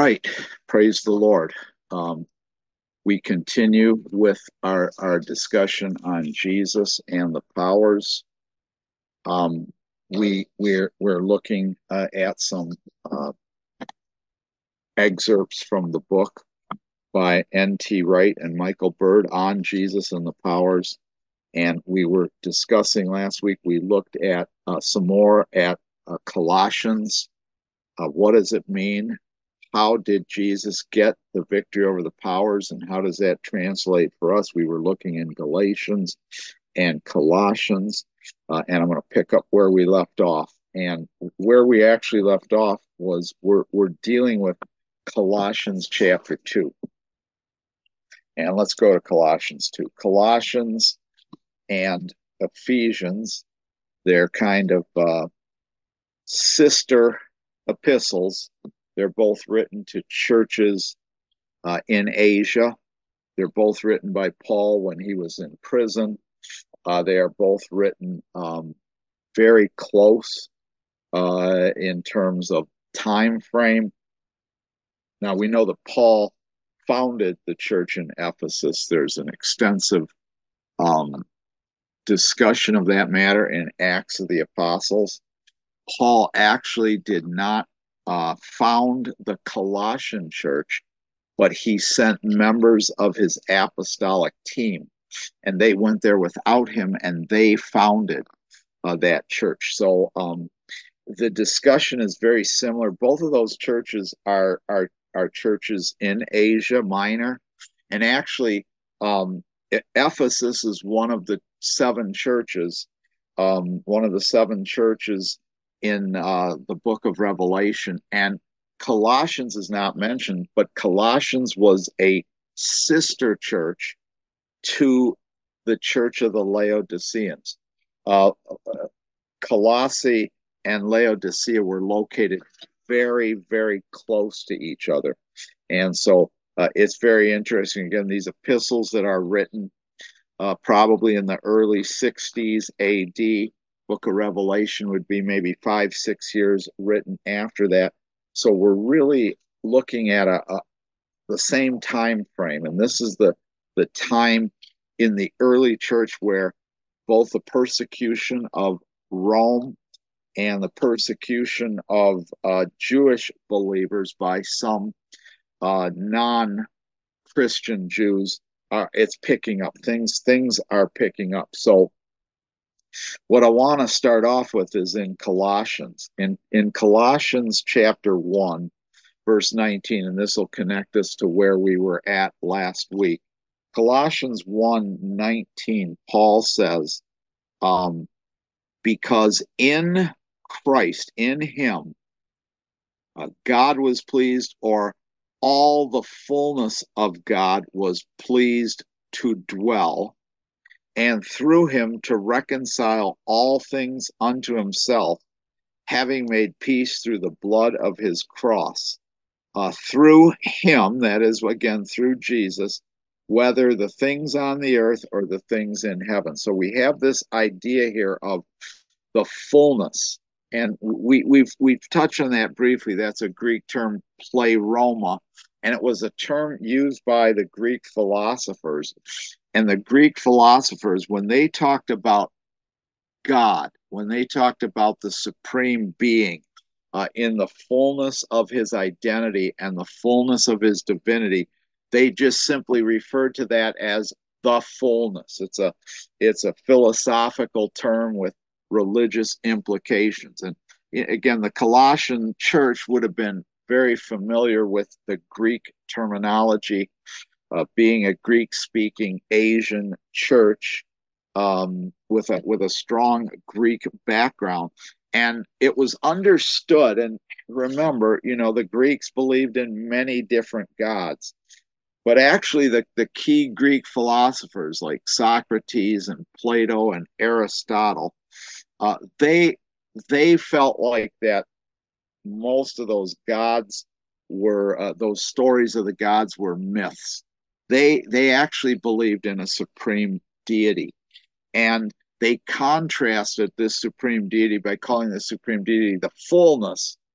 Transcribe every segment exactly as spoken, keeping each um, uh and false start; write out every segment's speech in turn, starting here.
right. Praise the Lord. Um, we continue with our, our discussion on Jesus and the powers. Um, we we're we're looking uh, at some uh, excerpts from the book by N T Wright and Michael Bird on Jesus and the powers. And we were discussing last week, we looked at uh, some more at uh, Colossians. Uh, what does it mean? How did Jesus get the victory over the powers, and how does that translate for us? We were looking in Galatians and Colossians, uh, and I'm going to pick up where we left off. And where we actually left off was we're, we're dealing with Colossians chapter two. And let's go to Colossians two. Colossians and Ephesians, they're kind of uh, sister epistles. They're both written to churches uh, in Asia. They're both written by Paul when he was in prison. Uh, they are both written um, very close uh, in terms of time frame. Now, we know that Paul founded the church in Ephesus. There's an extensive um, discussion of that matter in Acts of the Apostles. Paul actually did not uh, found the Colossian church, but he sent members of his apostolic team, and they went there without him, and they founded uh, that church. So um, the discussion is very similar. Both of those churches are are are churches in Asia Minor, and actually, um, Ephesus is one of the seven churches, um, one of the seven churches in uh, the book of Revelation, and Colossians is not mentioned, but Colossians was a sister church to the church of the Laodiceans. Uh, Colossae and Laodicea were located very, very close to each other. And so uh, it's very interesting. Again, these epistles that are written uh, probably in the early sixties A D, Book of Revelation would be maybe five, six years written after that. So we're really looking at a, a the same time frame. And this is the, the time in the early church where both the persecution of Rome and the persecution of uh, Jewish believers by some uh, non-Christian Jews, uh, it's picking up. Things things are picking up. So what I want to start off with is in Colossians. In in Colossians chapter one, verse nineteen, and this will connect us to where we were at last week. Colossians one nineteen, Paul says, um, because in Christ, in him, uh, God was pleased, or all the fullness of God was pleased to dwell, and through him to reconcile all things unto himself, having made peace through the blood of his cross. Uh, through him, that is, again, through Jesus, whether the things on the earth or the things in heaven. So we have this idea here of the fullness. And we, we've we've touched on that briefly. That's a Greek term, pleroma, and it was a term used by the Greek philosophers. And the Greek philosophers, when they talked about God, when they talked about the supreme being uh, in the fullness of his identity and the fullness of his divinity, they just simply referred to that as the fullness. It's a it's a philosophical term with religious implications. And again, the Colossian church would have been very familiar with the Greek terminology, uh, being a Greek-speaking Asian church um, with a with a strong Greek background. And it was understood. And remember, you know, the Greeks believed in many different gods. But actually, the, the key Greek philosophers like Socrates and Plato and Aristotle, uh, they they felt like that most of those gods were uh, those stories of the gods were myths. They they actually believed in a supreme deity, and they contrasted this supreme deity by calling the supreme deity the fullness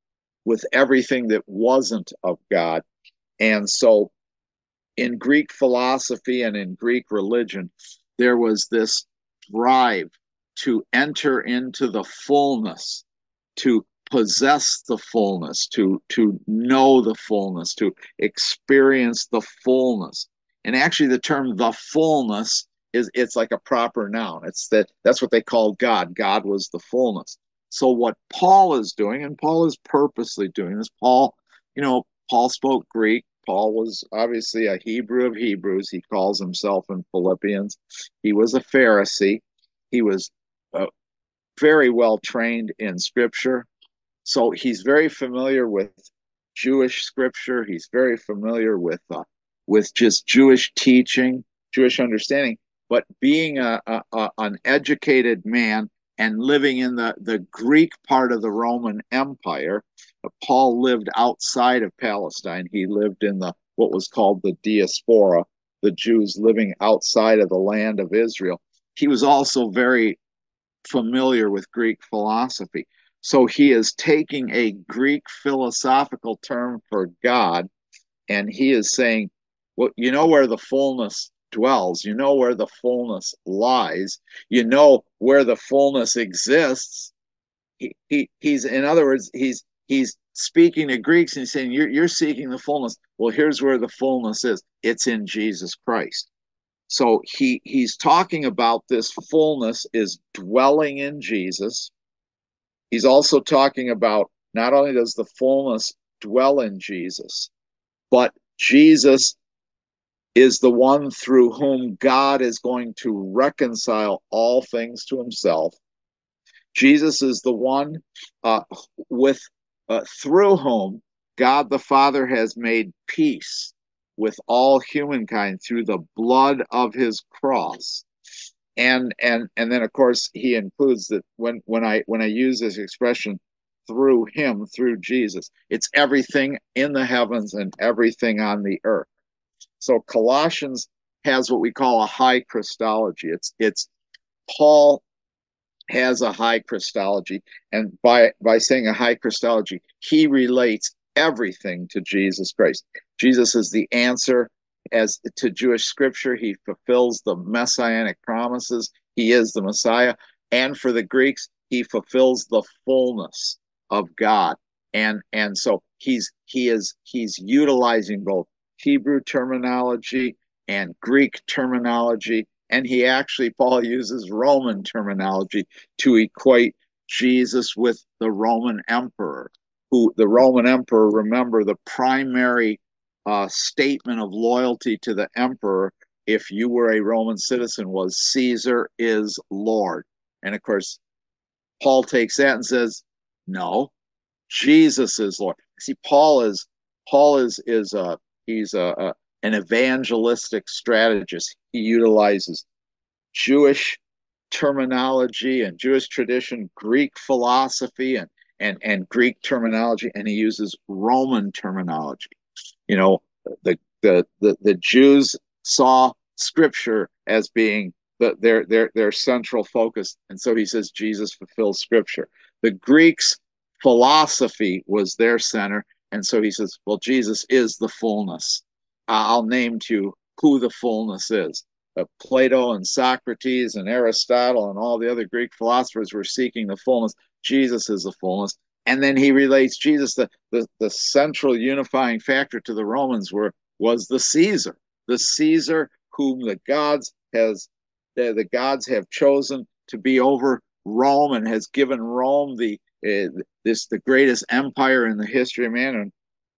with everything that wasn't of God. And so in Greek philosophy and in Greek religion, there was this drive to enter into the fullness, to possess the fullness, to, to know the fullness, to experience the fullness. And actually the term the fullness is it's like a proper noun. It's that that's what they called God. God was the fullness. So what Paul is doing, and Paul is purposely doing this, Paul, you know, Paul spoke Greek. Paul was obviously a Hebrew of Hebrews. He calls himself in Philippians. He was a Pharisee. He was uh, very well trained in Scripture. So he's very familiar with Jewish Scripture. He's very familiar with uh, with just Jewish teaching, Jewish understanding. But being a, a, a an educated man and living in the, the Greek part of the Roman Empire, Paul lived outside of Palestine. He lived in the what was called the diaspora, the Jews living outside of the land of Israel. He was also very familiar with Greek philosophy. So he is taking a Greek philosophical term for God, and he is saying, well, you know where the fullness dwells, you know where the fullness lies, you know where the fullness exists. He, he he's in other words, he's he's speaking to Greeks and he's saying, you're you're seeking the fullness. Well, here's where the fullness is. It's in Jesus Christ. So he he's talking about this fullness is dwelling in Jesus. He's also talking about not only does the fullness dwell in Jesus, but Jesus is the one through whom God is going to reconcile all things to himself. Jesus is the one uh, with uh, through whom God the Father has made peace with all humankind through the blood of his cross. And and and then of course he includes that when when I when I use this expression through him, through Jesus, it's everything in the heavens and everything on the earth. So Colossians has what we call a high Christology. It's it's Paul has a high Christology, and by by saying a high Christology, he relates everything to Jesus Christ. Jesus is the answer as to Jewish scripture. He fulfills the messianic promises. He is the Messiah, and for the Greeks, he fulfills the fullness of God. And and so he's he is he's utilizing both Hebrew terminology and Greek terminology, and he actually, Paul uses Roman terminology to equate Jesus with the Roman emperor, who the Roman emperor, remember, the primary uh, statement of loyalty to the emperor, if you were a Roman citizen, was Caesar is Lord. And of course, Paul takes that and says, no, Jesus is Lord. See, Paul is Paul is is a he's a, a an evangelistic strategist. He utilizes Jewish terminology and Jewish tradition, Greek philosophy and and and Greek terminology, and he uses Roman terminology. You know, the the the, the Jews saw Scripture as being the, their their their central focus, and so he says Jesus fulfills Scripture. The Greeks' philosophy was their center, and so he says, well, Jesus is the fullness. Uh, I'll name to you who the fullness is. Uh, Plato and Socrates and Aristotle and all the other Greek philosophers were seeking the fullness. Jesus is the fullness. And then he relates Jesus, the, the, the central unifying factor to the Romans were was the Caesar, the Caesar whom the gods has the, the gods have chosen to be over Rome and has given Rome the uh, this the greatest empire in the history of man. And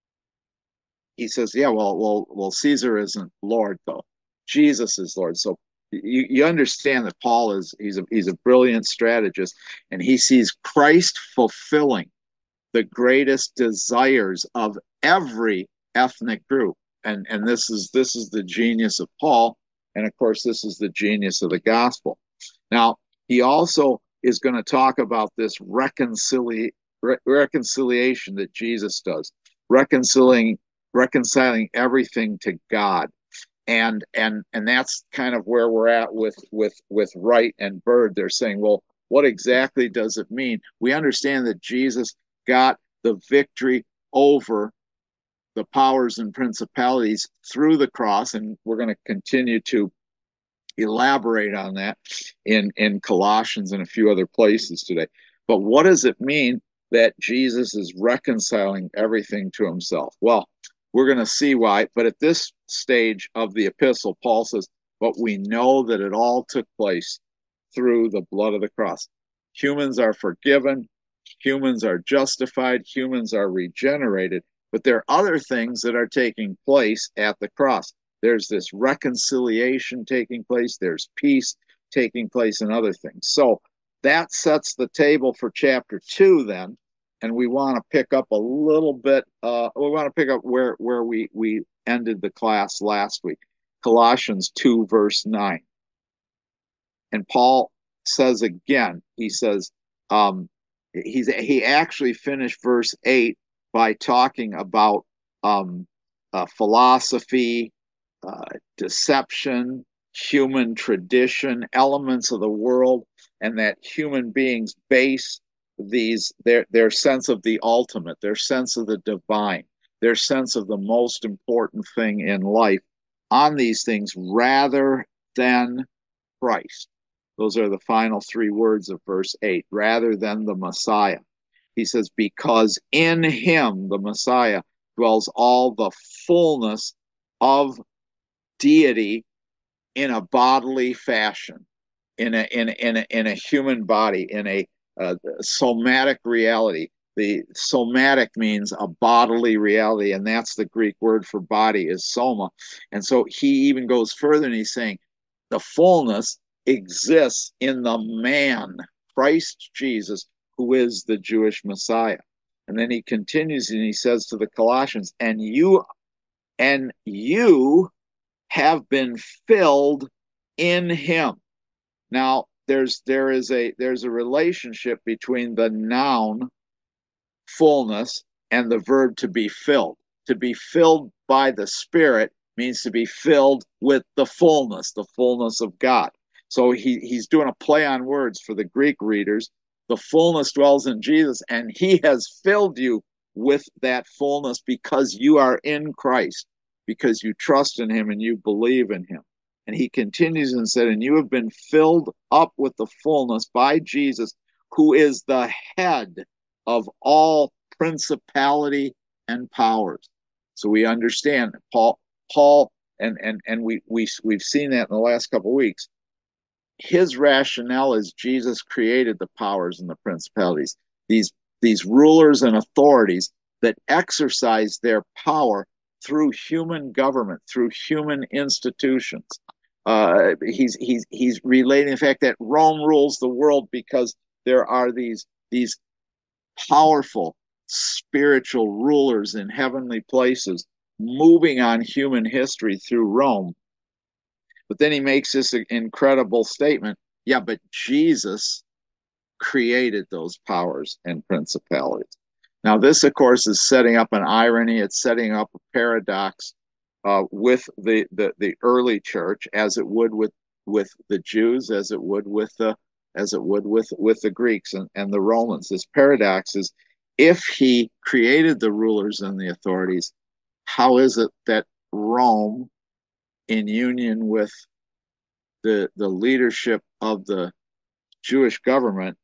he says, yeah, well, well, well, Caesar isn't Lord though. Jesus is Lord. So you, you understand that Paul is he's a he's a brilliant strategist, and he sees Christ fulfilling the greatest desires of every ethnic group. And and this is this is the genius of Paul, and of course this is the genius of the gospel. Now he also is going to talk about this reconcili- re- reconciliation that Jesus does, reconciling reconciling everything to God. And and and that's kind of where we're at with with with Wright and Bird. They're saying, well, what exactly does it mean? We understand that Jesus got the victory over the powers and principalities through the cross, and we're going to continue to elaborate on that in, in Colossians and a few other places today. But what does it mean that Jesus is reconciling everything to himself? Well, we're going to see why, but at this stage of the epistle, Paul says, but we know that it all took place through the blood of the cross. Humans are forgiven, humans are justified, humans are regenerated, but there are other things that are taking place at the cross. There's this reconciliation taking place, there's peace taking place, and other things. So that sets the table for chapter two then, and we want to pick up a little bit, uh, we want to pick up where, where we, we ended the class last week, Colossians two, verse nine. And Paul says again, he says, um, he's, he actually finished verse eight by talking about um, uh, philosophy, uh, deception, human tradition, elements of the world, and that human beings base these their their sense of the ultimate, their sense of the divine, their sense of the most important thing in life on these things rather than Christ. Those are the final three words of verse eight, rather than the Messiah. He says, because in him, the Messiah, dwells all the fullness of deity in a bodily fashion, in a in in a, in a human body, in a uh, somatic reality. The somatic means a bodily reality, and that's the Greek word for body is soma. And so he even goes further, and he's saying the fullness exists in the man, Christ Jesus, who is the Jewish Messiah. And then he continues and he says to the Colossians, and you and you have been filled in him. Now there's there is a there's a relationship between the noun fullness and the verb to be filled. To be filled by the Spirit means to be filled with the fullness, the fullness of God. So he, he's doing a play on words for the Greek readers. The fullness dwells in Jesus, and he has filled you with that fullness because you are in Christ, because you trust in him and you believe in him. And he continues and said, and you have been filled up with the fullness by Jesus, who is the head of all principality and powers. So we understand Paul, Paul, and and and we we we've seen that in the last couple of weeks. His rationale is Jesus created the powers and the principalities, these these rulers and authorities that exercise their power through human government, through human institutions. Uh, he's he's he's relating the fact that Rome rules the world because there are these these powerful spiritual rulers in heavenly places moving on human history through Rome. But then he makes this incredible statement, yeah, but Jesus created those powers and principalities. Now, this, of course, is setting up an irony. It's setting up a paradox uh, with the, the, the early church, as it would with, with the Jews, as it would with the as it would with, with the Greeks and, and the Romans. This paradox is, if he created the rulers and the authorities, how is it that Rome, in union with the, the leadership of the Jewish government,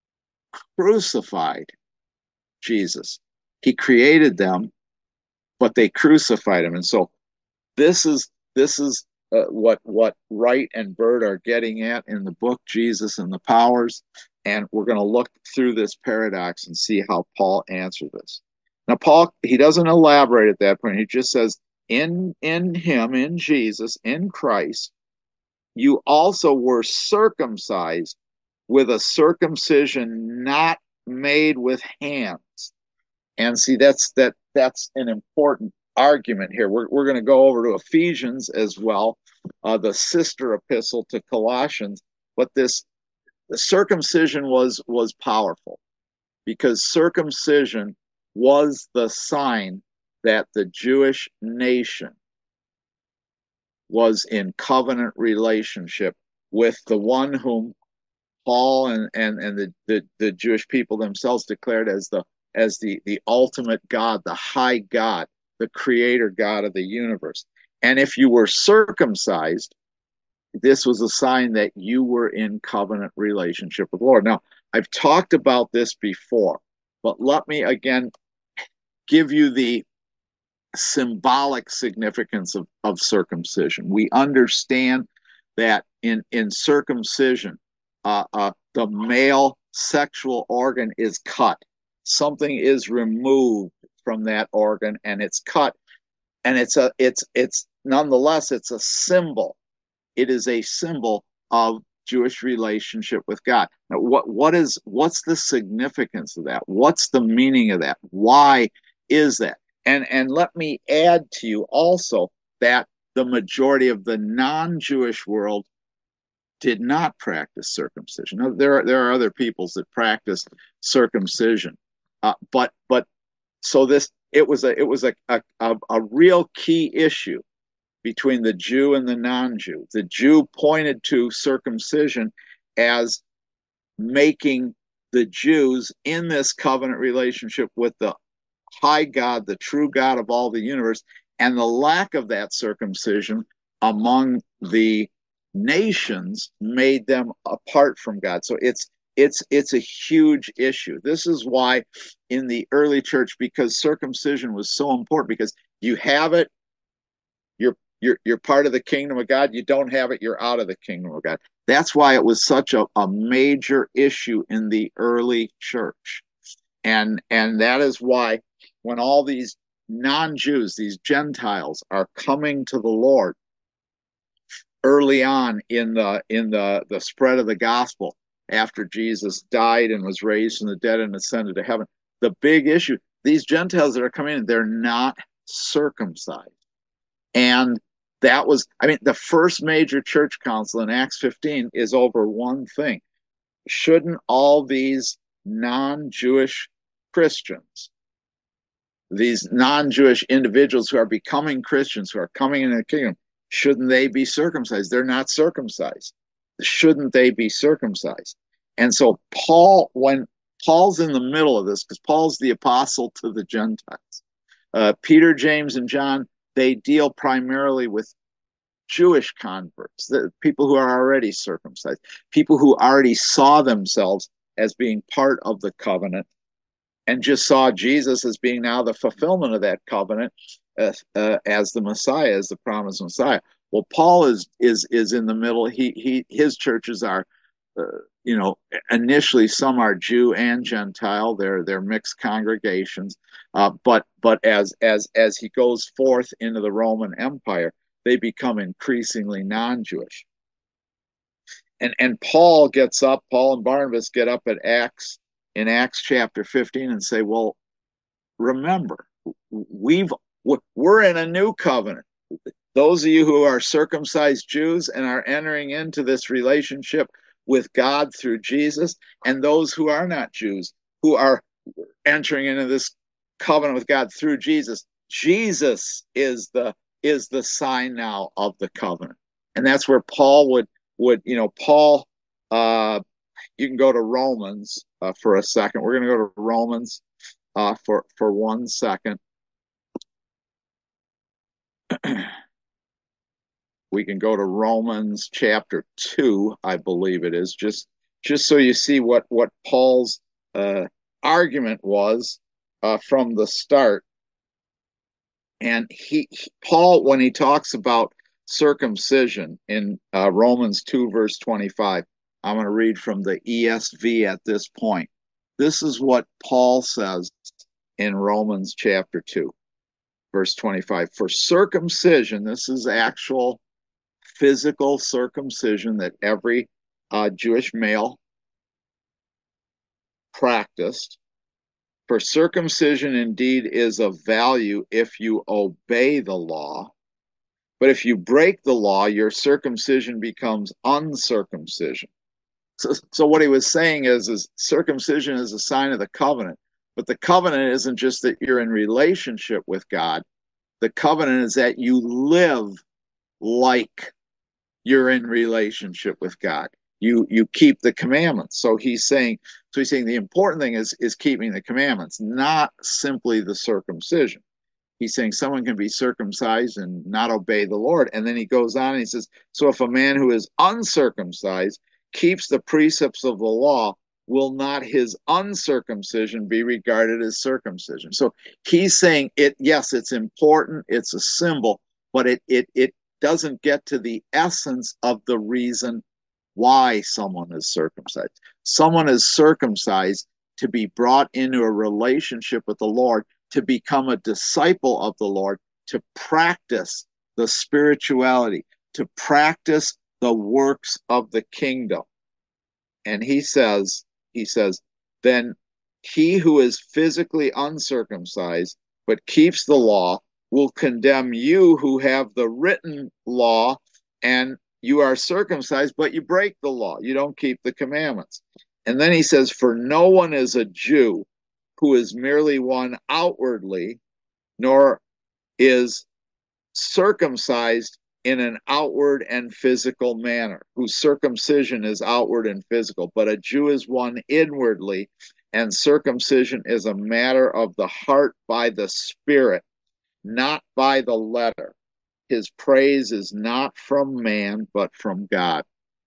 crucified Jesus? He created them, but they crucified him. And so this is this is uh, what what Wright and Bird are getting at in the book Jesus and the Powers, and we're going to look through this paradox and see how Paul answered this. Now, Paul, he doesn't elaborate at that point. He just says, in in him, in Jesus, in Christ, you also were circumcised with a circumcision not made with hands. And see, that's that that's an important argument here. We're we're going to go over to Ephesians as well, uh, the sister epistle to Colossians. But this the circumcision was was powerful because circumcision was the sign that the Jewish nation was in covenant relationship with the one whom Paul and and and the the, the Jewish people themselves declared as the as the, the ultimate God, the high God, the creator God of the universe. And if you were circumcised, this was a sign that you were in covenant relationship with the Lord. Now, I've talked about this before, but let me again give you the symbolic significance of, of circumcision. We understand that in, in circumcision, uh, uh, the male sexual organ is cut. Something is removed from that organ and it's cut. And it's a it's it's nonetheless it's a symbol. It is a symbol of Jewish relationship with God. Now, what what is what's the significance of that? What's the meaning of that? Why is that? And and let me add to you also that the majority of the non-Jewish world did not practice circumcision. Now, there are there are other peoples that practiced circumcision, uh, but but so this it was a it was a, a a real key issue between the Jew and the non-Jew. The Jew pointed to circumcision as making the Jews in this covenant relationship with the high God, the true God of all the universe, and the lack of that circumcision among the nations made them apart from God. So it's it's it's a huge issue. This is why in the early church, because circumcision was so important, because you have it, you're you're you're part of the kingdom of God. You don't have it, you're out of the kingdom of God. That's why it was such a, a major issue in the early church. And and that is why when all these non-Jews, these Gentiles, are coming to the Lord early on in the in the, the spread of the gospel, after Jesus died and was raised from the dead and ascended to heaven, the big issue, these Gentiles that are coming in, they're not circumcised. And that was, I mean, the first major church council in Acts fifteen is over one thing. Shouldn't all these non-Jewish Christians, these non-Jewish individuals who are becoming Christians, who are coming into the kingdom, shouldn't they be circumcised? They're not circumcised. Shouldn't they be circumcised? And so Paul, when Paul's in the middle of this, because Paul's the apostle to the Gentiles, uh, Peter, James, and John, they deal primarily with Jewish converts, the people who are already circumcised, people who already saw themselves as being part of the covenant and just saw Jesus as being now the fulfillment of that covenant uh, uh, as the Messiah, as the promised Messiah. Well, Paul is is is in the middle. He he his churches are, uh, you know, initially some are Jew and Gentile. They're they're mixed congregations, uh, but but as as as he goes forth into the Roman Empire, they become increasingly non-Jewish. And and Paul gets up. Paul and Barnabas get up at Acts in Acts chapter fifteen and say, well, remember, we've we're in a new covenant. Those of you who are circumcised Jews and are entering into this relationship with God through Jesus, and those who are not Jews, who are entering into this covenant with God through Jesus, Jesus is the is the sign now of the covenant. And that's where Paul would would, you know, Paul, uh, you can go to Romans uh, for a second. We're going to go to Romans uh, for, for one second. We can go to Romans chapter two, I believe it is, just just so you see what, what Paul's uh, argument was uh, from the start. And he, he Paul, when he talks about circumcision in uh, Romans two, verse twenty-five, I'm going to read from the E S V at this point. This is what Paul says in Romans chapter two, verse twenty-five. For circumcision, this is actual physical circumcision that every uh, Jewish male practiced. For circumcision indeed is of value if you obey the law. But if you break the law, your circumcision becomes uncircumcision. So, so what he was saying is, is circumcision is a sign of the covenant. But the covenant isn't just that you're in relationship with God. The covenant is that you live like you're in relationship with God. you you keep the commandments. So he's saying, so he's saying the important thing is is keeping the commandments, not simply the circumcision. He's saying someone can be circumcised and not obey the Lord. And then he goes on and he says, so if a man who is uncircumcised keeps the precepts of the law, will not his uncircumcision be regarded as circumcision? So he's saying it, yes, it's important, it's a symbol, but it it it doesn't get to the essence of the reason why someone is circumcised. Someone is circumcised to be brought into a relationship with the Lord, to become a disciple of the Lord, to practice the spirituality, to practice the works of the kingdom. And he says, he says, then he who is physically uncircumcised but keeps the law will condemn you who have the written law, and you are circumcised, but you break the law. You don't keep the commandments. And then he says, for no one is a Jew who is merely one outwardly, nor is circumcised in an outward and physical manner, whose circumcision is outward and physical, but a Jew is one inwardly, and circumcision is a matter of the heart by the Spirit, not by the letter. His praise is not from man, but from God.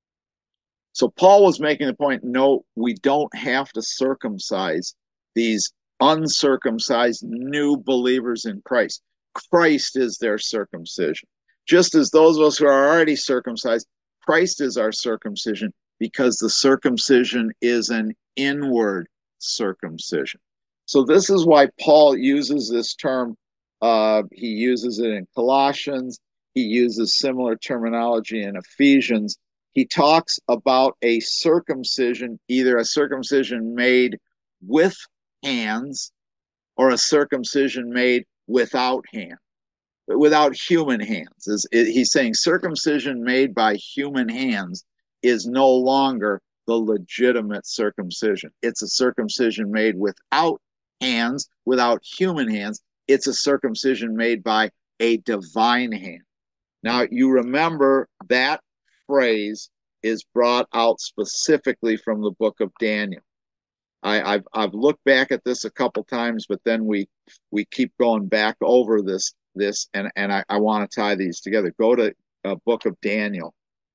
So Paul was making the point, no, we don't have to circumcise these uncircumcised new believers in Christ. Christ is their circumcision. Just as those of us who are already circumcised, Christ is our circumcision, because the circumcision is an inward circumcision. So this is why Paul uses this term. Uh, he uses it in Colossians. He uses similar terminology in Ephesians. He talks about a circumcision, either a circumcision made with hands or a circumcision made without hand, without human hands. Is, he's saying circumcision made by human hands is no longer the legitimate circumcision. It's a circumcision made without hands, without human hands. It's a circumcision made by a divine hand. Now, you remember that phrase is brought out specifically from the book of Daniel. I, I've I've looked back at this a couple times, but then we we keep going back over this this, and and I, I want to tie these together. Go to a book of Daniel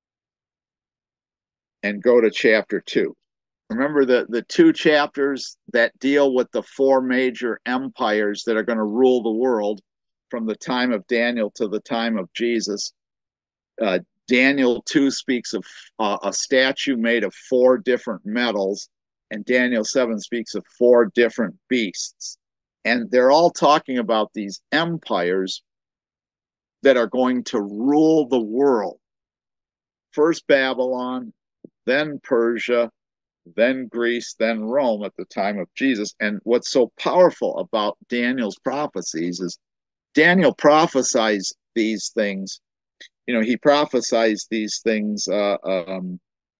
and go to chapter two. Remember the the two chapters that deal with the four major empires that are going to rule the world from the time of Daniel to the time of Jesus. Uh, Daniel two speaks of uh, a statue made of four different metals, and Daniel seven speaks of four different beasts. And they're all talking about these empires that are going to rule the world. First Babylon, then Persia, then Greece, then Rome at the time of Jesus. And what's so powerful about Daniel's prophecies is Daniel prophesies these things. You know, he prophesies these things uh, um,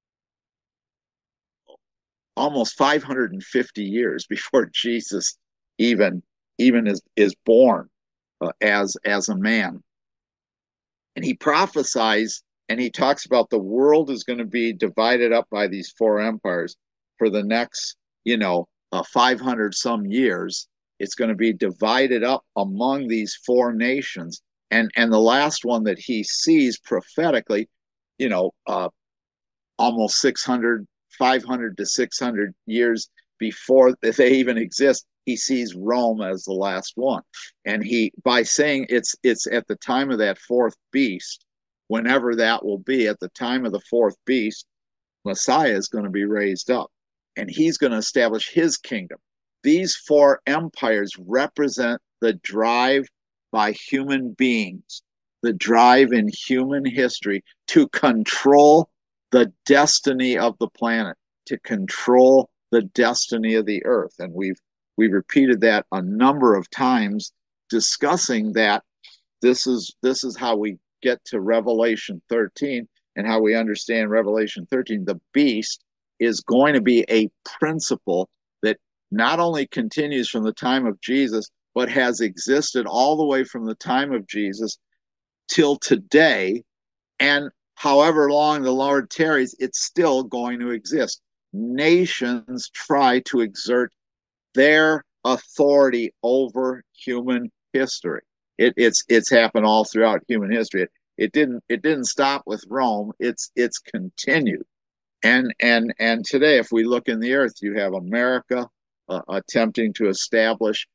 almost five hundred fifty years before Jesus even even is is born uh, as as a man. And he prophesies, and he talks about the world is going to be divided up by these four empires for the next, you know, uh, five hundred some years. It's going to be divided up among these four nations. And, and the last one that he sees prophetically, you know, uh, almost six hundred, five hundred to six hundred years before they even exist, he sees Rome as the last one. And he, by saying it's it's at the time of that fourth beast, whenever that will be, at the time of the fourth beast, Messiah is going to be raised up, and he's going to establish his kingdom. These four empires represent the drive by human beings, the drive in human history to control the destiny of the planet, to control the destiny of the earth. And we've we've repeated that a number of times, discussing that this is this is how we get to Revelation thirteen, and how we understand Revelation thirteen. The beast is going to be a principle that not only continues from the time of Jesus, but has existed all the way from the time of Jesus till today, and however long the Lord tarries, it's still going to exist. Nations try to exert their authority over human history. It, it's it's happened all throughout human history. It, it didn't it didn't stop with Rome. It's it's continued. And and and today, if we look in the earth, you have America uh, attempting to establish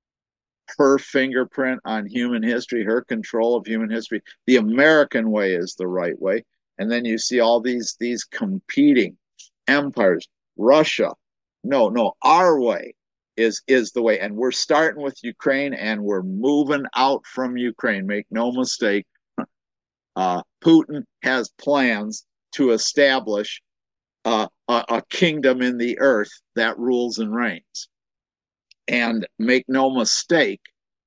her fingerprint on human history, her control of human history. The American way is the right way. And then you see all these these competing empires. Russia, no, no, our way is is the way. And we're starting with Ukraine and we're moving out from Ukraine. Make no mistake, uh, Putin has plans to establish uh, a, a kingdom in the earth that rules and reigns. And make no mistake,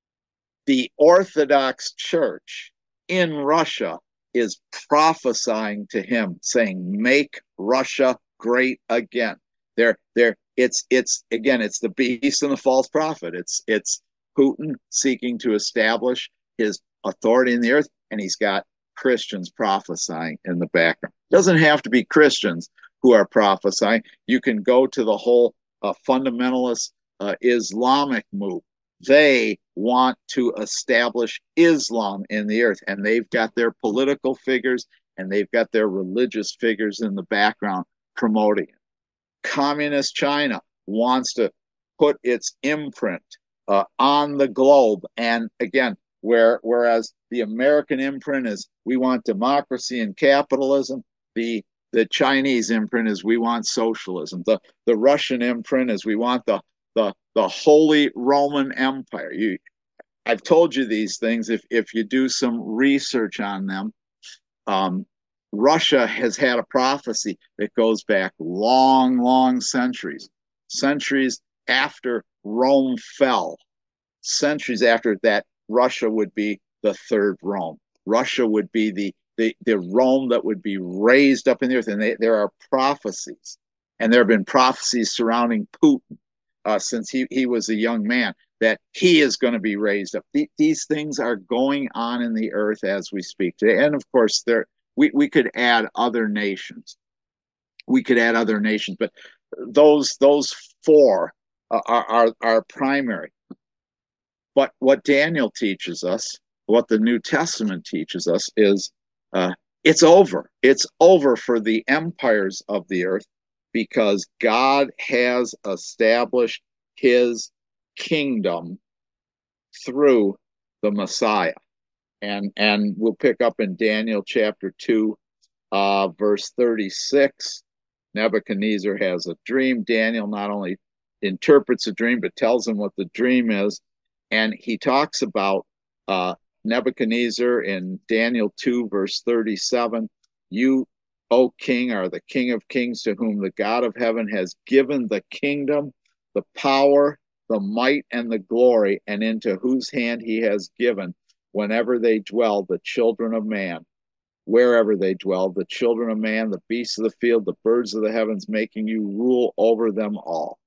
the Orthodox Church in Russia is prophesying to him, saying, "Make Russia great again." There, there. It's, it's again, it's the beast and the false prophet. It's, it's Putin seeking to establish his authority in the earth, and he's got Christians prophesying in the background. It doesn't have to be Christians who are prophesying. You can go to the whole uh, fundamentalist uh, Islamic move. They want to establish Islam in the earth, and they've got their political figures and they've got their religious figures in the background promoting it. Communist China wants to put its imprint uh, on the globe, and again, where whereas the American imprint is we want democracy and capitalism, the the Chinese imprint is we want socialism. The the Russian imprint is we want the the the Holy Roman Empire. You, I've told you these things. If if you do some research on them, um, Russia has had a prophecy that goes back long, long centuries, centuries after Rome fell, centuries after that, Russia would be the third Rome. Russia would be the the, the Rome that would be raised up in the earth. And they, there are prophecies, and there have been prophecies surrounding Putin uh, since he, he was a young man, that he is going to be raised up. Th- these things are going on in the earth as we speak today. And of course, there we, we could add other nations. We could add other nations, but those those four are, are, are primary. But what Daniel teaches us, what the New Testament teaches us, is uh, it's over. It's over for the empires of the earth, because God has established his kingdom through the Messiah. And, and we'll pick up in Daniel chapter two, uh, verse thirty-six. Nebuchadnezzar has a dream. Daniel not only interprets a dream, but tells him what the dream is. And he talks about uh, Nebuchadnezzar in Daniel two, verse thirty-seven. You, O king, are the king of kings, to whom the God of heaven has given the kingdom, the power, the might, and the glory, and into whose hand he has given, whenever they dwell, the children of man, wherever they dwell, the children of man, the beasts of the field, the birds of the heavens, making you rule over them all.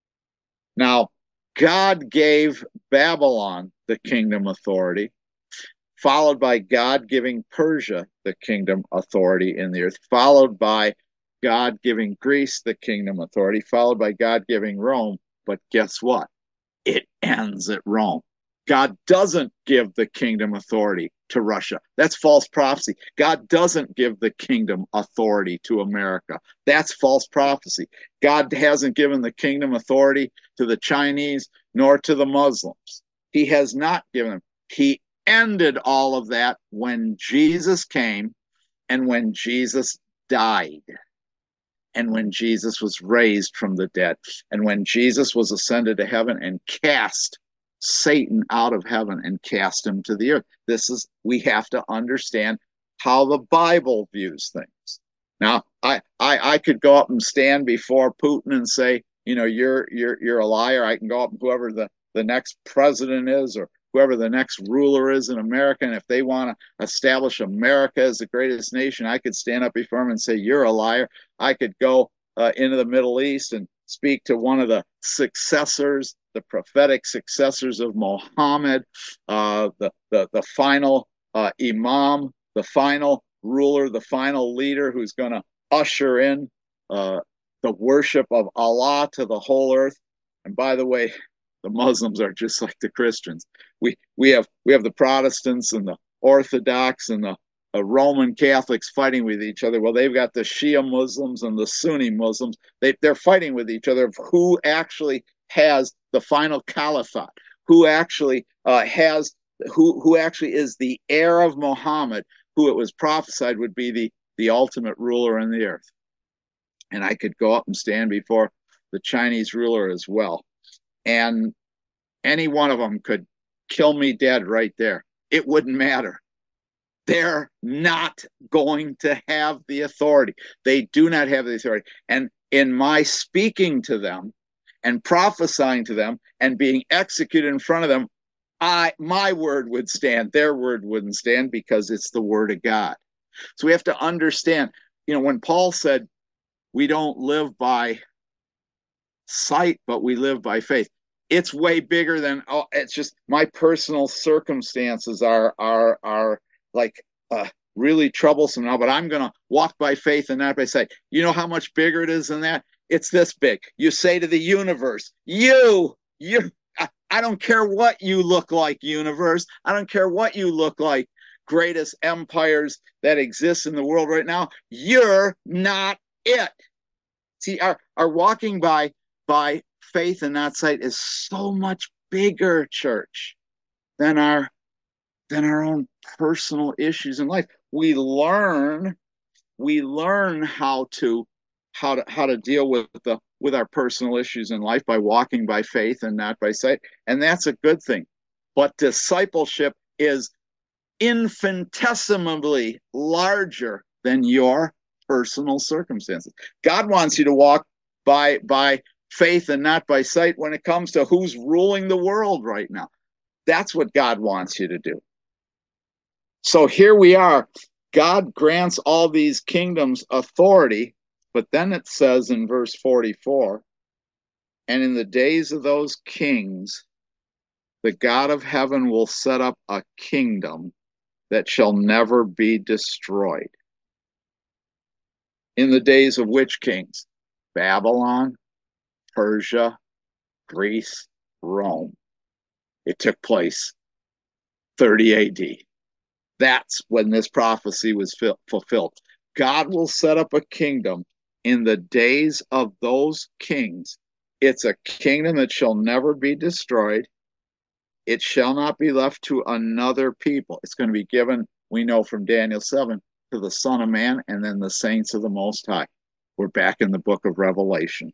Now, God gave Babylon the kingdom authority, followed by God giving Persia the kingdom authority in the earth, followed by God giving Greece the kingdom authority, followed by God giving Rome. But guess what? It ends at Rome. God doesn't give the kingdom authority to Russia. That's false prophecy. God doesn't give the kingdom authority to America. That's false prophecy. God hasn't given the kingdom authority to the Chinese nor to the Muslims. He has not given them. He ended all of that when Jesus came and when Jesus died and when Jesus was raised from the dead and when Jesus was ascended to heaven and cast Satan out of heaven and cast him to the earth. This is, we have to understand how the Bible views things. Now, I, I, I could go up and stand before Putin and say, you know, you're, you're, you're a liar. I can go up and whoever the, the next president is, or whoever the next ruler is in America, and if they want to establish America as the greatest nation, I could stand up before him and say, you're a liar. I could go uh, into the Middle East and speak to one of the successors, the prophetic successors of Muhammad, uh, the, the, the final uh, imam, the final ruler, the final leader who's going to usher in uh, the worship of Allah to the whole earth. And by the way, the Muslims are just like the Christians. We we have we have the Protestants and the Orthodox and the uh, Roman Catholics fighting with each other. Well, they've got the Shia Muslims and the Sunni Muslims. They, they're fighting with each other of who actually has the final caliphate, who actually uh, has who who actually is the heir of Muhammad, who it was prophesied would be the the ultimate ruler on the earth. And I could go up and stand before the Chinese ruler as well. And any one of them could kill me dead right there. It wouldn't matter. They're not going to have the authority. They do not have the authority. And in my speaking to them and prophesying to them and being executed in front of them, I my word would stand. Their word wouldn't stand because it's the word of God. So we have to understand, you know, when Paul said, we don't live by sight, but we live by faith. It's way bigger than, oh, it's just my personal circumstances are are are like uh, really troublesome now, but I'm going to walk by faith and not by sight. You know how much bigger it is than that? It's this big. You say to the universe, you, you, I, I don't care what you look like, universe. I don't care what you look like, greatest empires that exist in the world right now. You're not it. See, our, our walking by by faith and not sight is so much bigger, church, than our than our own personal issues in life. We learn we learn how to how to how to deal with the with our personal issues in life by walking by faith and not by sight, and that's a good thing. But discipleship is infinitesimally larger than your personal circumstances. God wants you to walk by by faith and not by sight when it comes to who's ruling the world right now. That's what God wants you to do. So here we are. God grants all these kingdoms authority, but then it says in verse forty-four, and in the days of those kings, the God of heaven will set up a kingdom that shall never be destroyed. In the days of which kings? Babylon, Persia, Greece, Rome. It took place thirty A D. That's when this prophecy was fulfilled. God will set up a kingdom in the days of those kings. It's a kingdom that shall never be destroyed. It shall not be left to another people. It's going to be given, we know from Daniel seven, to the Son of Man and then the saints of the Most High. We're back in the book of Revelation.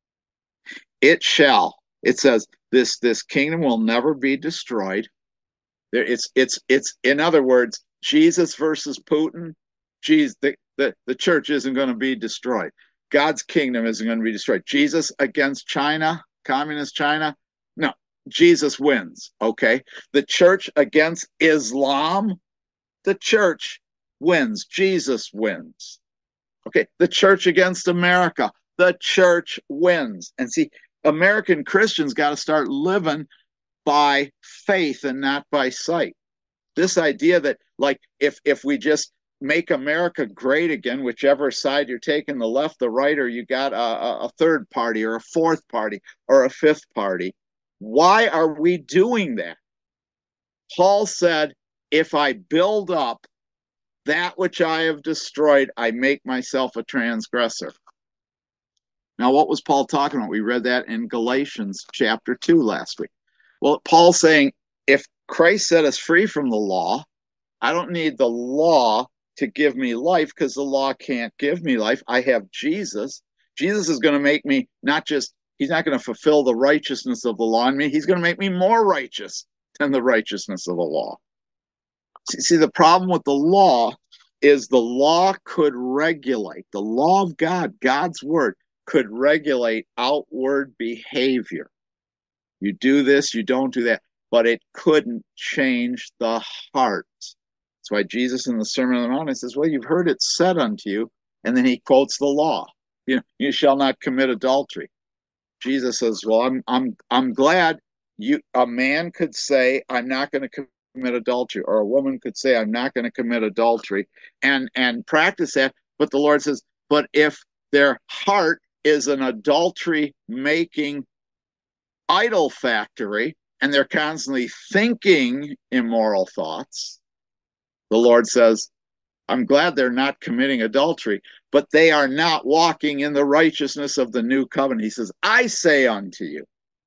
It shall, it says, this, this kingdom will never be destroyed. There, it's, it's, it's, in other words, Jesus versus Putin. Geez, the, the, the church isn't going to be destroyed. God's kingdom isn't going to be destroyed. Jesus against China, communist China. No, Jesus wins. Okay. The church against Islam. The church wins. Jesus wins. Okay. The church against America. The church wins. And see, American Christians got to start living by faith and not by sight. This idea that, like, if if we just make America great again, whichever side you're taking, the left, the right, or you got a, a third party or a fourth party or a fifth party, why are we doing that? Paul said, if I build up that which I have destroyed, I make myself a transgressor. Now, what was Paul talking about? We read that in Galatians chapter two last week. Well, Paul's saying, if Christ set us free from the law, I don't need the law to give me life because the law can't give me life. I have Jesus. Jesus is going to make me not just, he's not going to fulfill the righteousness of the law in me. He's going to make me more righteous than the righteousness of the law. See, see, the problem with the law is the law could regulate, the law of God, God's word, could regulate outward behavior. You do this, you don't do that, but it couldn't change the heart. That's why Jesus in the Sermon on the Mount says, well, you've heard it said unto you, and then he quotes the law. You know, you shall not commit adultery. Jesus says, well, I'm I'm I'm glad you a man could say, I'm not going to commit adultery, or a woman could say, I'm not going to commit adultery, and and practice that. But the Lord says, but if their heart is an adultery making idol factory, and they're constantly thinking immoral thoughts, the Lord says, I'm glad they're not committing adultery, but they are not walking in the righteousness of the new covenant. He says, I say unto you.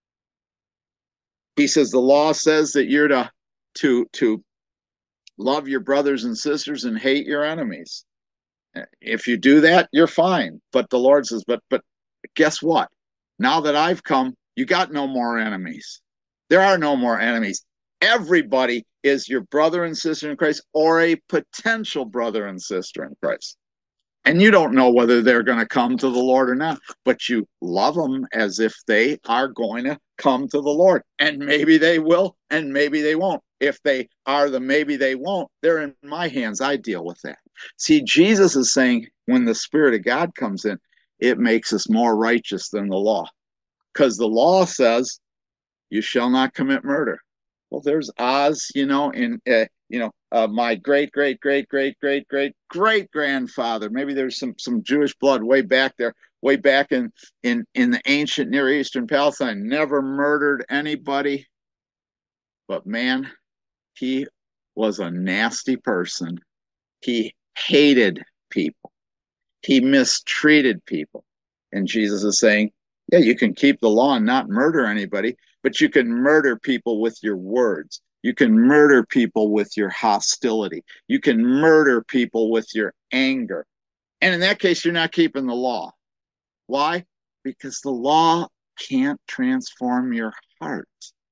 He says, the law says that you're to, to, to love your brothers and sisters and hate your enemies. If you do that, you're fine. But the Lord says, but, but guess what? Now that I've come, you got no more enemies. There are no more enemies. Everybody is your brother and sister in Christ, or a potential brother and sister in Christ. And you don't know whether they're going to come to the Lord or not, but you love them as if they are going to come to the Lord. And maybe they will, and maybe they won't. If they are the maybe they won't, they're in my hands. I deal with that. See, Jesus is saying when the Spirit of God comes in, it makes us more righteous than the law. Because the law says, you shall not commit murder. Well, there's Oz, you know, in, uh, you know, uh, my great, great, great, great, great, great, great grandfather. Maybe there's some some Jewish blood way back there, way back in in in the ancient Near Eastern Palestine. Never murdered anybody, but man, he was a nasty person. He hated people. He mistreated people. And Jesus is saying, yeah, you can keep the law and not murder anybody, but you can murder people with your words. You can murder people with your hostility. You can murder people with your anger. And in that case, you're not keeping the law. Why? Because the law can't transform your heart.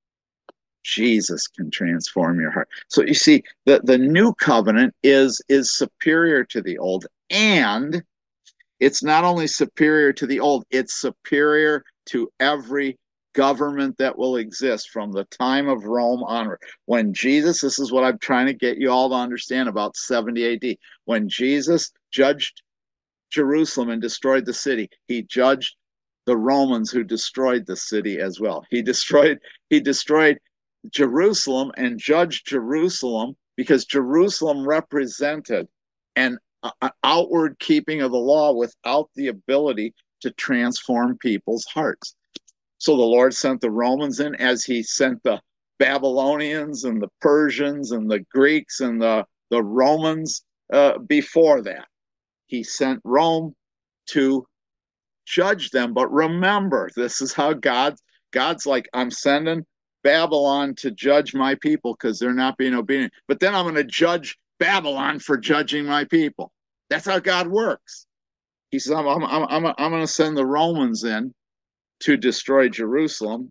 Jesus can transform your heart. So you see, the, the new covenant is, is superior to the old, and it's not only superior to the old, it's superior to every government that will exist from the time of Rome onward. When Jesus, this is what I'm trying to get you all to understand about seventy A D. When Jesus judged Jerusalem and destroyed the city, he judged the Romans who destroyed the city as well. He destroyed, he destroyed Jerusalem and judged Jerusalem because Jerusalem represented an an outward keeping of the law without the ability to transform people's hearts. So the Lord sent the Romans in as he sent the Babylonians and the Persians and the Greeks and the, the Romans uh, before that. He sent Rome to judge them. But remember, this is how God, God's like, I'm sending Babylon to judge my people because they're not being obedient. But then I'm going to judge Babylon for judging my people. That's how God works. He says, I'm, I'm, I'm, I'm going to send the Romans in to destroy Jerusalem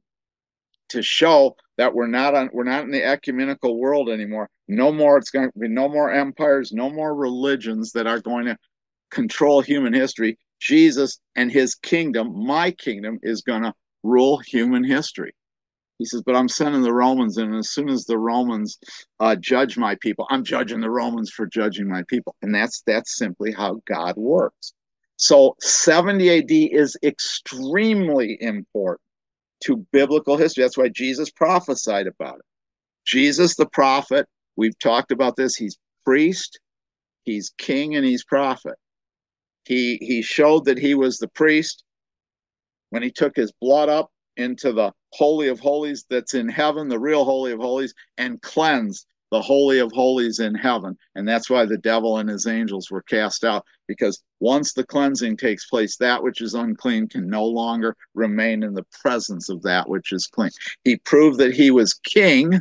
to show that we're not on, we're not in the ecumenical world anymore. No more, it's going to be no more empires, no more religions that are going to control human history. Jesus and his kingdom, my kingdom, is going to rule human history. He says, but I'm sending the Romans in, and as soon as the Romans uh, judge my people, I'm judging the Romans for judging my people. And that's that's simply how God works. So seventy A D is extremely important to biblical history. That's why Jesus prophesied about it. Jesus, the prophet, we've talked about this. He's priest, he's king, and he's prophet. He, he showed that he was the priest when he took his blood up into the Holy of Holies that's in heaven, the real Holy of Holies, and cleansed the Holy of Holies in heaven. And that's why the devil and his angels were cast out, because once the cleansing takes place, that which is unclean can no longer remain in the presence of that which is clean. He proved that he was king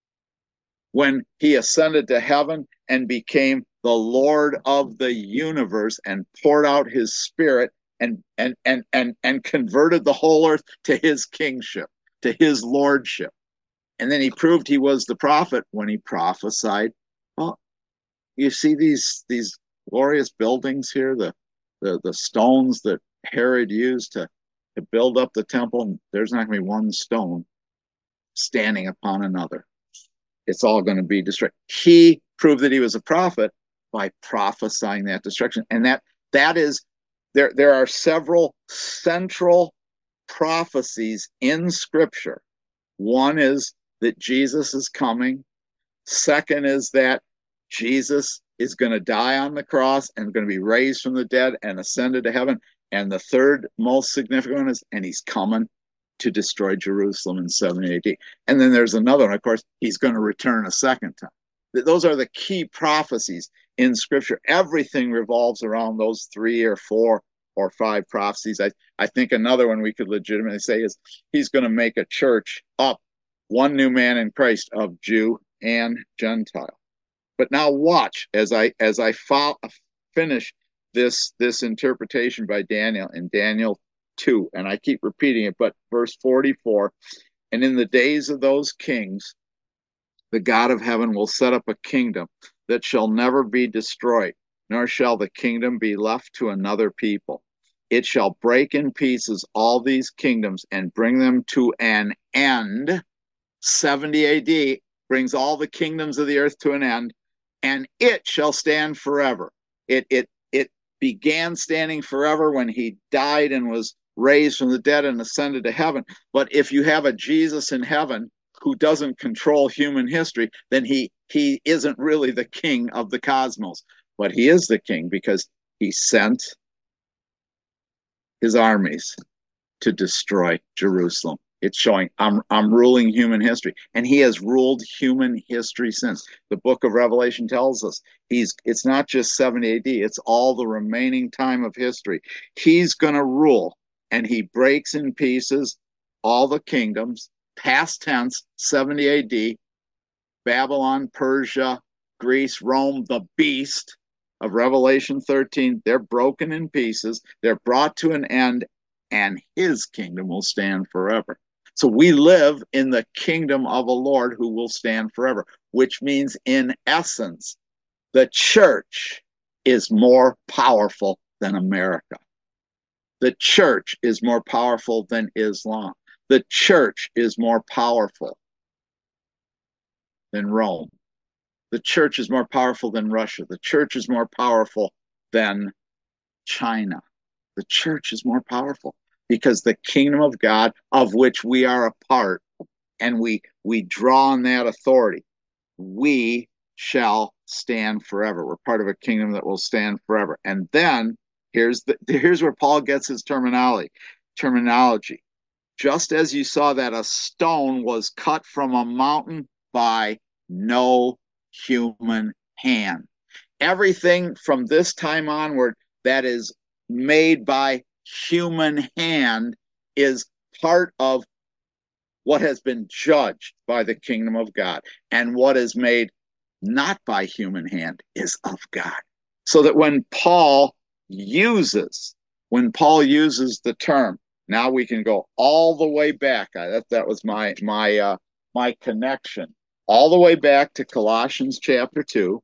when he ascended to heaven and became the Lord of the universe and poured out his spirit and and and and and converted the whole earth to his kingship, to his lordship. And then he proved he was the prophet when he prophesied. Well, you see these these glorious buildings here, the the the stones that Herod used to to build up the temple, and there's not going to be one stone standing upon another. It's all going to be destroyed. He proved that he was a prophet by prophesying that destruction. And that that is there there are several central prophecies in Scripture. One is that Jesus is coming. Second is that Jesus is going to die on the cross and going to be raised from the dead and ascended to heaven. And the third most significant one is, and he's coming to destroy Jerusalem in seventy A D. And then there's another one, of course, he's going to return a second time. Those are the key prophecies in Scripture. Everything revolves around those three or four or five prophecies. I, I think another one we could legitimately say is he's going to make a church up, one new man in Christ of Jew and Gentile. But now watch as I as I fo- finish this this interpretation by Daniel in Daniel two, and I keep repeating it, but verse forty-four, and in the days of those kings, the God of heaven will set up a kingdom that shall never be destroyed, nor shall the kingdom be left to another people. It shall break in pieces all these kingdoms and bring them to an end. seventy A D brings all the kingdoms of the earth to an end, and it shall stand forever. It it it began standing forever when he died and was raised from the dead and ascended to heaven. But if you have a Jesus in heaven who doesn't control human history, then he he isn't really the king of the cosmos. But he is the king because he sent his armies to destroy Jerusalem. It's showing I'm I'm ruling human history, and he has ruled human history since. The book of Revelation tells us he's it's not just seventy A D, it's all the remaining time of history. He's going to rule, and he breaks in pieces all the kingdoms, past tense, seventy A D, Babylon, Persia, Greece, Rome, the beast of Revelation thirteen. They're broken in pieces, they're brought to an end, and his kingdom will stand forever. So we live in the kingdom of a Lord who will stand forever, which means, in essence, the church is more powerful than America. The church is more powerful than Islam. The church is more powerful than Rome. The church is more powerful than Russia. The church is more powerful than China. The church is more powerful because the kingdom of God, of which we are a part, and we we draw on that authority, we shall stand forever. We're part of a kingdom that will stand forever. And then here's the here's where Paul gets his terminology. Terminology. Just as you saw that a stone was cut from a mountain by no human hand. Everything from this time onward that is made by human hand is part of what has been judged by the kingdom of God, and what is made not by human hand is of God. So that when Paul uses when Paul uses the term, now we can go all the way back. I, that that was my my uh, my connection all the way back to Colossians chapter two.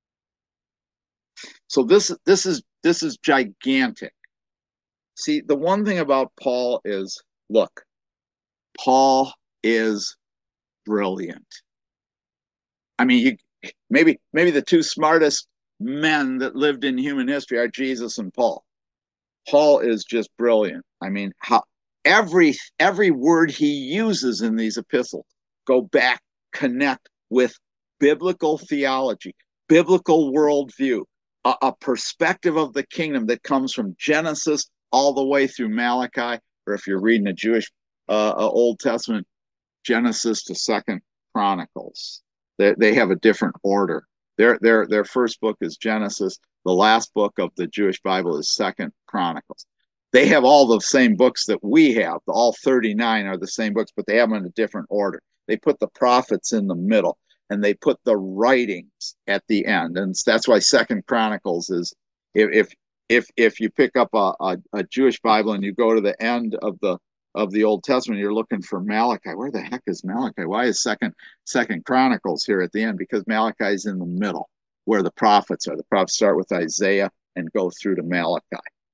So this this is this is gigantic. See, the one thing about Paul is, look, Paul is brilliant. I mean, you, maybe maybe the two smartest men that lived in human history are Jesus and Paul. Paul is just brilliant. I mean, how every every word he uses in these epistles go back, connect with biblical theology, biblical worldview, a, a perspective of the kingdom that comes from Genesis all the way through Malachi, or if you're reading a Jewish uh, Old Testament, Genesis to Second Chronicles. They, they have a different order. Their their their first book is Genesis. The last book of the Jewish Bible is Second Chronicles. They have all the same books that we have. All thirty-nine are the same books, but they have them in a different order. They put the prophets in the middle, and they put the writings at the end. And that's why Second Chronicles is, if if if, if you pick up a, a, a Jewish Bible and you go to the end of the of the Old Testament, you're looking for Malachi. Where the heck is Malachi? Why is Second Second Chronicles here at the end? Because Malachi is in the middle, where the prophets are. The prophets start with Isaiah and go through to Malachi.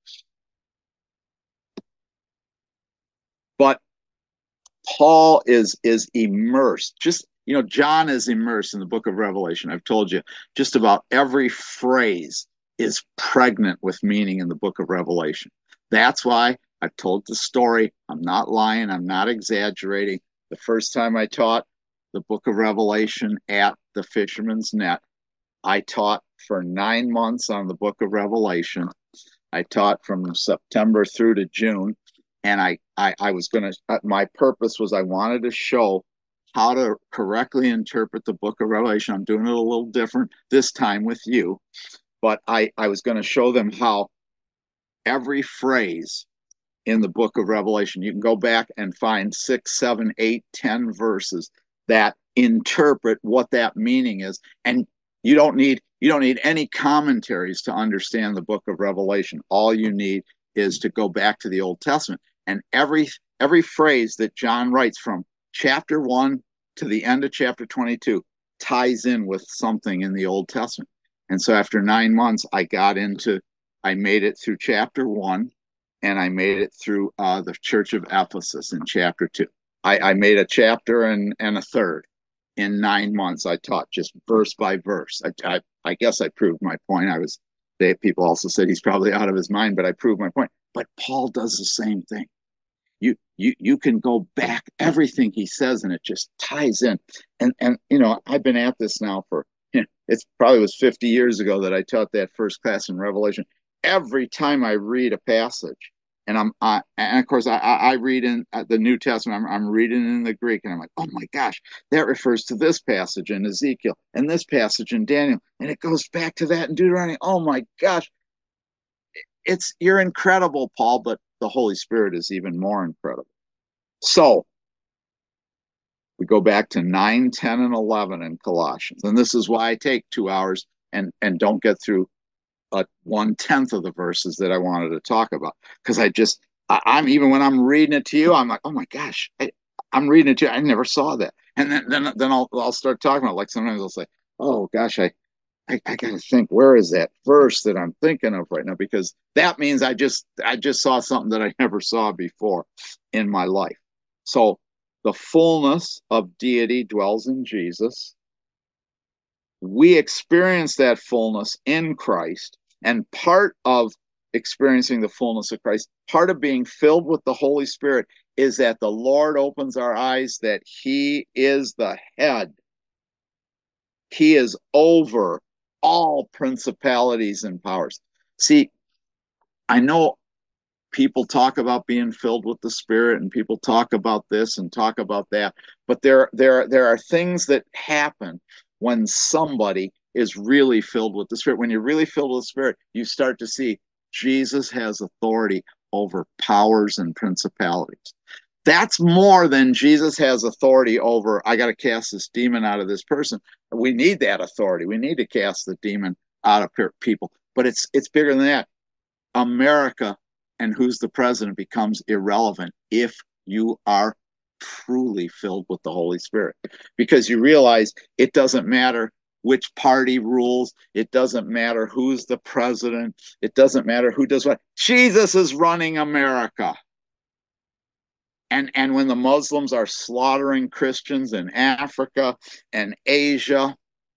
But Paul is is immersed. Just, you know, John is immersed in the book of Revelation. I've told you, just about every phrase is pregnant with meaning in the book of Revelation. That's why I've told the story. I'm not lying. I'm not exaggerating. The first time I taught the book of Revelation at the Fisherman's Net. I taught for nine months on the book of Revelation. I taught from September through to June. And I, I, I was going to, my purpose was I wanted to show how to correctly interpret the book of Revelation. I'm doing it a little different this time with you, but I, I was going to show them how every phrase in the book of Revelation, you can go back and find six, seven, eight, ten verses that interpret what that meaning is. And you don't need you don't need any commentaries to understand the book of Revelation. All you need is to go back to the Old Testament. And every every phrase that John writes from chapter one to the end of chapter twenty-two ties in with something in the Old Testament. And so after nine months, I got into, I made it through chapter one, and I made it through uh, the Church of Ephesus in chapter two. I, I made a chapter and, and a third in nine months. I taught just verse by verse. I, I, I guess I proved my point. I was, they, people also said he's probably out of his mind, but I proved my point. But Paul does the same thing. You, you, you can go back everything he says, and it just ties in. And, and you know, I've been at this now for, you know, it's probably was fifty years ago that I taught that first class in Revelation. Every time I read a passage, and I'm, I, and of course I, I read in the New Testament, I'm, I'm reading in the Greek, and I'm like, oh my gosh, that refers to this passage in Ezekiel, and this passage in Daniel, and it goes back to that in Deuteronomy. Oh my gosh, it's you're incredible, Paul, but the Holy Spirit is even more incredible. So we go back to nine, ten, and eleven in Colossians, and this is why I take two hours and and don't get through a one tenth of the verses that I wanted to talk about, because I just I, I'm even when I'm reading it to you, I'm like, oh my gosh, I, I'm reading it to you. I never saw that, and then then then I'll I'll start talking about it. Like sometimes I'll say, oh gosh, I I, I got to think, where is that verse that I'm thinking of right now? Because that means I just I just saw something that I never saw before in my life. So the fullness of deity dwells in Jesus. We experience that fullness in Christ, and part of experiencing the fullness of Christ, part of being filled with the Holy Spirit, is that the Lord opens our eyes that he is the head. He is over all principalities and powers. See, I know people talk about being filled with the Spirit, and people talk about this and talk about that, but there there there are things that happen when somebody is really filled with the Spirit. When you're really filled with the Spirit, you start to see Jesus has authority over powers and principalities. That's more than Jesus has authority over, I got to cast this demon out of this person. We need that authority. We need to cast the demon out of people. But it's it's bigger than that. America and who's the president becomes irrelevant if you are truly filled with the Holy Spirit. Because you realize it doesn't matter which party rules. It doesn't matter who's the president. It doesn't matter who does what. Jesus is running America. And, and when the Muslims are slaughtering Christians in Africa and Asia,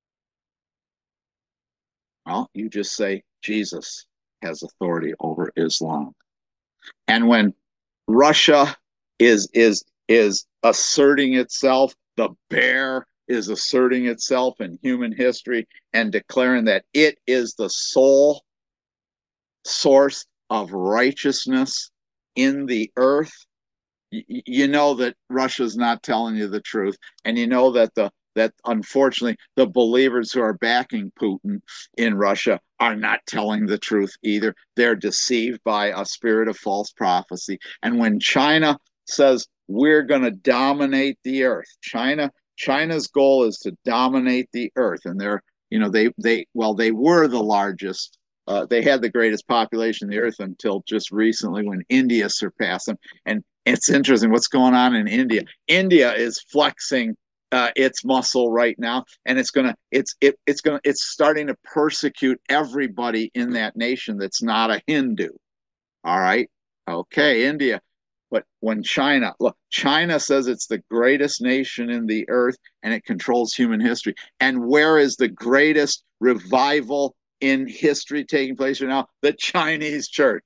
well, you just say Jesus has authority over Islam. And when Russia is is is asserting itself, the bear is asserting itself in human history and declaring that it is the sole source of righteousness in the earth, you know that Russia's not telling you the truth, and you know that the that unfortunately the believers who are backing Putin in Russia are not telling the truth either. They're deceived by a spirit of false prophecy. And when China says we're going to dominate the earth, China China's goal is to dominate the earth, and they're you know they they well they were the largest. Uh, they had the greatest population of the earth until just recently when India surpassed them. And it's interesting what's going on in India. India is flexing uh, its muscle right now, and it's gonna, it's it, it's gonna, it's starting to persecute everybody in that nation that's not a Hindu. All right, okay, India. But when China, look, China says it's the greatest nation in the earth, and it controls human history. And where is the greatest revival in history taking place right now? The Chinese church.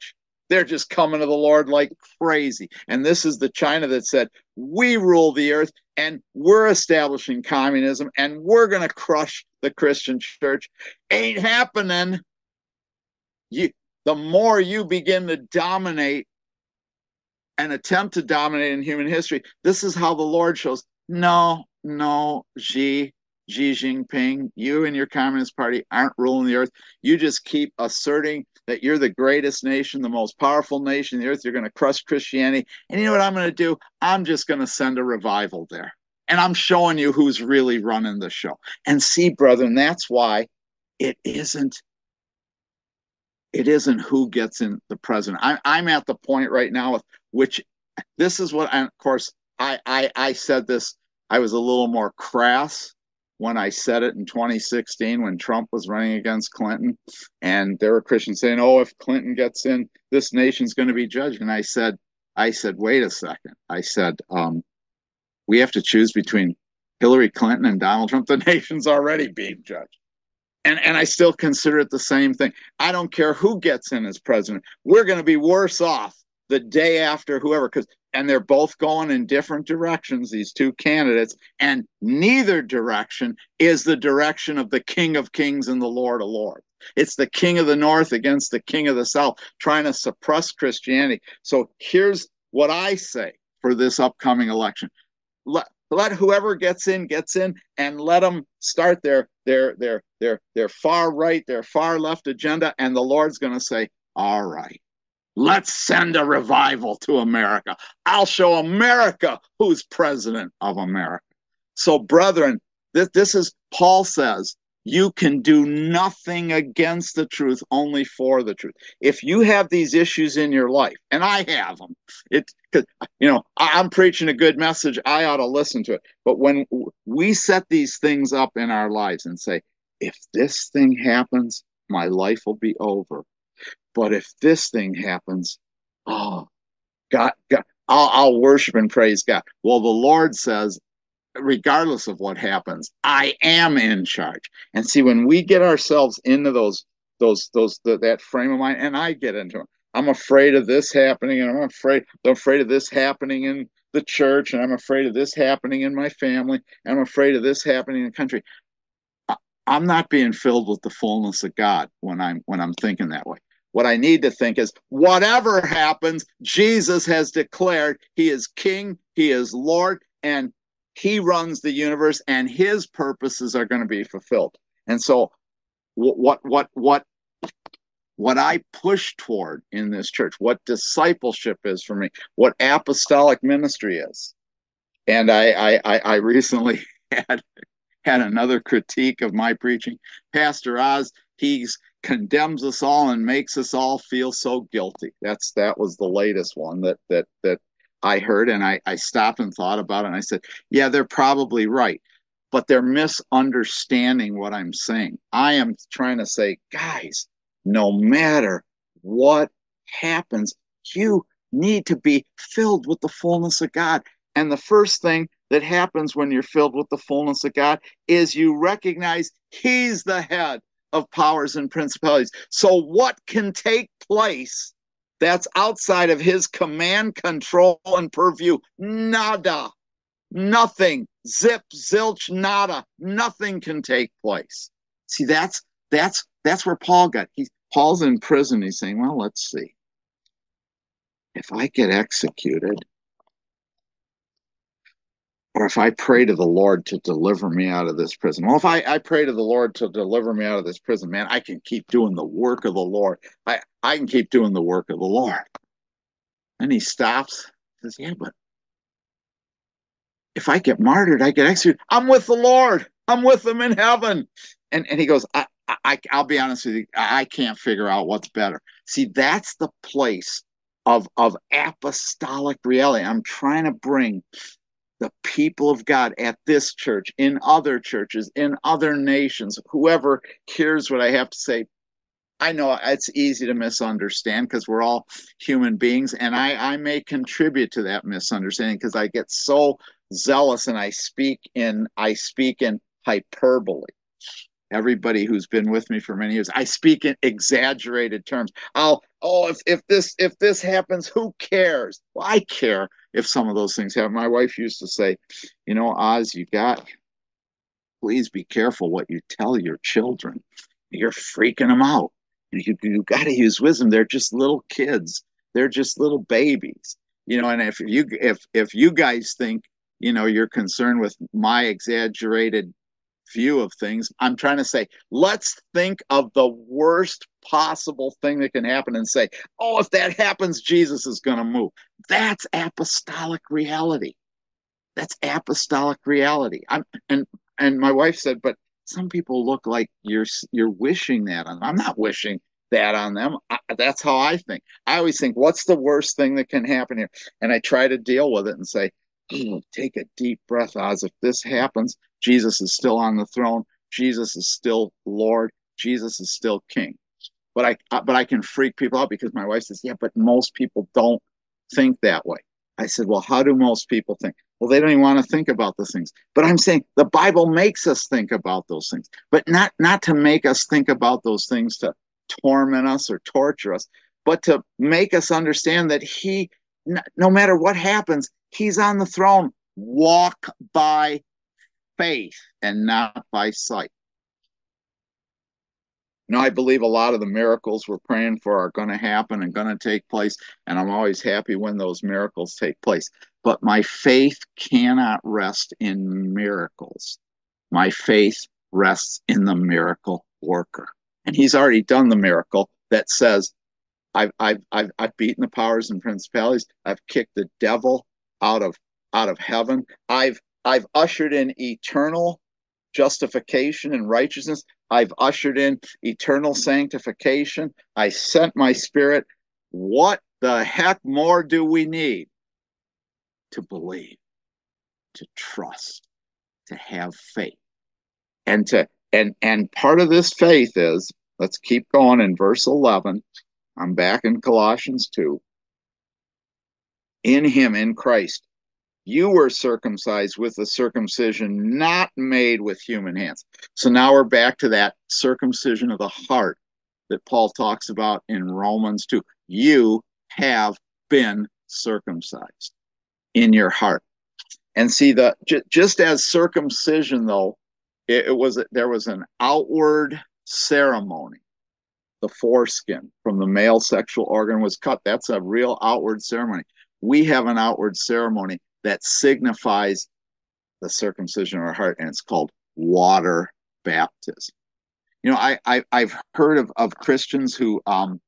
They're just coming to the Lord like crazy. And this is the China that said, we rule the earth and we're establishing communism and we're going to crush the Christian church. Ain't happening. You, the more you begin to dominate and attempt to dominate in human history, this is how the Lord shows, no, no, Xi, Xi Jinping, you and your Communist Party aren't ruling the earth. You just keep asserting that you're the greatest nation, the most powerful nation on the earth. You're going to crush Christianity. And you know what I'm going to do? I'm just going to send a revival there. And I'm showing you who's really running the show. And see, brethren, that's why it isn't it isn't who gets in the president. I, I'm at the point right now with which this is what, and of course, I, I I said this. I was a little more crass when I said it in twenty sixteen when Trump was running against Clinton, and there were Christians saying, "Oh, if Clinton gets in, this nation's going to be judged." And I said, "I said, wait a second." I said, um, "We have to choose between Hillary Clinton and Donald Trump. The nation's already being judged." And, and I still consider it the same thing. I don't care who gets in as president. We're going to be worse off the day after whoever, because and they're both going in different directions, these two candidates, and neither direction is the direction of the King of Kings and the Lord of Lords. It's the King of the North against the King of the South, trying to suppress Christianity. So here's what I say for this upcoming election. Let, let whoever gets in gets in, and let them start their their their their their far right, their far left agenda, and the Lord's going to say, all right, let's send a revival to America. I'll show America who's president of America. So, brethren, this, this is, Paul says, you can do nothing against the truth, only for the truth. If you have these issues in your life, and I have them, it, you know, I'm preaching a good message, I ought to listen to it. But when we set these things up in our lives and say, if this thing happens, my life will be over. But if this thing happens, oh, God, God, I'll, I'll worship and praise God. Well, the Lord says, regardless of what happens, I am in charge. And see, when we get ourselves into those, those, those, the, that frame of mind, and I get into it, I'm afraid of this happening, and I'm afraid, I'm afraid of this happening in the church, and I'm afraid of this happening in my family, and I'm afraid of this happening in the country. I'm not being filled with the fullness of God when I'm when I'm thinking that way. What I need to think is, whatever happens, Jesus has declared he is King, he is Lord, and he runs the universe, and his purposes are going to be fulfilled. And so what what what what I push toward in this church, what discipleship is for me, what apostolic ministry is. And I I, I recently had had another critique of my preaching. Pastor Oz, he's condemns us all and makes us all feel so guilty. That's that was the latest one that that that I heard, and I, I stopped and thought about it, and I said, yeah, they're probably right, but they're misunderstanding what I'm saying. I am trying to say, guys, no matter what happens, you need to be filled with the fullness of God. And the first thing that happens when you're filled with the fullness of God is you recognize he's the head of powers and principalities. So what can take place that's outside of his command, control, and purview? Nada. Nothing. Zip, zilch, nada. Nothing can take place. See, that's that's that's where Paul got. He Paul's in prison. He's saying, well, let's see. If I get executed, or if I pray to the Lord to deliver me out of this prison, well, if I, I pray to the Lord to deliver me out of this prison, man, I can keep doing the work of the Lord. I, I can keep doing the work of the Lord. And he stops, says, yeah, but if I get martyred, I get executed. I'm with the Lord. I'm with him in heaven. And, and he goes, I, I, I'll be honest with you, I can't figure out what's better. See, that's the place of, of apostolic reality. I'm trying to bring the people of God at this church, in other churches, in other nations, whoever hears what I have to say. I know it's easy to misunderstand because we're all human beings, and I, I may contribute to that misunderstanding because I get so zealous and I speak in I speak in hyperbole. everybody who's been with me for many years, I speak in exaggerated terms. I'll, oh, if, if this if this happens, who cares? Well, I care if some of those things happen. My wife used to say, you know, Oz, you got, please be careful what you tell your children. You're freaking them out. You, you got to use wisdom. They're just little kids. They're just little babies. You know, and if you if if you guys think, you know, you're concerned with my exaggerated view of things, I'm trying to say, let's think of the worst possible thing that can happen and say, oh, if that happens, Jesus is going to move. That's apostolic reality. That's apostolic reality. I'm, and and my wife said, but some people look like you're you're wishing that on them. I'm not wishing that on them. I, that's how I think. I always think, what's the worst thing that can happen here? And I try to deal with it and say, oh, take a deep breath, Oz. If this happens, Jesus is still on the throne. Jesus is still Lord. Jesus is still King. But I but I can freak people out because my wife says, yeah, but most people don't think that way. I said, well, how do most people think? Well, they don't even want to think about those things. But I'm saying the Bible makes us think about those things, but not not to make us think about those things to torment us or torture us, but to make us understand that he, no matter what happens, he's on the throne. Walk by faith and not by sight. You know, I believe a lot of the miracles we're praying for are going to happen and going to take place. And I'm always happy when those miracles take place. But my faith cannot rest in miracles. My faith rests in the miracle worker. And he's already done the miracle that says, I've, I've, I've, I've beaten the powers and principalities. I've kicked the devil out of, out of heaven. I've, I've ushered in eternal justification and righteousness. I've ushered in eternal sanctification. I sent my spirit. What the heck more do we need? To believe, to trust, to have faith. And to and and part of this faith is, let's keep going in verse eleven. I'm back in Colossians two. In him, in Christ, you were circumcised with a circumcision not made with human hands. So now we're back to that circumcision of the heart that Paul talks about in Romans two. You have been circumcised in your heart. And see, the just as circumcision, though, it, it was there was an outward ceremony. The foreskin from the male sexual organ was cut. That's a real outward ceremony. We have an outward ceremony that signifies the circumcision of our heart, and it's called water baptism. You know, I, I I've heard of, of Christians who um,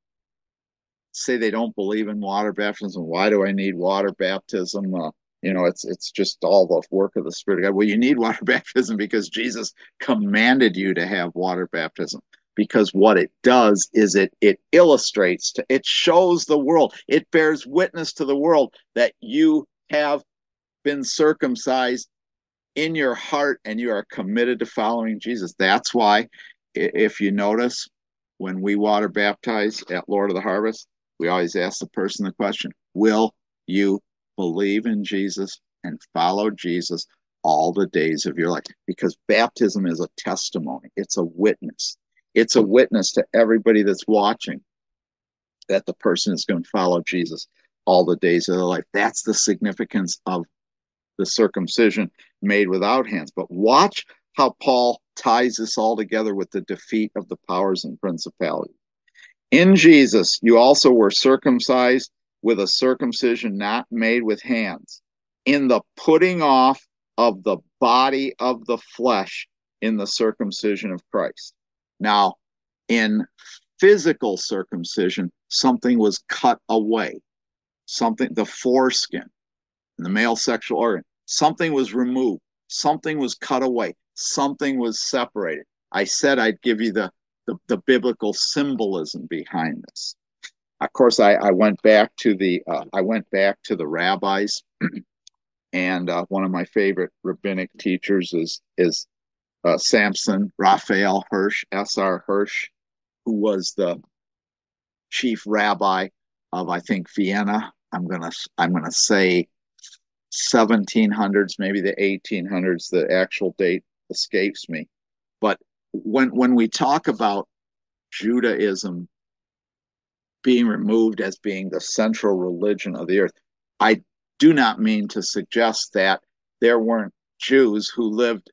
say they don't believe in water baptism. Why do I need water baptism? Uh, you know, it's it's just all the work of the Spirit of God. Well, you need water baptism because Jesus commanded you to have water baptism. Because what it does is it it illustrates, to, it shows the world, it bears witness to the world that you have been circumcised in your heart and you are committed to following Jesus. That's why, if you notice, when we water baptize at Lord of the Harvest, we always ask the person the question, will you believe in Jesus and follow Jesus all the days of your life? Because baptism is a testimony. It's a witness. It's a witness to everybody that's watching that the person is going to follow Jesus all the days of their life. That's the significance of the circumcision made without hands. But watch how Paul ties this all together with the defeat of the powers and principalities. In Jesus, you also were circumcised with a circumcision not made with hands, in the putting off of the body of the flesh in the circumcision of Christ. Now, in physical circumcision, something was cut away. Something, the foreskin, the male sexual organ, something was removed. Something was cut away. Something was separated. I said I'd give you the, the, the biblical symbolism behind this. Of course, I, I went back to the uh, I went back to the rabbis, and uh, one of my favorite rabbinic teachers is is uh, Samson Raphael Hirsch, S R Hirsch, who was the chief rabbi of, I think, Vienna. I'm gonna I'm gonna say seventeen hundreds, maybe the eighteen hundreds. The actual date escapes me, but when when we talk about Judaism being removed as being the central religion of the earth, I do not mean to suggest that there weren't Jews who lived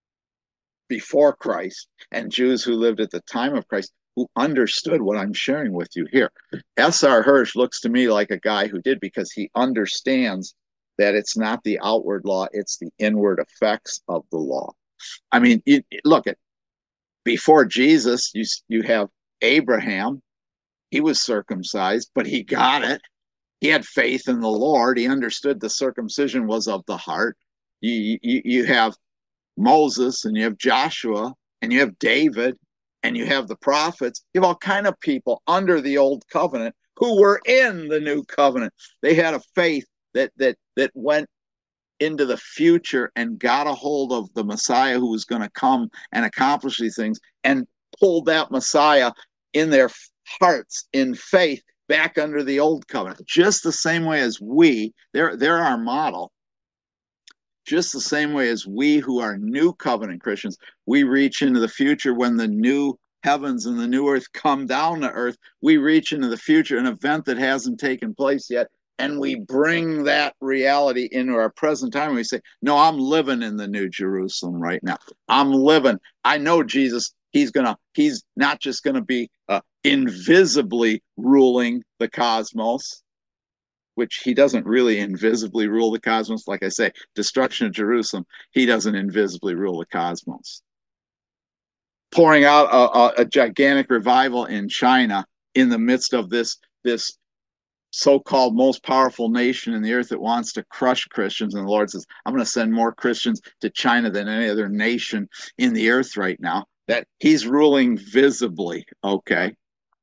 before Christ and Jews who lived at the time of Christ who understood what I'm sharing with you here. S R. Hirsch looks to me like a guy who did, because he understands that it's not the outward law, it's the inward effects of the law. I mean, it, it, look at before Jesus, you you have Abraham. He was circumcised, but he got it. He had faith in the Lord. He understood the circumcision was of the heart. You you, you have Moses, and you have Joshua, and you have David, and you have the prophets. You have all kind of people under the old covenant who were in the new covenant. They had a faith that that that went into the future and got a hold of the Messiah who was going to come and accomplish these things, and pulled that Messiah in their hearts in faith back under the old covenant. Just the same way as we, they're, they're our model. Just the same way as we who are new covenant Christians, we reach into the future when the new heavens and the new earth come down to earth. We reach into the future, an event that hasn't taken place yet, and we bring that reality into our present time. And we say, no, I'm living in the New Jerusalem right now. I'm living. I know Jesus, he's gonna, he's not just gonna be uh, invisibly ruling the cosmos, which he doesn't really invisibly rule the cosmos. Like I say, destruction of Jerusalem, he doesn't invisibly rule the cosmos. Pouring out a, a, a gigantic revival in China in the midst of this, this so-called most powerful nation in the earth that wants to crush Christians. And the Lord says, I'm going to send more Christians to China than any other nation in the earth right now. That he's ruling visibly, okay?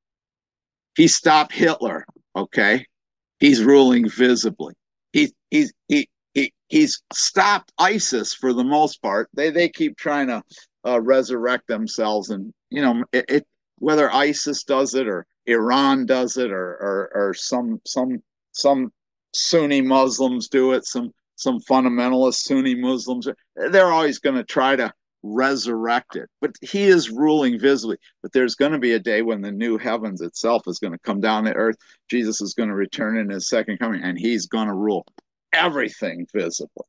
He stopped Hitler, okay? He's ruling visibly. He, he's, he, he, he's stopped ISIS for the most part. They, they keep trying to uh, resurrect themselves. And, you know, it, it, whether ISIS does it or Iran does it, or, or, or some, some, some Sunni Muslims do it, some, some fundamentalist Sunni Muslims, they're always going to try to resurrect it. But he is ruling visibly. But there's going to be a day when the new heavens itself is going to come down to earth. Jesus is going to return in his second coming, and he's going to rule everything visibly.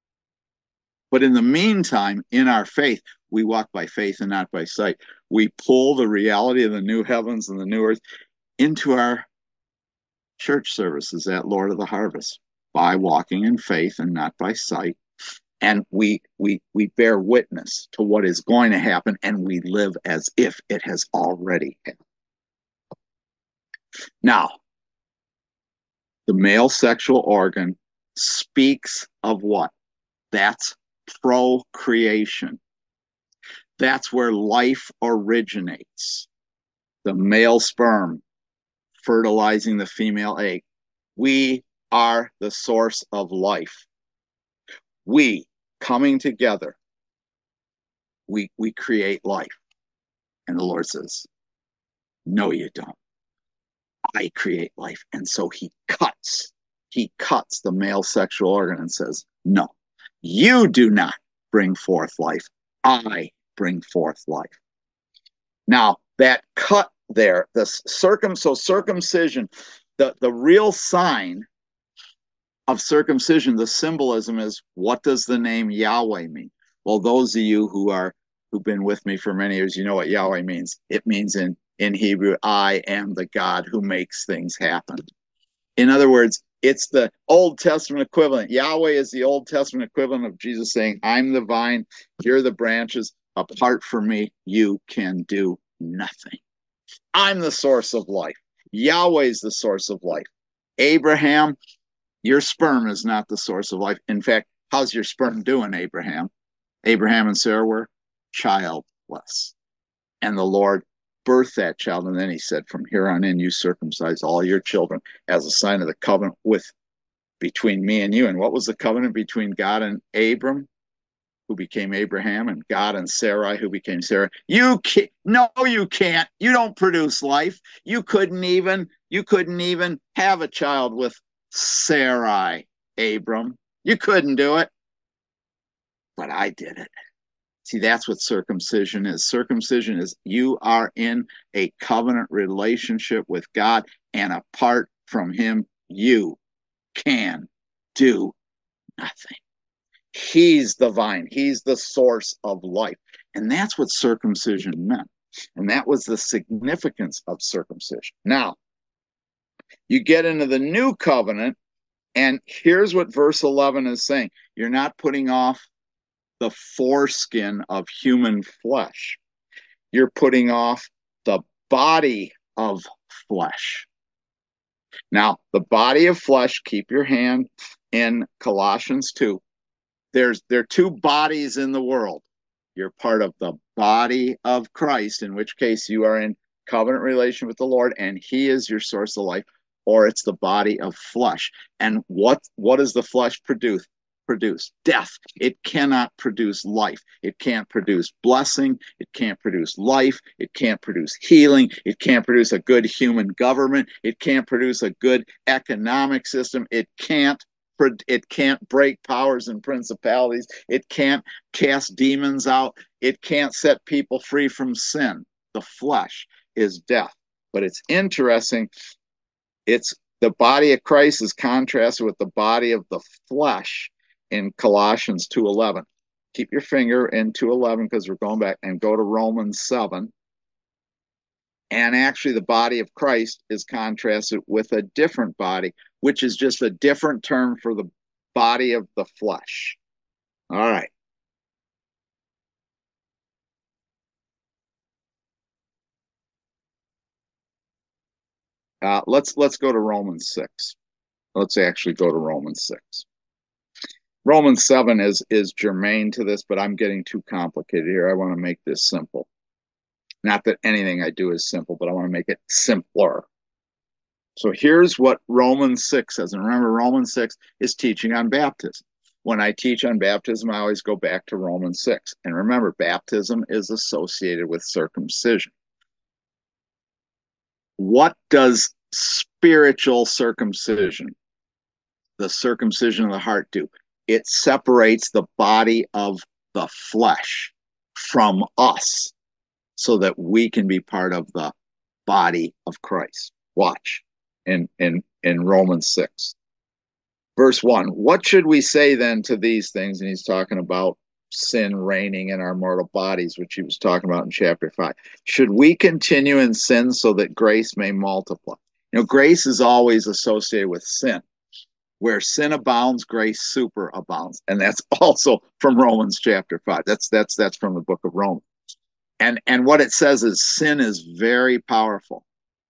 But in the meantime, in our faith, we walk by faith and not by sight. We pull the reality of the new heavens and the new earth into our church services at Lord of the Harvest by walking in faith and not by sight. And we we we bear witness to what is going to happen, and we live as if it has already happened. Now, the male sexual organ speaks of what? That's procreation. That's where life originates. The male sperm fertilizing the female egg. We are the source of life. We, coming together, we, we create life. And the Lord says, no, you don't. I create life. And so he cuts, he cuts the male sexual organ and says, no, you do not bring forth life. I bring forth life. Now, that cut there, the circum, so circumcision, the, the real sign of circumcision, the symbolism is, what does the name Yahweh mean? Well, those of you who are who've been with me for many years, you know what Yahweh means. It means in in Hebrew, I am the God who makes things happen. In other words, it's the Old Testament equivalent. Yahweh is the Old Testament equivalent of Jesus saying, I'm the vine, you're the branches. Apart from me, you can do nothing. I'm the source of life. Yahweh is the source of life. Abraham, your sperm is not the source of life. In fact, how's your sperm doing, Abraham? Abraham and Sarah were childless. And the Lord birthed that child. And then he said, from here on in, you circumcise all your children as a sign of the covenant with between me and you. And what was the covenant between God and Abram, who became Abraham, and God and Sarai, who became Sarah? You can't, no, you can't. You don't produce life. You couldn't even, you couldn't even have a child with Sarai, Abram. You couldn't do it. But I did it. See, that's what circumcision is. Circumcision is you are in a covenant relationship with God, and apart from him, you can do nothing. He's the vine. He's the source of life. And that's what circumcision meant. And that was the significance of circumcision. Now, you get into the new covenant, and here's what verse eleven is saying. You're not putting off the foreskin of human flesh. You're putting off the body of flesh. Now, the body of flesh, keep your hand in Colossians two. There's there are two bodies in the world. You're part of the body of Christ, in which case you are in covenant relation with the Lord, and he is your source of life, or it's the body of flesh. And what what does the flesh produce? Produce death. It cannot produce life. It can't produce blessing. It can't produce life. It can't produce healing. It can't produce a good human government. It can't produce a good economic system. It can't it can't break powers and principalities. It can't cast demons out. It can't set people free from sin. The flesh is death. But it's interesting. It's the body of Christ is contrasted with the body of the flesh in Colossians two eleven. Keep your finger in two eleven because we're going back, and go to Romans seven. And actually the body of Christ is contrasted with a different body, which is just a different term for the body of the flesh. All right. Uh, let's let's go to Romans six. Let's actually go to Romans six. Romans seven is is germane to this, but I'm getting too complicated here. I want to make this simple. Not that anything I do is simple, but I want to make it simpler. So here's what Romans six says. And remember, Romans six is teaching on baptism. When I teach on baptism, I always go back to Romans six. And remember, baptism is associated with circumcision. What does spiritual circumcision, the circumcision of the heart, do? It separates the body of the flesh from us so that we can be part of the body of Christ. Watch in, in, in Romans six. Verse one, what should we say then to these things? And he's talking about sin reigning in our mortal bodies, which he was talking about in chapter five. Should we continue in sin so that grace may multiply? You know, grace is always associated with sin. Where sin abounds, grace superabounds. And that's also from Romans chapter five. That's that's that's from the book of Romans. And and what it says is sin is very powerful.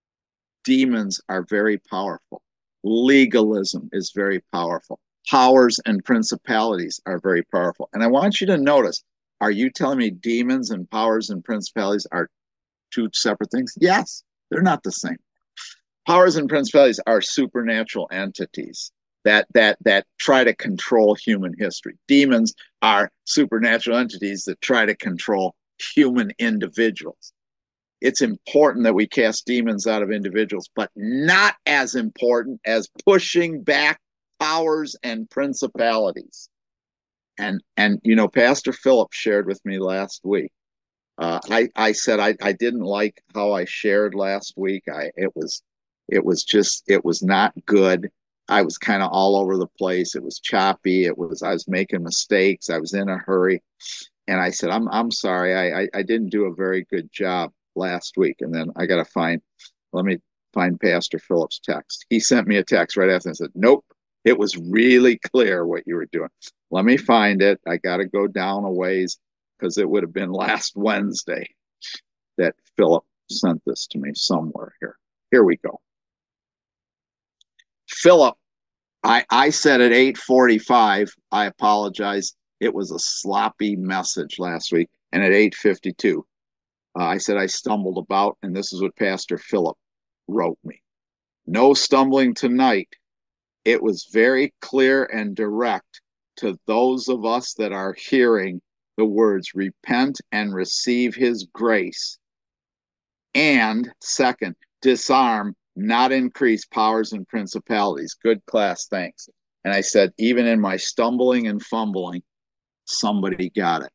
Demons are very powerful. Legalism is very powerful. Powers and principalities are very powerful. And I want you to notice, are you telling me demons and powers and principalities are two separate things? Yes, they're not the same. Powers and principalities are supernatural entities that that that try to control human history. Demons are supernatural entities that try to control human individuals. It's important that we cast demons out of individuals, but not as important as pushing back powers and principalities. And and you know, Pastor Philip shared with me last week. Uh, I I said I I didn't like how I shared last week. I it was it was just it was not good. I was kind of all over the place. It was choppy. It was I was making mistakes. I was in a hurry, and I said, "I'm I'm sorry. I I, I didn't do a very good job last week." And then I got to find. Let me find Pastor Philip's text. He sent me a text right after and said, "Nope, it was really clear what you were doing." Let me find it. I got to go down a ways because it would have been last Wednesday that Philip sent this to me somewhere here. Here we go. Philip, I, I said at eight forty-five, I apologize. It was a sloppy message last week. And at eight fifty-two, uh, I said I stumbled about, and this is what Pastor Philip wrote me. No stumbling tonight. It was very clear and direct to those of us that are hearing the words, repent and receive his grace. And second, disarm, not increase powers and principalities. Good class, thanks. And I said, even in my stumbling and fumbling, somebody got it.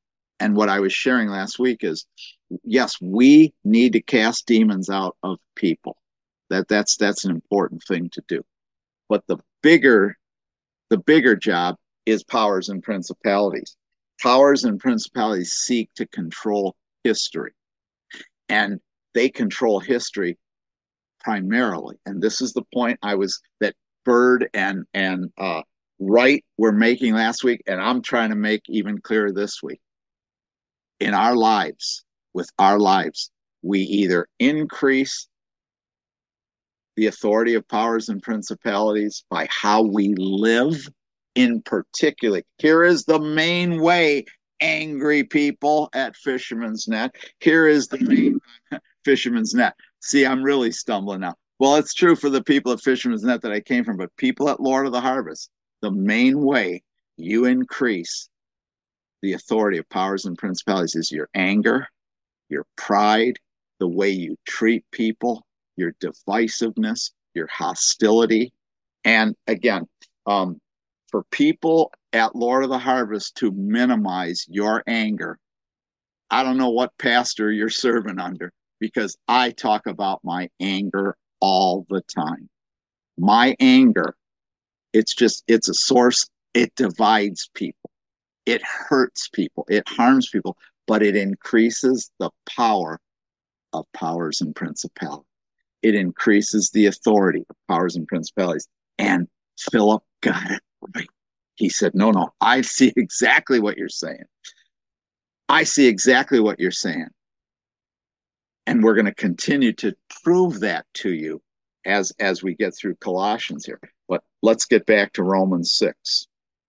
and what I was sharing last week is, yes, we need to cast demons out of people. That that's that's an important thing to do. But the bigger the bigger job is powers and principalities. Powers and principalities seek to control history, and they control history primarily. And this is the point I was that Bird and and uh, Wright were making last week, and I'm trying to make even clearer this week. In our lives, with our lives, we either increase the authority of powers and principalities by how we live in particular. Here is the main way, angry people at Fisherman's Net. Here is the main Fisherman's Net. See, I'm really stumbling now. Well, it's true for the people at Fisherman's Net that I came from, but people at Lord of the Harvest, the main way you increase the authority of powers and principalities is your anger, your pride, the way you treat people, your divisiveness, your hostility. And again, um, for people at Lord of the Harvest to minimize your anger, I don't know what pastor you're serving under, because I talk about my anger all the time. My anger, it's just, it's a source, it divides people. It hurts people, it harms people, but it increases the power of powers and principalities. It increases the authority of powers and principalities. And Philip got it right. He said, no, no, I see exactly what you're saying. I see exactly what you're saying. And we're going to continue to prove that to you as, as we get through Colossians here. But let's get back to Romans six.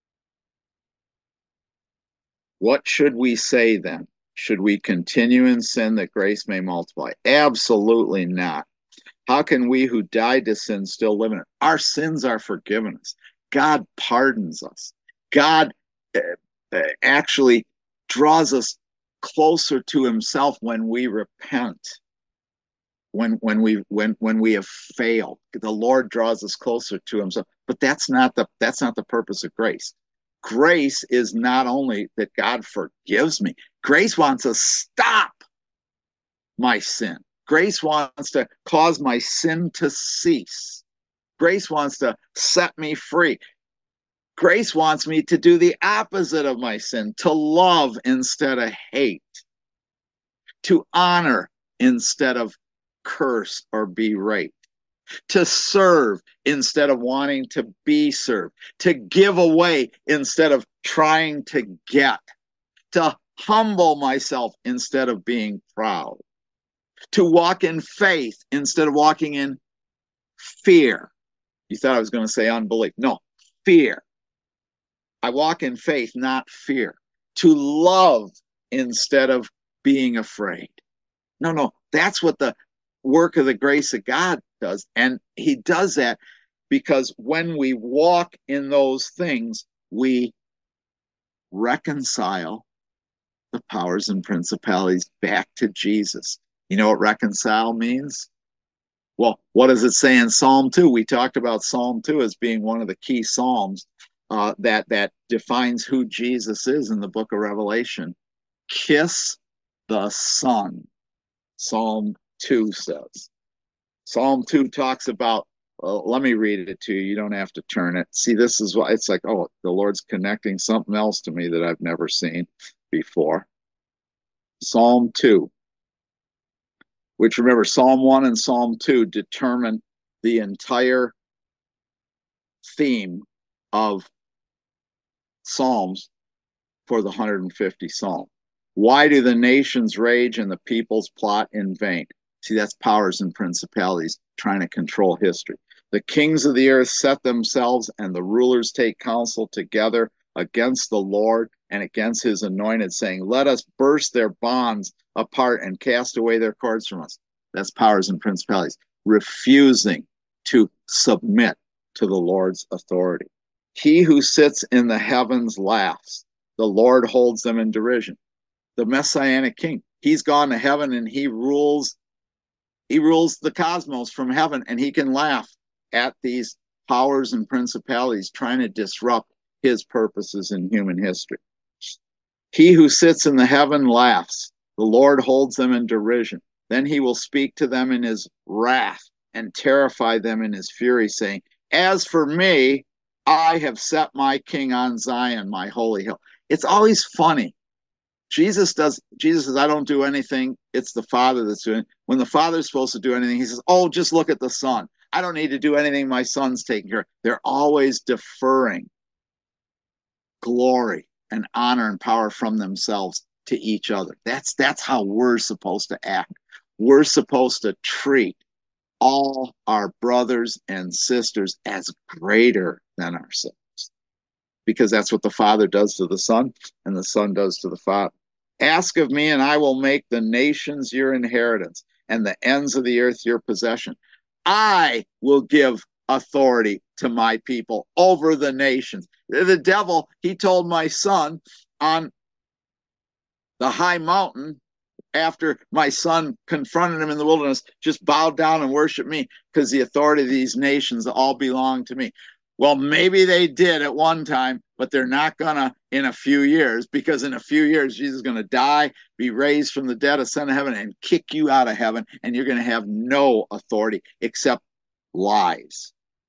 What should we say then? Should we continue in sin that grace may multiply? Absolutely not. How can we who died to sin still live in it? Our sins are forgiven us. God pardons us. God uh, actually draws us closer to himself when we repent. When, when we when when we have failed, the Lord draws us closer to himself. But that's not the that's not the purpose of grace. Grace is not only that God forgives me. Grace wants to stop my sin. Grace wants to cause my sin to cease. Grace wants to set me free. Grace wants me to do the opposite of my sin, to love instead of hate, to honor instead of curse or berate, to serve instead of wanting to be served, to give away instead of trying to get, to humble myself instead of being proud, to walk in faith instead of walking in fear. You thought I was going to say unbelief. No, fear. I walk in faith, not fear. To love instead of being afraid. No, no, that's what the work of the grace of God does. And he does that because when we walk in those things, we reconcile the powers and principalities back to Jesus. You know what reconcile means? Well, what does it say in Psalm two? We talked about Psalm two as being one of the key Psalms uh, that, that defines who Jesus is in the book of Revelation. Kiss the Son, Psalm two says. Psalm two talks about, well, let me read it to you. You don't have to turn it. See, this is why it's like, oh, the Lord's connecting something else to me that I've never seen before. Psalm two, which remember, Psalm one and Psalm two determine the entire theme of Psalms for the one hundred fifty Psalm. Why do the nations rage and the peoples plot in vain? See, that's powers and principalities trying to control history. The kings of the earth set themselves, and the rulers take counsel together against the Lord and against his anointed, saying, let us burst their bonds apart and cast away their cords from us. That's powers and principalities refusing to submit to the Lord's authority. He who sits in the heavens laughs. The Lord holds them in derision. The Messianic king, he's gone to heaven and he rules He rules the cosmos from heaven, and he can laugh at these powers and principalities trying to disrupt his purposes in human history. He who sits in the heaven laughs. The Lord holds them in derision. Then he will speak to them in his wrath and terrify them in his fury, saying, As for me, I have set my king on Zion, my holy hill. It's always funny. Jesus does, Jesus says, I don't do anything. It's the Father that's doing it. When the Father's supposed to do anything, he says, Oh, just look at the Son. I don't need to do anything. My Son's taking care of. They're always deferring glory and honor and power from themselves to each other. That's that's how we're supposed to act. We're supposed to treat all our brothers and sisters as greater than ourselves, because that's what the Father does to the Son and the Son does to the Father. Ask of me, and I will make the nations your inheritance and the ends of the earth your possession. I will give authority to my people over the nations. The devil, he told my son on the high mountain, after my son confronted him in the wilderness, just bow down and worship me, because the authority of these nations all belong to me. Well, maybe they did at one time, but they're not gonna in a few years, because in a few years, Jesus is gonna die, be raised from the dead, ascend to heaven, and kick you out of heaven, and you're gonna have no authority except lies.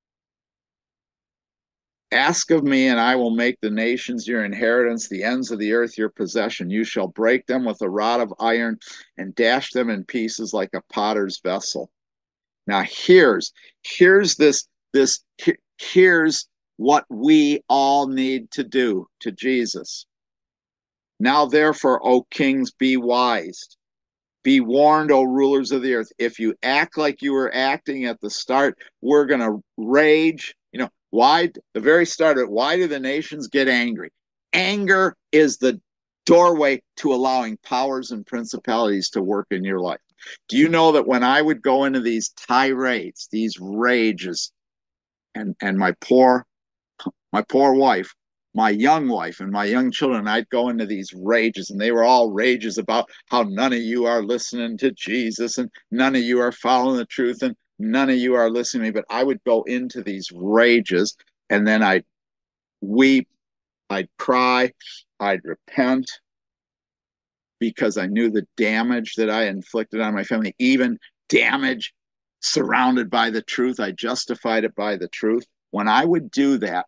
Ask of me, and I will make the nations your inheritance, the ends of the earth your possession. You shall break them with a rod of iron and dash them in pieces like a potter's vessel. Now here's here's this this here's what we all need to do to Jesus. Now therefore, O kings, be wise. Be warned, O rulers of the earth. If you act like you were acting at the start, we're going to rage. You know, why, the very start of it, why do the nations get angry? Anger is the doorway to allowing powers and principalities to work in your life. Do you know that when I would go into these tirades, these rages, and, and my poor, my poor wife, my young wife and my young children, I'd go into these rages, and they were all rages about how none of you are listening to Jesus, and none of you are following the truth, and none of you are listening to me. But I would go into these rages, and then I'd weep, I'd cry, I'd repent, because I knew the damage that I inflicted on my family, even damage surrounded by the truth. I justified it by the truth. When I would do that,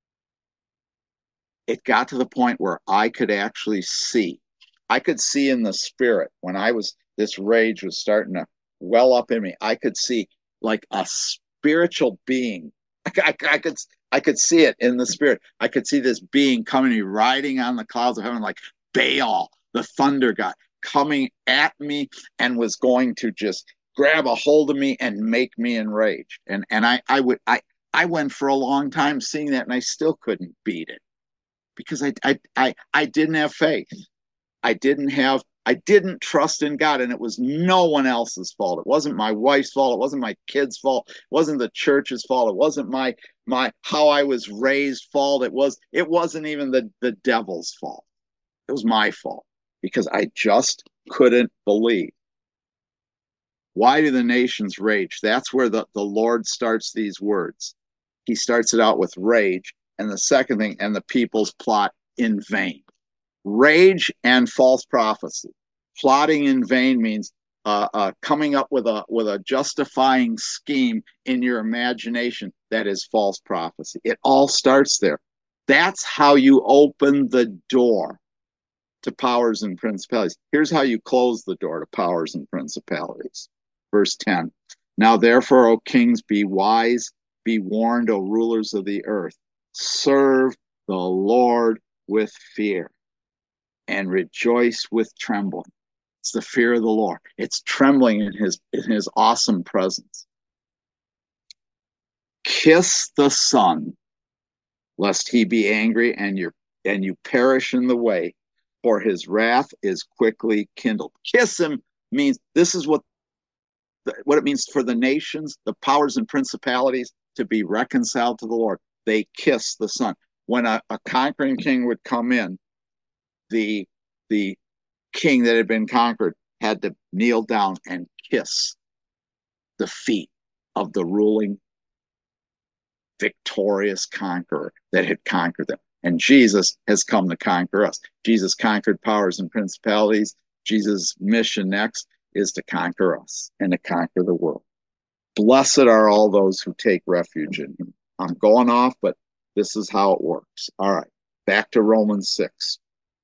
it got to the point where I could actually see. I could see in the spirit when I was, this rage was starting to well up in me. I could see like a spiritual being. I, I, I could, I could see it in the spirit. I could see this being coming, riding on the clouds of heaven, like Baal, the thunder god, coming at me, and was going to just grab a hold of me and make me enraged. And and I, I would, I, I went for a long time seeing that, and I still couldn't beat it, because I, I, I, I didn't have faith. I didn't have, I didn't trust in God, and it was no one else's fault. It wasn't my wife's fault. It wasn't my kids' fault. It wasn't the church's fault. It wasn't my, my, how I was raised fault. It was, it wasn't even the, the devil's fault. It was my fault, because I just couldn't believe. Why do the nations rage? That's where the, the Lord starts these words. He starts it out with rage. And the second thing, and the people's plot in vain. Rage and false prophecy. Plotting in vain means uh, uh, coming up with a with a justifying scheme in your imagination that is false prophecy. It all starts there. That's how you open the door to powers and principalities. Here's how you close the door to powers and principalities. Verse ten. Now therefore, O kings, be wise, be warned, O rulers of the earth. Serve the Lord with fear and rejoice with trembling. It's the fear of the Lord. It's trembling in his, in his awesome presence. Kiss the Son, lest he be angry and you and you perish in the way, for his wrath is quickly kindled. Kiss him means, this is what what it means for the nations, the powers and principalities, to be reconciled to the Lord. They kiss the Son. When a, a conquering king would come in, the the king that had been conquered had to kneel down and kiss the feet of the ruling, victorious conqueror that had conquered them. And Jesus has come to conquer us. Jesus conquered powers and principalities. Jesus' mission next is to conquer us and to conquer the world. Blessed are all those who take refuge in him. I'm going off, but this is how it works. All right, back to Romans six.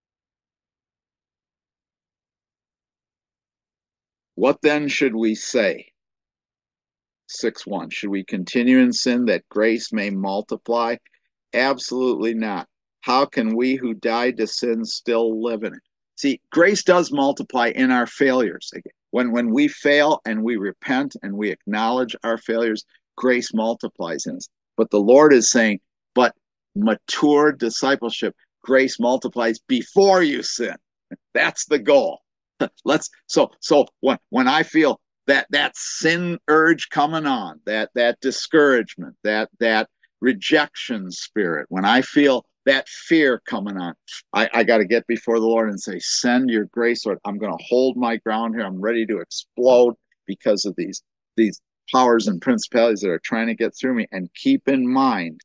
What then should we say? six one. Should we continue in sin that grace may multiply? Absolutely not. How can we who died to sin still live in it? See, grace does multiply in our failures. When, when we fail and we repent and we acknowledge our failures, grace multiplies in us. But the Lord is saying, but mature discipleship, grace multiplies before you sin. That's the goal. Let's so so when when I feel that that sin urge coming on, that that discouragement, that that rejection spirit, when I feel that fear coming on, I, I got to get before the Lord and say, send your grace, Lord. I'm going to hold my ground here. I'm ready to explode because of these these powers and principalities that are trying to get through me. And keep in mind,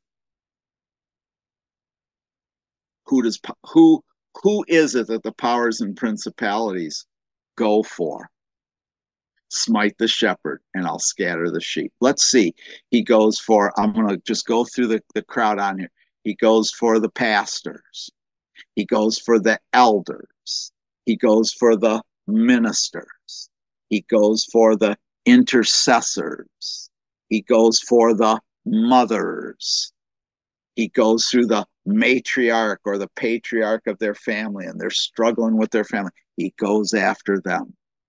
who does who who is it that the powers and principalities go for? Smite the shepherd and I'll scatter the sheep. Let's see. He goes for, I'm going to just go through the, the crowd on here. He goes for the pastors. He goes for the elders. He goes for the ministers. He goes for the intercessors. He goes for the mothers. He goes through the matriarch or the patriarch of their family, and they're struggling with their family. He goes after them.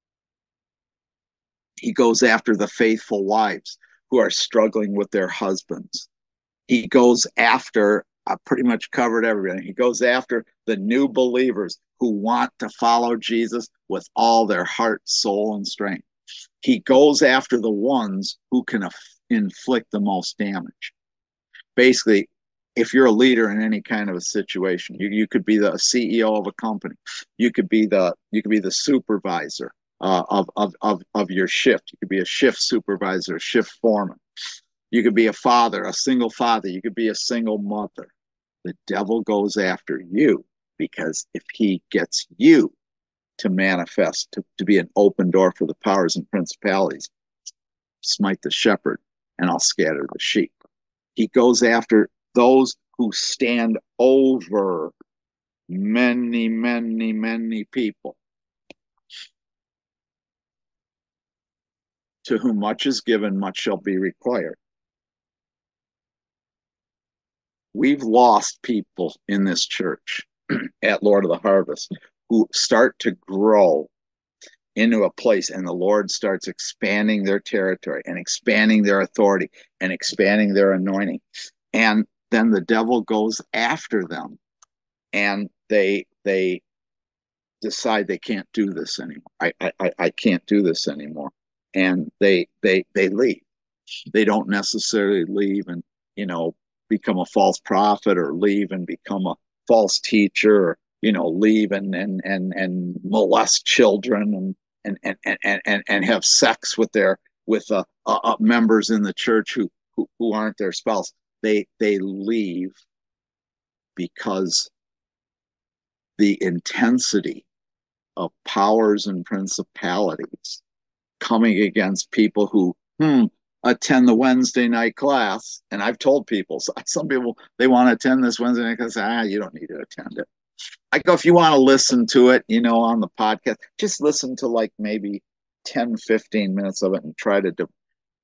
He goes after the faithful wives who are struggling with their husbands. He goes after, I pretty much covered everything. He goes after the new believers who want to follow Jesus with all their heart, soul, and strength. He goes after the ones who can inflict the most damage. Basically, if you're a leader in any kind of a situation, you, you could be the C E O of a company. You could be the you could be the supervisor uh, of, of, of, of your shift. You could be a shift supervisor, a shift foreman. You could be a father, a single father. You could be a single mother. The devil goes after you because if he gets you to manifest, to, to be an open door for the powers and principalities, smite the shepherd and I'll scatter the sheep. He goes after those who stand over many, many, many people. To whom much is given, much shall be required. We've lost people in this church at Lord of the Harvest who start to grow into a place, and the Lord starts expanding their territory and expanding their authority and expanding their anointing. And then the devil goes after them, and they they decide they can't do this anymore. I I, I can't do this anymore. And they they they leave. They don't necessarily leave and, you know, become a false prophet or leave and become a false teacher or, you know, leave and and and, and molest children and and, and, and, and, and have sex with their with uh, uh, members in the church who, who who aren't their spouse. They they leave because the intensity of powers and principalities coming against people who hmm, attend the Wednesday night class. And I've told people, some people, they want to attend this Wednesday night class. Ah, you don't need to attend it. I go, if you want to listen to it, you know, on the podcast, just listen to like maybe ten, fifteen minutes of it and try to do.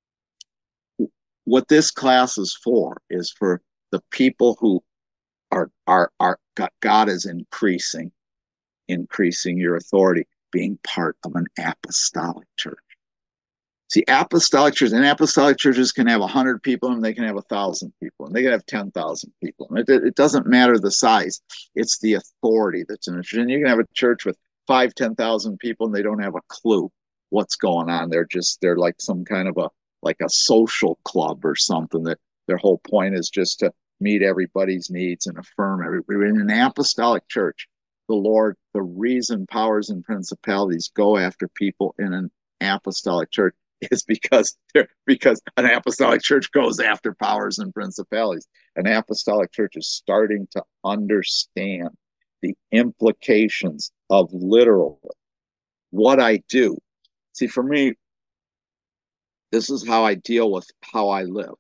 What this class is for is for the people who are, are, are, God is increasing, increasing your authority, being part of an apostolic church. See, apostolic churches, and apostolic churches can have one hundred people and they can have one thousand people and they can have ten thousand people. And it, it doesn't matter the size. It's the authority that's in a church. And you can have a church with five, ten thousand people and they don't have a clue what's going on. They're just, they're like some kind of a, like a social club or something that their whole point is just to meet everybody's needs and affirm everybody. In an apostolic church, the Lord, the reason powers and principalities go after people in an apostolic church is because because an apostolic church goes after powers and principalities. An apostolic church is starting to understand the implications of literally what I do. See, for me, this is how I deal with how I live.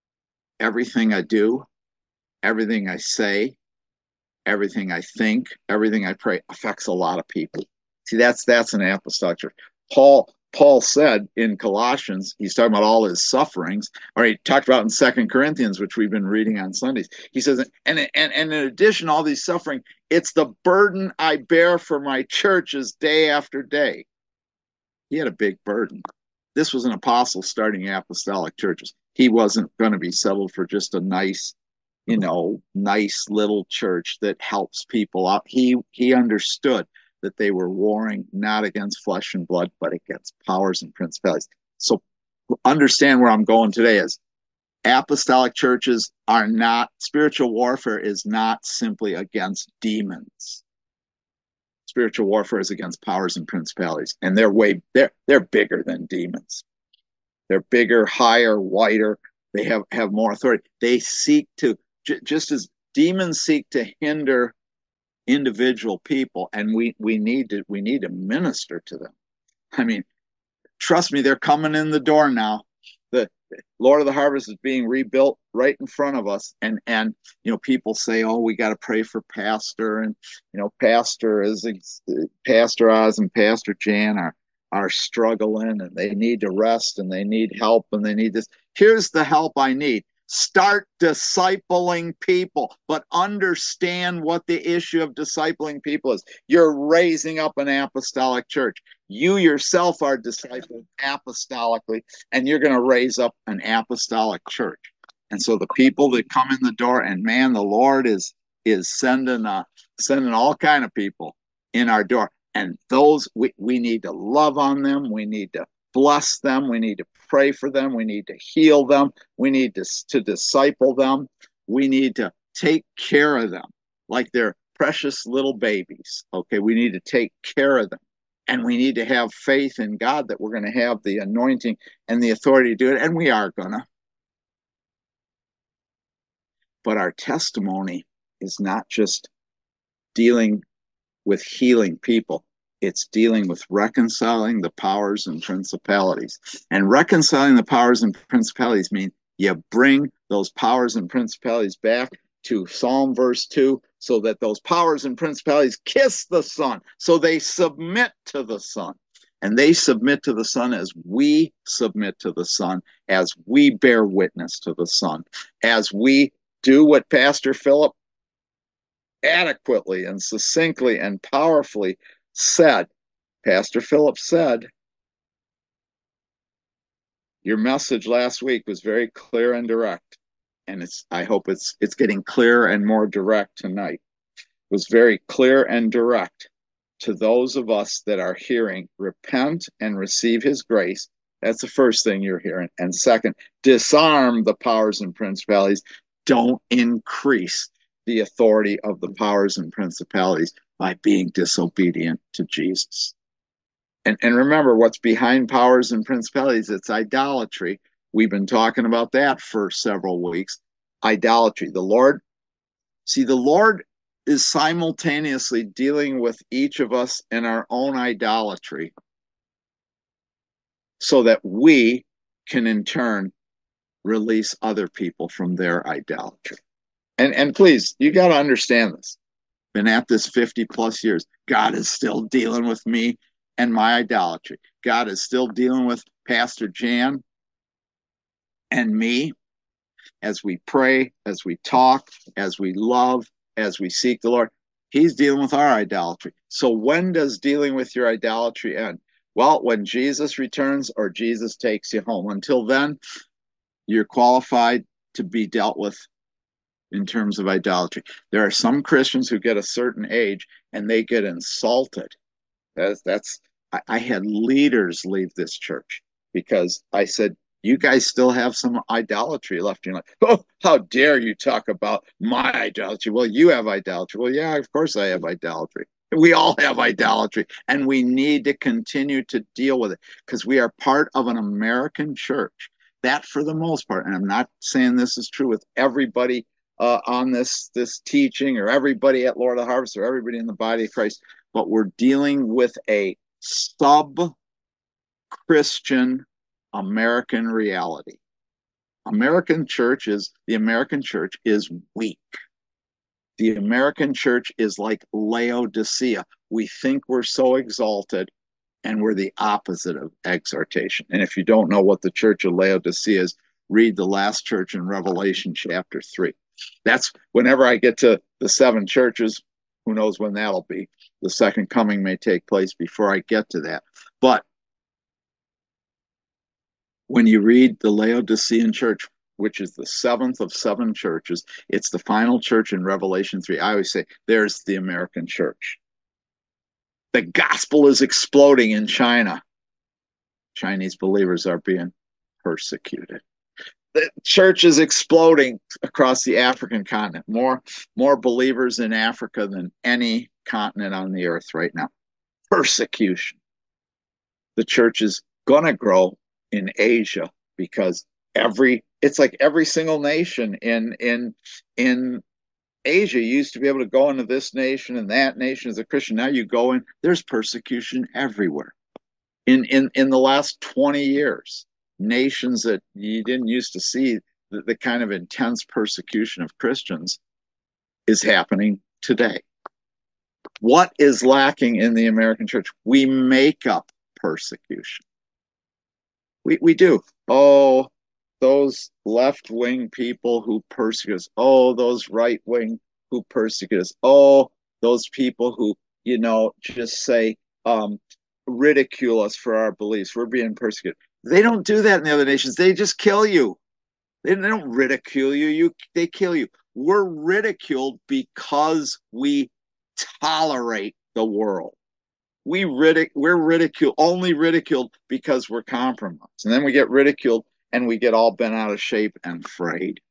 Everything I do, everything I say, everything I think, everything I pray affects a lot of people. See, that's that's an apostolic church. Paul Paul said in Colossians, he's talking about all his sufferings, or he talked about in Second Corinthians, which we've been reading on Sundays. He says, and, and, and in addition, all these suffering, it's the burden I bear for my churches day after day. He had a big burden. This was an apostle starting apostolic churches. He wasn't going to be settled for just a nice, you know, nice little church that helps people out. He he understood that they were warring not against flesh and blood, but against powers and principalities. So understand where I'm going today is apostolic churches are not, spiritual warfare is not simply against demons. Spiritual warfare is against powers and principalities, and they're way they're they're bigger than demons. They're bigger, higher, wider. They have have more authority. They seek to, j- just as demons seek to hinder individual people, and we we need to we need to minister to them. I mean, trust me, they're coming in the door now. The Lord of the Harvest is being rebuilt right in front of us, and and you know, people say, oh, we got to pray for Pastor, and you know, Pastor is Pastor Oz and Pastor Jan are are struggling, and they need to rest, and they need help, and they need this. Here's the help I need. Start discipling people, but understand what the issue of discipling people is. You're raising up an apostolic church. You yourself are discipled apostolically, and you're going to raise up an apostolic church. And so the people that come in the door, and man, the Lord is is sending uh, sending all kind of people in our door. And those, we, we need to love on them. We need to bless them. We need to pray for them. We need to heal them. We need to, to disciple them. We need to take care of them like they're precious little babies. Okay, we need to take care of them. And we need to have faith in God that we're going to have the anointing and the authority to do it. And we are going to. But our testimony is not just dealing with healing people. It's dealing with reconciling the powers and principalities. And reconciling the powers and principalities mean you bring those powers and principalities back to Psalm verse two, so that those powers and principalities kiss the Son, so they submit to the Son. And they submit to the Son as we submit to the Son, as we bear witness to the Son, as we do what Pastor Philip adequately and succinctly and powerfully said. Pastor Philip said, your message last week was very clear and direct, and it's I hope it's it's getting clearer and more direct tonight. It was very clear and direct to those of us that are hearing, repent and receive his grace. That's the first thing you're hearing. And second, disarm the powers and principalities. Don't increase the authority of the powers and principalities by being disobedient to Jesus. And, and remember, what's behind powers and principalities? It's idolatry. We've been talking about that for several weeks. Idolatry. The Lord, see, the Lord is simultaneously dealing with each of us in our own idolatry, so that we can in turn release other people from their idolatry. And and please, you got to understand this. Been at this fifty plus years. God is still dealing with me and my idolatry. God is still dealing with Pastor Jan and me as we pray, as we talk, as we love, as we seek the Lord. He's dealing with our idolatry. So when does dealing with your idolatry end? Well, when Jesus returns or Jesus takes you home. Until then, you're qualified to be dealt with in terms of idolatry. There are some Christians who get a certain age and they get insulted. That's, that's I, I had leaders leave this church because I said, you guys still have some idolatry left. You're like, oh, how dare you talk about my idolatry? Well, you have idolatry. Well, yeah, of course I have idolatry. We all have idolatry, and we need to continue to deal with it because we are part of an American church. That, for the most part, and I'm not saying this is true with everybody uh, on this this teaching or everybody at Lord of the Harvest or everybody in the body of Christ, but we're dealing with a sub Christian American reality. American church is the American church is weak. The American church is like Laodicea. We think we're so exalted, and we're the opposite of exhortation. And if you don't know what the church of Laodicea is, read the last church in Revelation chapter three. That's whenever I get to the seven churches, who knows when that'll be. The second coming may take place before I get to that. But when you read the Laodicean church, which is the seventh of seven churches, it's the final church in Revelation three. I always say, there's the American church. The gospel is exploding in China. Chinese believers are being persecuted. The church is exploding across the African continent. More, more believers in Africa than any continent on the earth right now. Persecution. The church is going to grow in Asia because every it's like every single nation in in in Asia used to be able to go into this nation and that nation as a Christian. Now you go in, there's persecution everywhere. In in in the last twenty years, nations that you didn't used to see the, the kind of intense persecution of Christians is happening today. What is lacking in the American church? We make up persecution. We we do. Oh, those left-wing people who persecute us. Oh, those right-wing who persecute us. Oh, those people who, you know, just say, um, ridicule us for our beliefs. We're being persecuted. They don't do that in the other nations. They just kill you. They, they don't ridicule you. You they kill you. We're ridiculed because we tolerate the world. We ridic- we're ridiculed, only ridiculed because we're compromised. And then we get ridiculed and we get all bent out of shape and frayed.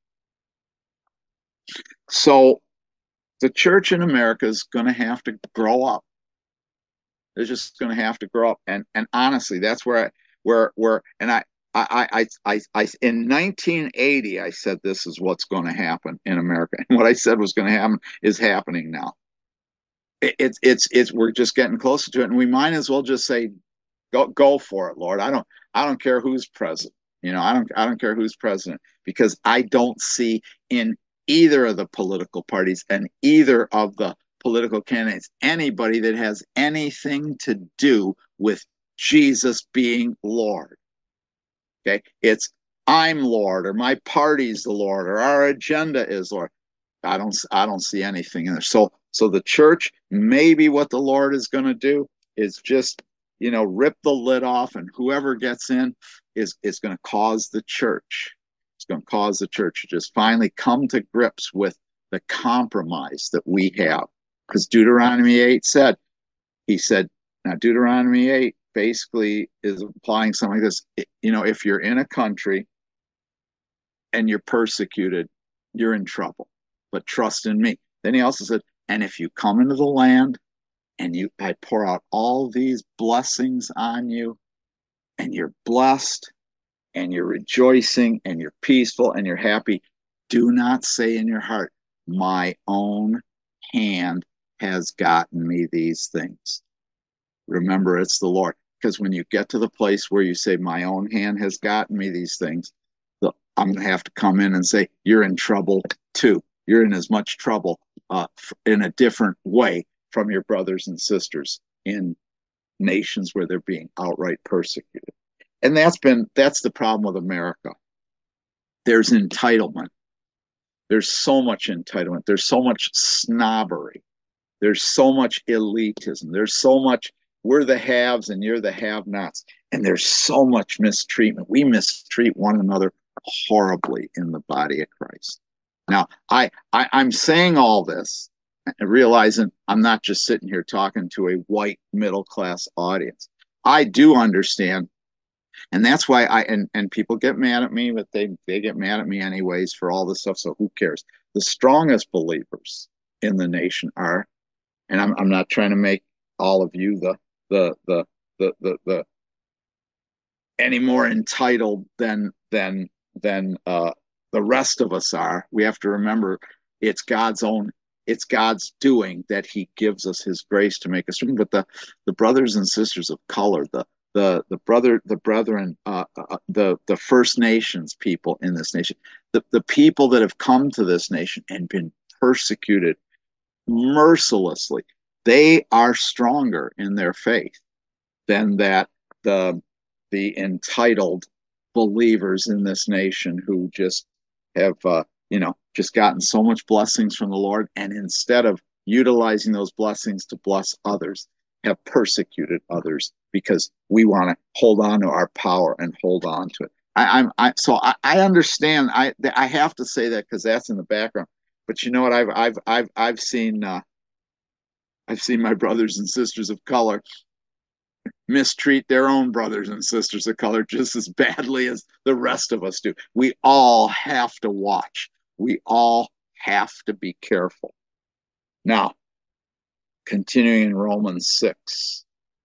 So the church in America is going to have to grow up. They're just going to have to grow up. And and honestly, that's where I, where where and I I I I, I in nineteen eighty I said this is what's going to happen in America. And what I said was going to happen is happening now. It, it's it's it's we're just getting closer to it, and we might as well just say, go go for it, Lord. I don't I don't care who's president. You know, I don't I don't care who's president because I don't see in either of the political parties and either of the political candidates anybody that has anything to do with Jesus being Lord. Okay, it's I'm Lord, or my party's the Lord, or our agenda is Lord. I don't I don't see anything in there. So so the church, maybe what the Lord is going to do is just, you know, rip the lid off, and whoever gets in is is going to cause the church. It's going to cause the church to just finally come to grips with the compromise that we have. Because Deuteronomy eight said, he said, now Deuteronomy eight basically is applying something like this. You know, if you're in a country and you're persecuted, you're in trouble. But trust in me. Then he also said, and if you come into the land and you I pour out all these blessings on you, and you're blessed and you're rejoicing and you're peaceful and you're happy, do not say in your heart, my own hand has gotten me these things. Remember, it's the Lord. Because when you get to the place where you say, my own hand has gotten me these things, the, I'm going to have to come in and say, you're in trouble too. You're in as much trouble uh, in a different way from your brothers and sisters in nations where they're being outright persecuted. And that's been that's the problem with America. There's entitlement. There's so much entitlement. There's so much snobbery. There's so much elitism. There's so much we're the haves and you're the have-nots. And there's so much mistreatment. We mistreat one another horribly in the body of Christ. Now, I, I I'm saying all this and realizing I'm not just sitting here talking to a white middle class audience. I do understand, and that's why I and, and people get mad at me, but they they get mad at me anyways for all this stuff. So who cares? The strongest believers in the nation are And I'm I'm not trying to make all of you the the the the the, the any more entitled than than than uh, the rest of us are. We have to remember it's God's own, it's God's doing that He gives us His grace to make us strong. But the the brothers and sisters of color, the the the brother the brethren, uh, uh, the the First Nations people in this nation, the the people that have come to this nation and been persecuted mercilessly, they are stronger in their faith than that the the entitled believers in this nation who just have uh, you know just gotten so much blessings from the Lord, and instead of utilizing those blessings to bless others, have persecuted others because we want to hold on to our power and hold on to it. I, I'm I so I, I understand. I I have to say that because that's in the background. But you know what? I've I've I've I've seen uh, I've seen my brothers and sisters of color mistreat their own brothers and sisters of color just as badly as the rest of us do. We all have to watch. We all have to be careful. Now, continuing in Romans six,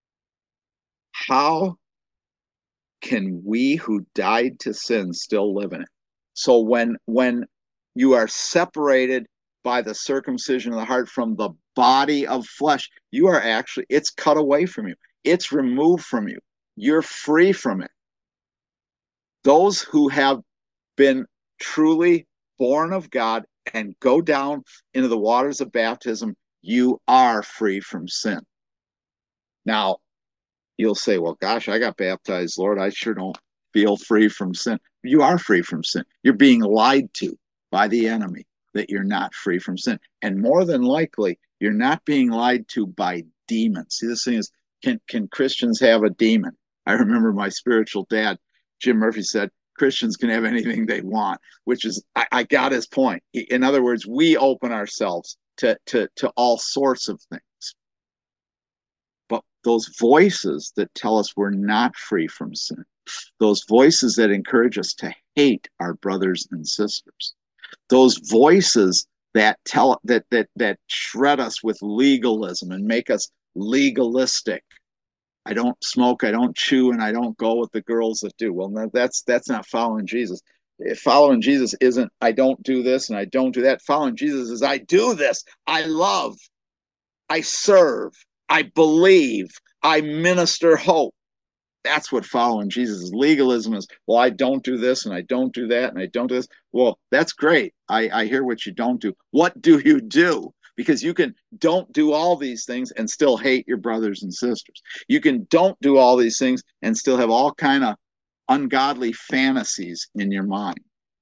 how can we who died to sin still live in it? So when when you are separated by the circumcision of the heart from the body of flesh, you are actually, it's cut away from you. It's removed from you. You're free from it. Those who have been truly born of God and go down into the waters of baptism, you are free from sin. Now, you'll say, well, gosh, I got baptized, Lord. I sure don't feel free from sin. You are free from sin. You're being lied to by the enemy that you're not free from sin. And more than likely, you're not being lied to by demons. See, this thing is, can, can Christians have a demon? I remember my spiritual dad, Jim Murphy, said, Christians can have anything they want, which is, I, I got his point. In other words, we open ourselves to, to, to all sorts of things. But those voices that tell us we're not free from sin, those voices that encourage us to hate our brothers and sisters, those voices that tell that that that shred us with legalism and make us legalistic. I don't smoke, I don't chew, and I don't go with the girls that do. Well, no, that's that's not following Jesus. If following Jesus isn't I don't do this and I don't do that. Following Jesus is I do this, I love, I serve, I believe, I minister hope. That's what following Jesus is. Legalism is, well, I don't do this and I don't do that and I don't do this. Well, that's great. I, I hear what you don't do. What do you do? Because you can don't do all these things and still hate your brothers and sisters. You can don't do all these things and still have all kind of ungodly fantasies in your mind.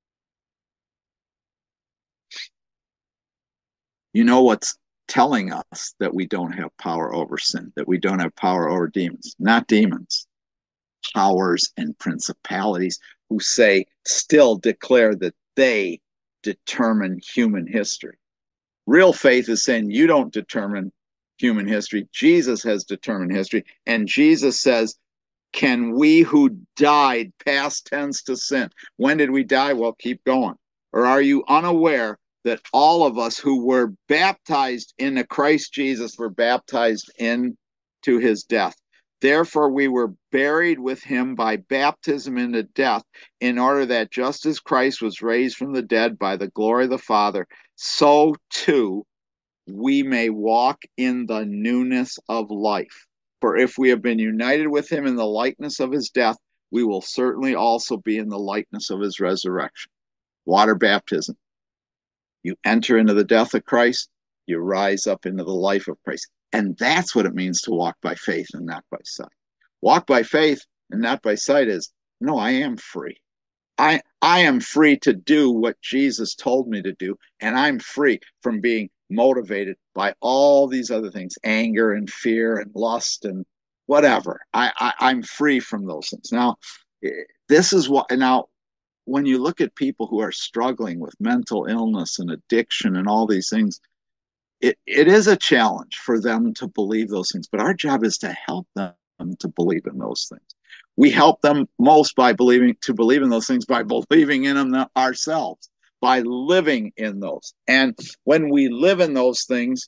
You know what's telling us that we don't have power over sin, that we don't have power over demons? Not demons. Powers and principalities who say, still declare that they determine human history. Real faith is saying you don't determine human history. Jesus has determined history. And Jesus says, can we who died, past tense to sin? When did we die? Well, keep going. Or are you unaware that all of us who were baptized into Christ Jesus were baptized into his death? Therefore, we were buried with him by baptism into death, in order that just as Christ was raised from the dead by the glory of the Father, so too we may walk in the newness of life. For if we have been united with him in the likeness of his death, we will certainly also be in the likeness of his resurrection. Water baptism. You enter into the death of Christ, you rise up into the life of Christ. And that's what it means to walk by faith and not by sight. Walk by faith and not by sight is, no, I am free. I, I am free to do what Jesus told me to do, and I'm free from being motivated by all these other things, anger and fear and lust and whatever. I, I, I'm free from those things. Now, this is what, now, when you look at people who are struggling with mental illness and addiction and all these things, It, it is a challenge for them to believe those things, but our job is to help them to believe in those things. We help them most by believing to believe in those things by believing in them ourselves, by living in those. And when we live in those things,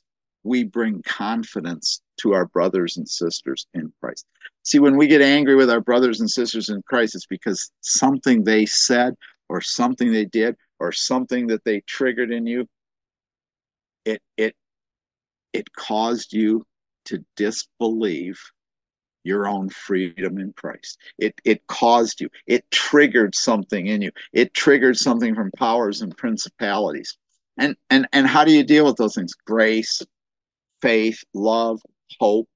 we bring confidence to our brothers and sisters in Christ. See, when we get angry with our brothers and sisters in Christ, it's because something they said or something they did or something that they triggered in you, it it it caused you to disbelieve your own freedom in Christ. It it caused you. It triggered something in you. It triggered something from powers and principalities. And and and how do you deal with those things? Grace, faith, love, hope.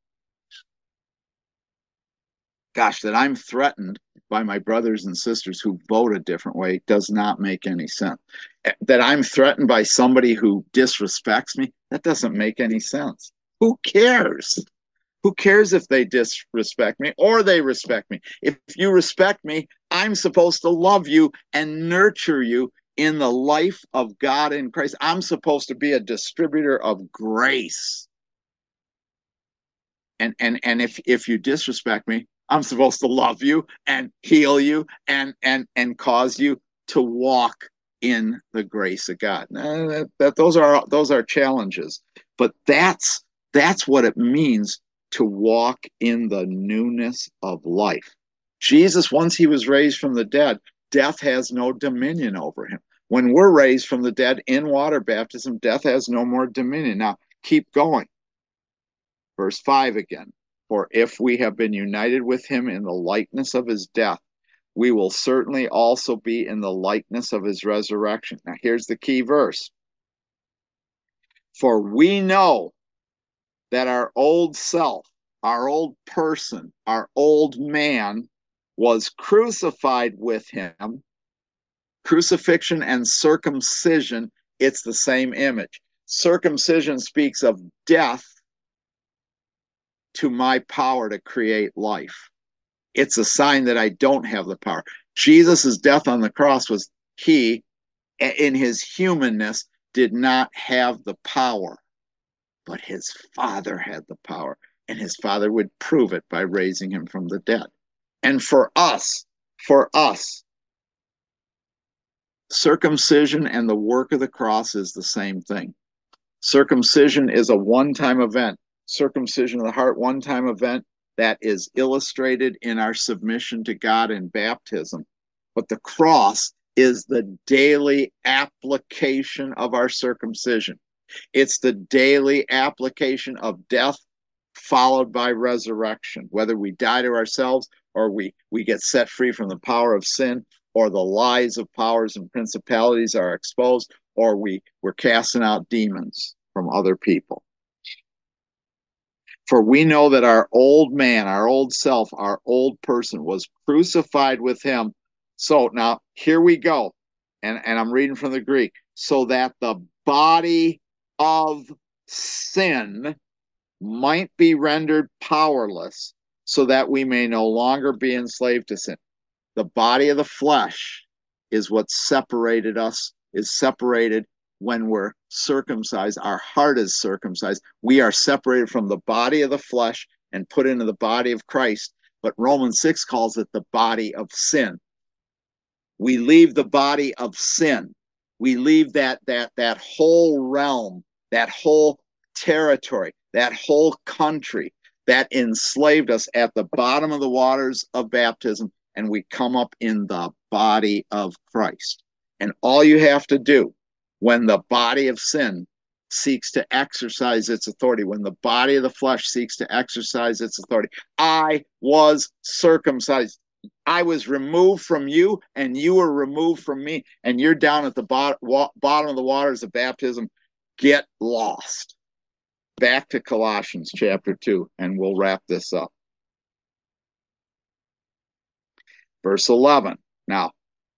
Gosh, that I'm threatened by my brothers and sisters who vote a different way does not make any sense. That I'm threatened by somebody who disrespects me, that doesn't make any sense. Who cares? Who cares if they disrespect me or they respect me? If you respect me, I'm supposed to love you and nurture you in the life of God in Christ. I'm supposed to be a distributor of grace. And and and if if you disrespect me, I'm supposed to love you and heal you and and and cause you to walk in the grace of God. Now, that, that those are those are challenges, but that's that's what it means to walk in the newness of life. Jesus, once he was raised from the dead, death has no dominion over him. When we're raised from the dead in water baptism, death has no more dominion. Now, keep going. Verse five again. For if we have been united with him in the likeness of his death, we will certainly also be in the likeness of his resurrection. Now, here's the key verse. For we know that our old self, our old person, our old man was crucified with him. Crucifixion and circumcision, it's the same image. Circumcision speaks of death to my power to create life. It's a sign that I don't have the power. Jesus' death on the cross was he, in his humanness, did not have the power, but his Father had the power, and his Father would prove it by raising him from the dead. And for us, for us, circumcision and the work of the cross is the same thing. Circumcision is a one-time event. Circumcision of the heart, one-time event that is illustrated in our submission to God in baptism. But the cross is the daily application of our circumcision. It's the daily application of death followed by resurrection. Whether we die to ourselves or we, we get set free from the power of sin, or the lies of powers and principalities are exposed, or we, we're casting out demons from other people. For we know that our old man, our old self, our old person was crucified with him. So now here we go. And, and I'm reading from the Greek. So that the body of sin might be rendered powerless, so that we may no longer be enslaved to sin. The body of the flesh is what separated us, is separated when we're circumcised. Our heart is circumcised. We are separated from the body of the flesh and put into the body of Christ. But Romans six calls it the body of sin. We leave the body of sin. We leave that, that, that whole realm, that whole territory, that whole country that enslaved us at the bottom of the waters of baptism, and we come up in the body of Christ. And all you have to do when the body of sin seeks to exercise its authority, when the body of the flesh seeks to exercise its authority, I was circumcised. I was removed from you, and you were removed from me, and you're down at the bottom, bottom of the waters of baptism. Get lost. Back to Colossians chapter two, and we'll wrap this up. Verse eleven. Now,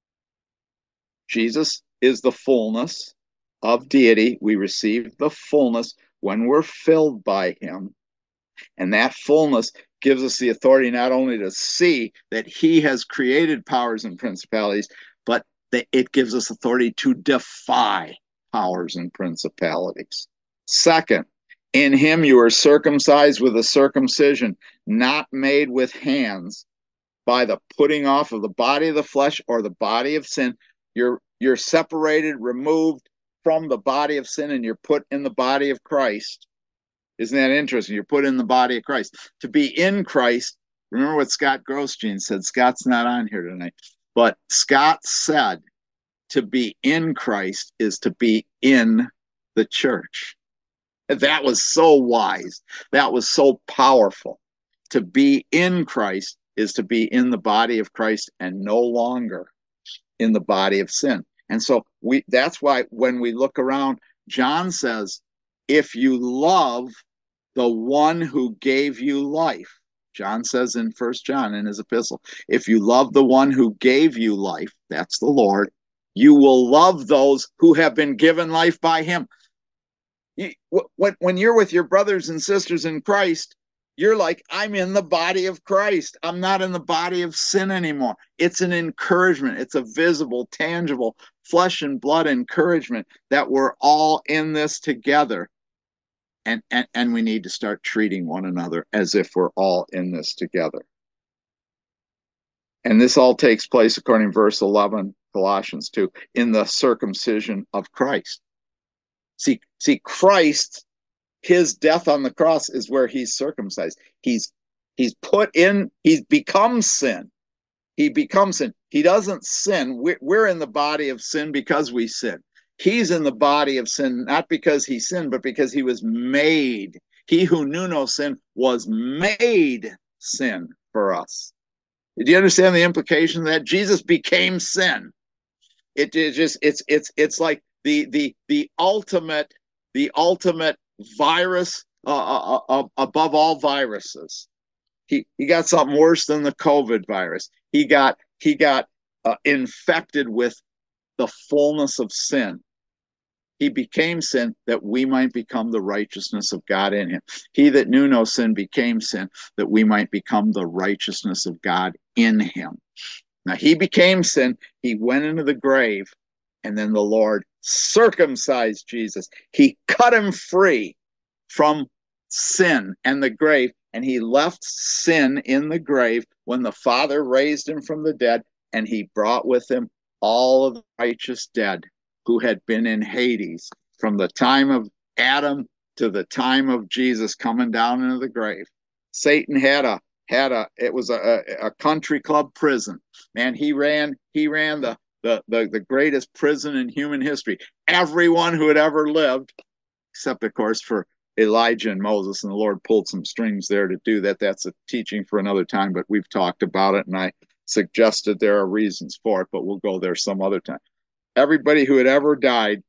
Jesus is the fullness of deity. We receive the fullness when we're filled by him. And that fullness gives us the authority not only to see that he has created powers and principalities, but that it gives us authority to defy powers and principalities. Second, in him you are circumcised with a circumcision not made with hands, by the putting off of the body of the flesh or the body of sin. You're, you're separated, removed from the body of sin, and you're put in the body of Christ. Isn't that interesting? You're put in the body of Christ. To be in Christ, remember what Scott Grosjean said. Scott's not on here tonight, but Scott said to be in Christ is to be in the church. That was so wise. That was so powerful. To be in Christ is to be in the body of Christ and no longer in the body of sin. And so we that's why when we look around, John says, if you love the one who gave you life, John says in First John in his epistle, if you love the one who gave you life, that's the Lord, you will love those who have been given life by him. You, when you're with your brothers and sisters in Christ, you're like, I'm in the body of Christ. I'm not in the body of sin anymore. It's an encouragement. It's a visible, tangible, flesh and blood encouragement that we're all in this together. And, and, and we need to start treating one another as if we're all in this together. And this all takes place, according to verse eleven, Colossians two, in the circumcision of Christ. See, see, Christ, his death on the cross is where he's circumcised. He's he's put in, he's become sin. He becomes sin. He doesn't sin. We're, we're in the body of sin because we sin. He's in the body of sin, not because he sinned, but because he was made. He who knew no sin was made sin for us. Do you understand the implication of that? Jesus became sin. It, it just it's it's it's like the the the ultimate the ultimate virus uh, uh, uh, above all viruses. He he got something worse than the COVID virus. He got he got uh, infected with the fullness of sin. He became sin that we might become the righteousness of God in him. He that knew no sin became sin that we might become the righteousness of God in him. Now he became sin. He went into the grave, and then the Lord circumcised Jesus. He cut him free from sin and the grave, and he left sin in the grave when the Father raised him from the dead, and he brought with him all of the righteous dead who had been in Hades from the time of Adam to the time of Jesus coming down into the grave. Satan had a had a it was a, a country club prison. Man, he ran he ran the the the, the greatest prison in human history. Everyone who had ever lived, except of course for Elijah and Moses, and the Lord pulled some strings there to do that. That's a teaching for another time, but we've talked about it, and I suggested there are reasons for it, but we'll go there some other time. Everybody who had ever died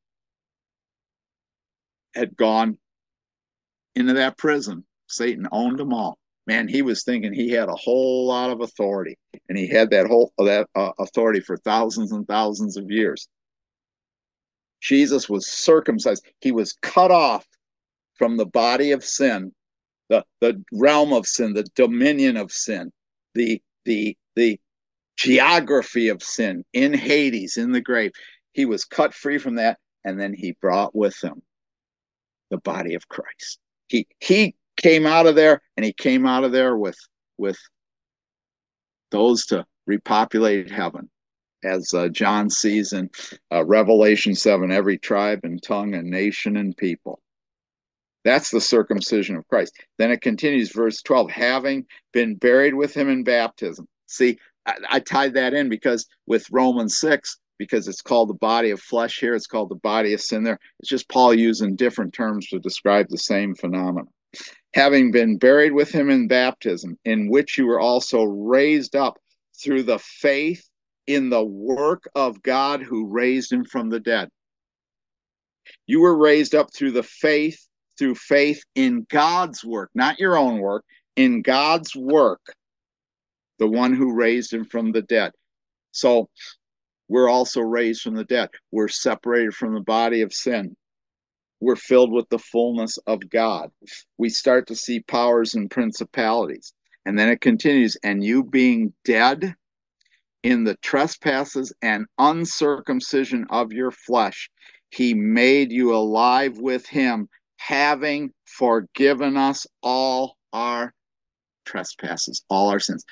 had gone into that prison. Satan owned them all. Man, he was thinking he had a whole lot of authority, and he had that whole that uh, authority for thousands and thousands of years. Jesus was circumcised. He was cut off from the body of sin, the, the realm of sin, the dominion of sin, the the the geography of sin in Hades, in the grave. He was cut free from that, and then he brought with him the body of Christ. He he came out of there, and he came out of there with with those to repopulate heaven, as uh, John sees in uh, Revelation seven, every tribe and tongue and nation and people. That's the circumcision of Christ. Then it continues, verse twelve, having been buried with him in baptism. See, I, I tied that in because with Romans six, because it's called the body of flesh here, it's called the body of sin there. It's just Paul using different terms to describe the same phenomenon. Having been buried with him in baptism, in which you were also raised up through the faith in the work of God who raised him from the dead. You were raised up through the faith, through faith in God's work, not your own work, in God's work, the one who raised him from the dead. So we're also raised from the dead. We're separated from the body of sin. We're filled with the fullness of God. We start to see powers and principalities. And then it continues, and you being dead in the trespasses and uncircumcision of your flesh, he made you alive with him, having forgiven us all our trespasses, all our sins.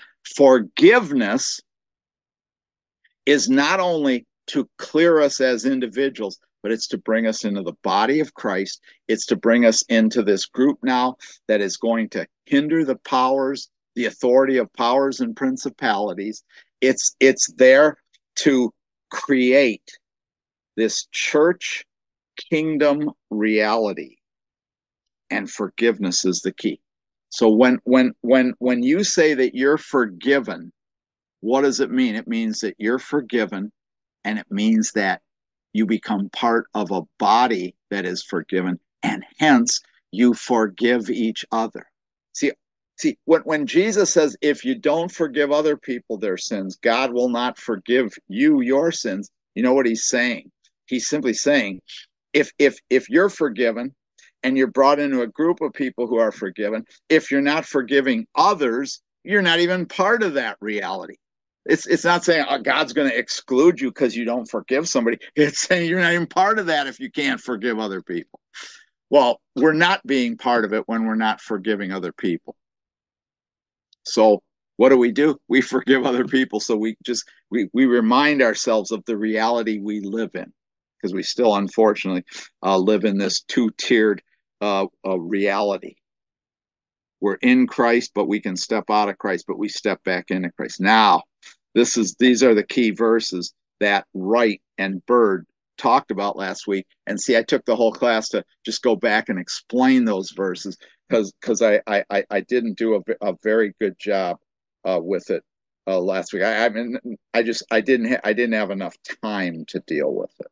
Forgiveness is not only to clear us as individuals, but it's to bring us into the body of Christ. It's to bring us into this group now that is going to hinder the powers, the authority of powers and principalities. It's it's there to create this church kingdom reality, and forgiveness is the key. So when when when when you say that you're forgiven, what does it mean? It means that you're forgiven, and it means that you become part of a body that is forgiven, and hence you forgive each other. See, see, when, when Jesus says, if you don't forgive other people their sins, God will not forgive you your sins, you know what he's saying? He's simply saying, if if if you're forgiven and you're brought into a group of people who are forgiven, if you're not forgiving others, you're not even part of that reality. It's it's not saying, oh, God's going to exclude you because you don't forgive somebody. It's saying you're not even part of that if you can't forgive other people. Well, we're not being part of it when we're not forgiving other people. So what do we do? We forgive other people. So we just we we remind ourselves of the reality we live in, because we still, unfortunately, uh, live in this two-tiered uh, uh, reality. We're in Christ, but we can step out of Christ, but we step back into Christ. Now, this is these are the key verses that Wright and Bird talked about last week. And see, I took the whole class to just go back and explain those verses, because because I, I I didn't do a, a very good job uh, with it uh, last week. I, I mean, I just I didn't ha- I didn't have enough time to deal with it.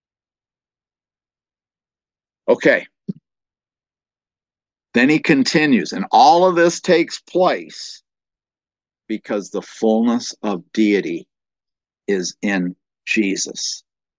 Okay. Then he continues, and all of this takes place because the fullness of deity is in Jesus.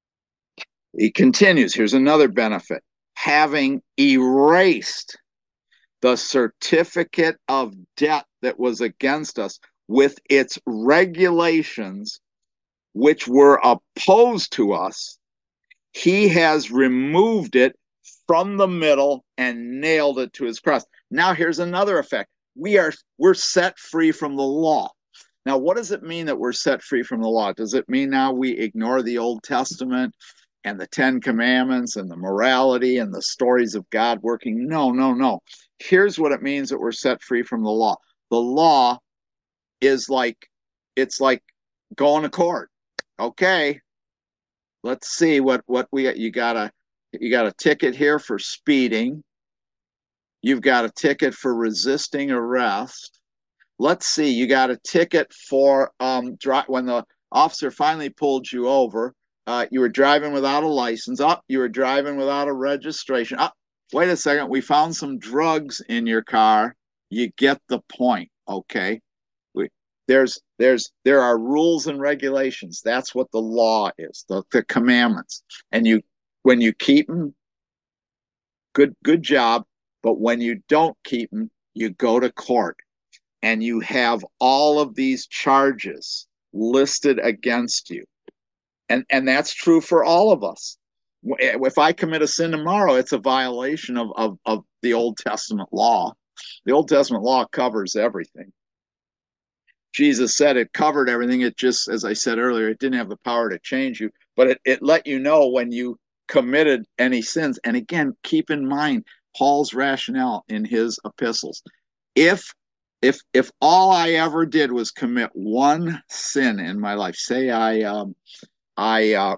He continues, here's another benefit. Having erased the certificate of debt that was against us with its regulations, which were opposed to us, he has removed it from the middle and nailed it to his cross. Now here's another effect. We are we're set free from the law. Now, what does it mean that we're set free from the law? Does it mean now we ignore the Old Testament and the Ten Commandments and the morality and the stories of God working? No, no, no. Here's what it means that we're set free from the law. The law is like, it's like going to court. Okay, let's see what, what we got. You got a, you got a ticket here for speeding. You've got a ticket for resisting arrest. Let's see, you got a ticket for um, when the officer finally pulled you over, uh, you were driving without a license. Up, oh, you were driving without a registration. Up, oh, wait a second, we found some drugs in your car. You get the point, okay? We, there's, there's, there are rules and regulations. That's what the law is, the, the commandments. And you, when you keep them, good, good job. But when you don't keep them, you go to court. And you have all of these charges listed against you. And, and that's true for all of us. If I commit a sin tomorrow, it's a violation of, of, of the Old Testament law. The Old Testament law covers everything. Jesus said it covered everything. It just, as I said earlier, it didn't have the power to change you, but it, it let you know when you committed any sins. And again, keep in mind Paul's rationale in his epistles. If If if all I ever did was commit one sin in my life, say I um, I uh,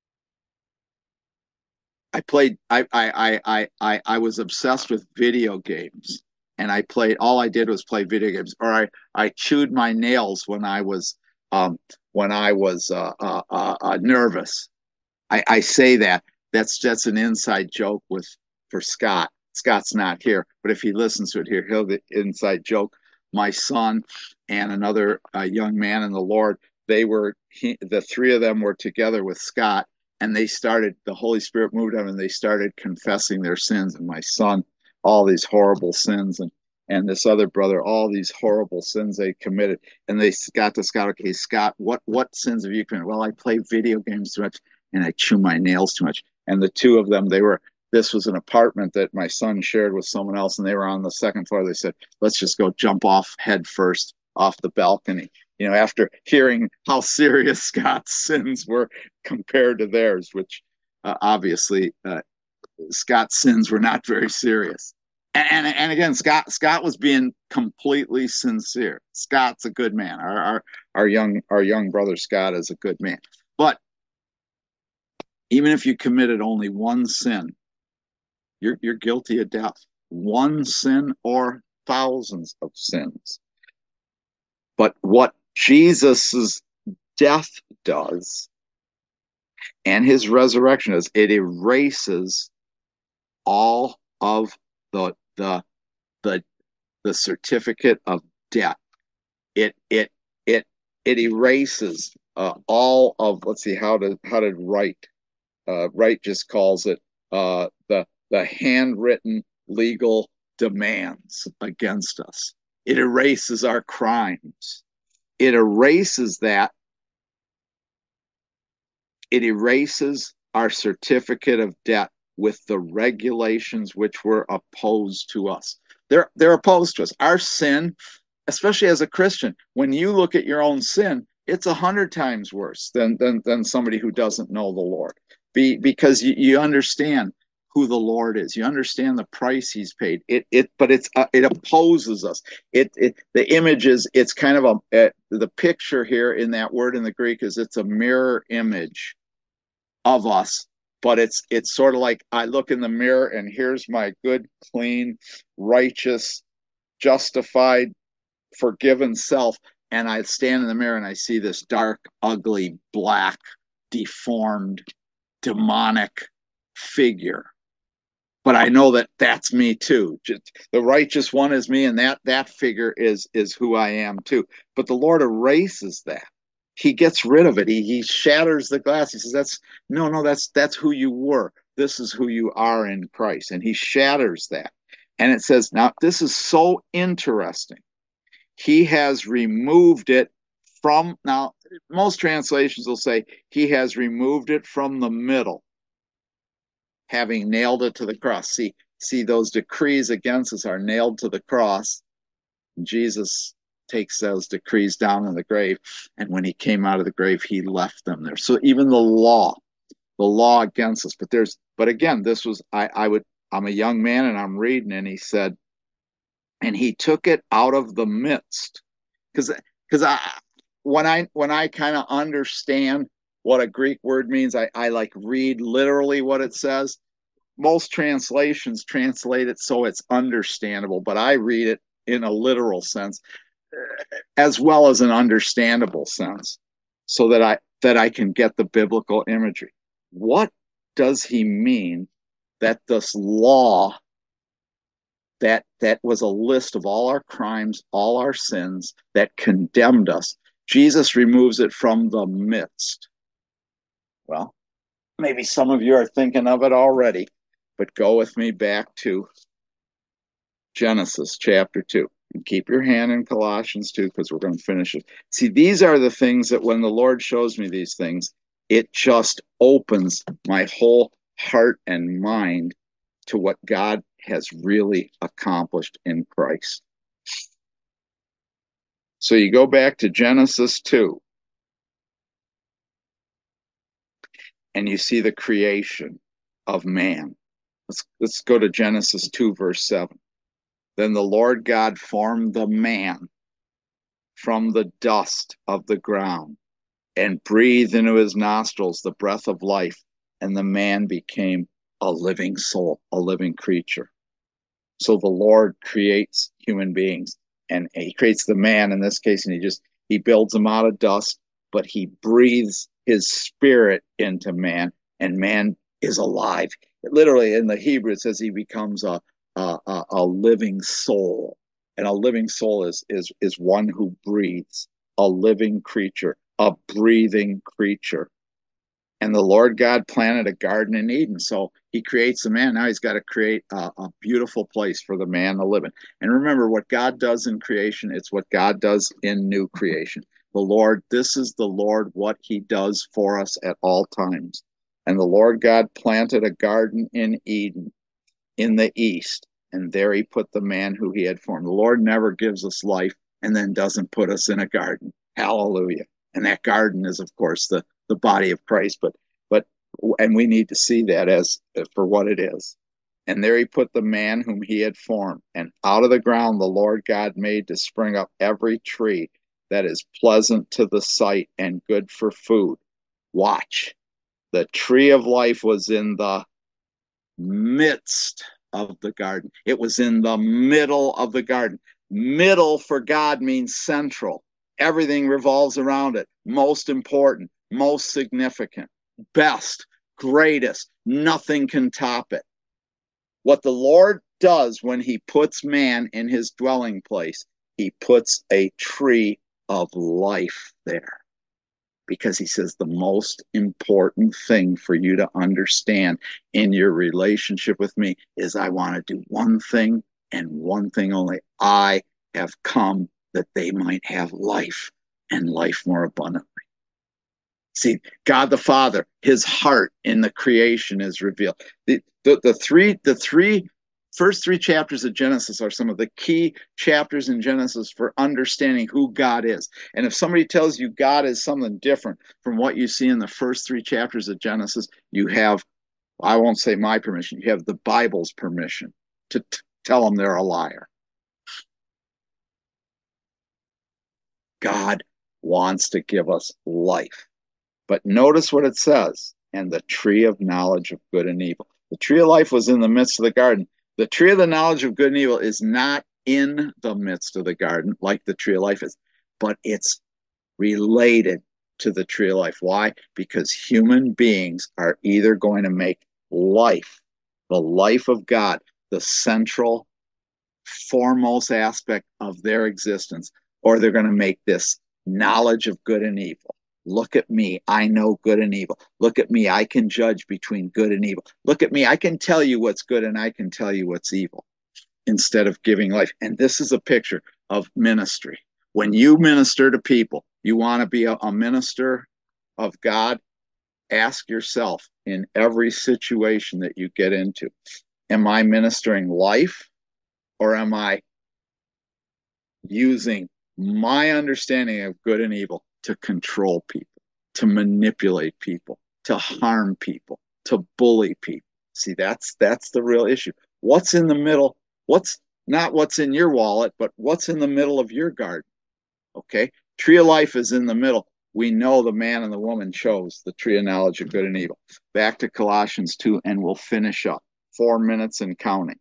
I played I, I I I I was obsessed with video games, and I played all I did was play video games, or I I chewed my nails when I was um, when I was uh, uh, uh, uh, nervous. I, I say that that's that's an inside joke with for Scott. Scott's not here, but if he listens to it here, he'll get inside joke. My son and another uh, young man in the Lord, they were he, the three of them were together with Scott, and they started. The Holy Spirit moved them, and they started confessing their sins. And my son, all these horrible sins, and and this other brother, all these horrible sins they committed. And they got to Scott. Okay, Scott, what what sins have you committed? Well, I play video games too much, and I chew my nails too much. And the two of them, they were. This was an apartment that my son shared with someone else, and they were on the second floor. They said, let's just go jump off head first off the balcony. You know, after hearing how serious Scott's sins were compared to theirs, which uh, obviously, uh, Scott's sins were not very serious. And, and, and again, Scott Scott was being completely sincere. Scott's a good man. Our, our our young our young brother Scott is a good man. But even if you committed only one sin, you're you're guilty of death. One sin or thousands of sins. But what Jesus's death does and his resurrection does, it erases all of the the the the certificate of debt. It it it it erases uh, all of, let's see, how did how did Wright uh, Wright just calls it uh, the the handwritten legal demands against us. It erases our crimes. It erases that. It erases our certificate of debt with the regulations which were opposed to us. They're they're opposed to us. Our sin, especially as a Christian, when you look at your own sin, it's a hundred times worse than than than somebody who doesn't know the Lord. Be, because you, you understand who the Lord is. You understand the price He's paid. It it but it's uh, it opposes us. It it the image is, it's kind of a, a the picture here in that word in the Greek is, it's a mirror image of us. But it's it's sort of like, I look in the mirror and here's my good, clean, righteous, justified, forgiven self, and I stand in the mirror and I see this dark, ugly, black, deformed, demonic figure. But I know that that's me too. Just, the righteous one is me, and that that figure is is who I am too. But the Lord erases that. He gets rid of it. He he shatters the glass. He says, "That's no, no. That's that's who you were. This is who you are in Christ." And He shatters that. And it says, now this is so interesting. He has removed it from, now most translations will say He has removed it from the middle, having nailed it to the cross. See, see, those decrees against us are nailed to the cross. Jesus takes those decrees down in the grave, and when He came out of the grave, He left them there. So even the law, the law against us, but there's, but again, this was, I, I would, I'm a young man and I'm reading, and he said, and He took it out of the midst, because because I when I when I kind of understand what a Greek word means, I, I like read literally what it says. Most translations translate it so it's understandable, but I read it in a literal sense as well as an understandable sense, so that I that I can get the biblical imagery. What does He mean that this law, that that was a list of all our crimes, all our sins, that condemned us, Jesus removes it from the midst? Well, maybe some of you are thinking of it already, but go with me back to Genesis chapter two. And keep your hand in Colossians two, because we're going to finish it. See, these are the things that when the Lord shows me these things, it just opens my whole heart and mind to what God has really accomplished in Christ. So you go back to Genesis two, and you see the creation of man. Let's, let's go to Genesis two, verse seven. Then the Lord God formed the man from the dust of the ground and breathed into his nostrils the breath of life, and the man became a living soul, a living creature. So the Lord creates human beings, and He creates the man in this case, and he just he builds them out of dust, but He breathes His spirit into man, and man is alive. Literally in the Hebrew it says he becomes a a, a, a living soul, and a living soul is is is one who breathes, a living creature, a breathing creature. And the Lord God planted a garden in Eden. So He creates the man. Now He's got to create a, a beautiful place for the man to live in. And remember, what God does in creation, it's what God does in new creation. The Lord, this is the Lord, what He does for us at all times. And the Lord God planted a garden in Eden in the east, and there He put the man who He had formed. The Lord never gives us life and then doesn't put us in a garden. Hallelujah. And that garden is, of course, the the body of Christ. But but And we need to see that as for what it is. And there he put the man whom he had formed. And out of the ground the Lord God made to spring up every tree that is pleasant to the sight and good for food. Watch. The tree of life was in the midst of the garden. It was in the middle of the garden. Middle for God means central. Everything revolves around it. Most important, most significant, best, greatest. Nothing can top it. What the Lord does when he puts man in his dwelling place, he puts a tree of life there. Because he says the most important thing for you to understand in your relationship with me is I want to do one thing and one thing only. I have come that they might have life and life more abundantly. See, God the Father, his heart in the creation is revealed. The, the, the three, the three first three chapters of Genesis are some of the key chapters in Genesis for understanding who God is. And if somebody tells you God is something different from what you see in the first three chapters of Genesis, you have, I won't say my permission, you have the Bible's permission to t- tell them they're a liar. God wants to give us life. But notice what it says, and the tree of knowledge of good and evil. The tree of life was in the midst of the garden. The tree of the knowledge of good and evil is not in the midst of the garden like the tree of life is, but it's related to the tree of life. Why? Because human beings are either going to make life, the life of God, the central, foremost aspect of their existence, or they're going to make this knowledge of good and evil. Look at me. I know good and evil. Look at me. I can judge between good and evil. Look at me. I can tell you what's good and I can tell you what's evil instead of giving life. And this is a picture of ministry. When you minister to people, you want to be a, a minister of God, ask yourself in every situation that you get into, am I ministering life or am I using my understanding of good and evil to control people, to manipulate people, to harm people, to bully people? See, that's that's the real issue. What's in the middle? What's not what's in your wallet, but what's in the middle of your garden? Okay, tree of life is in the middle. We know the man and the woman chose the tree of knowledge of good and evil. Back to Colossians two, and we'll finish up. Four minutes and counting.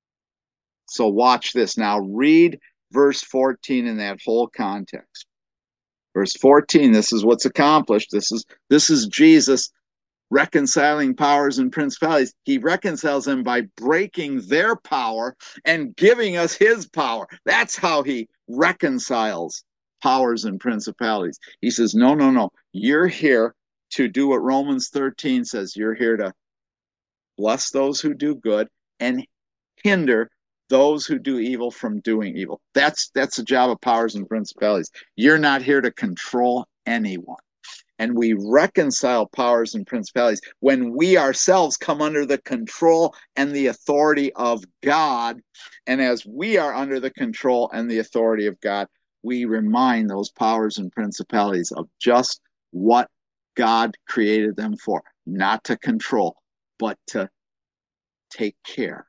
So watch this. Now read verse fourteen in that whole context. Verse fourteen, this is what's accomplished. This is this is Jesus reconciling powers and principalities. He reconciles them by breaking their power and giving us his power. That's how he reconciles powers and principalities. He says, no, no, no. You're here to do what Romans thirteen says. You're here to bless those who do good and hinder those who do evil from doing evil. That's that's the job of powers and principalities. You're not here to control anyone. And we reconcile powers and principalities when we ourselves come under the control and the authority of God. And as we are under the control and the authority of God, we remind those powers and principalities of just what God created them for, not to control, but to take care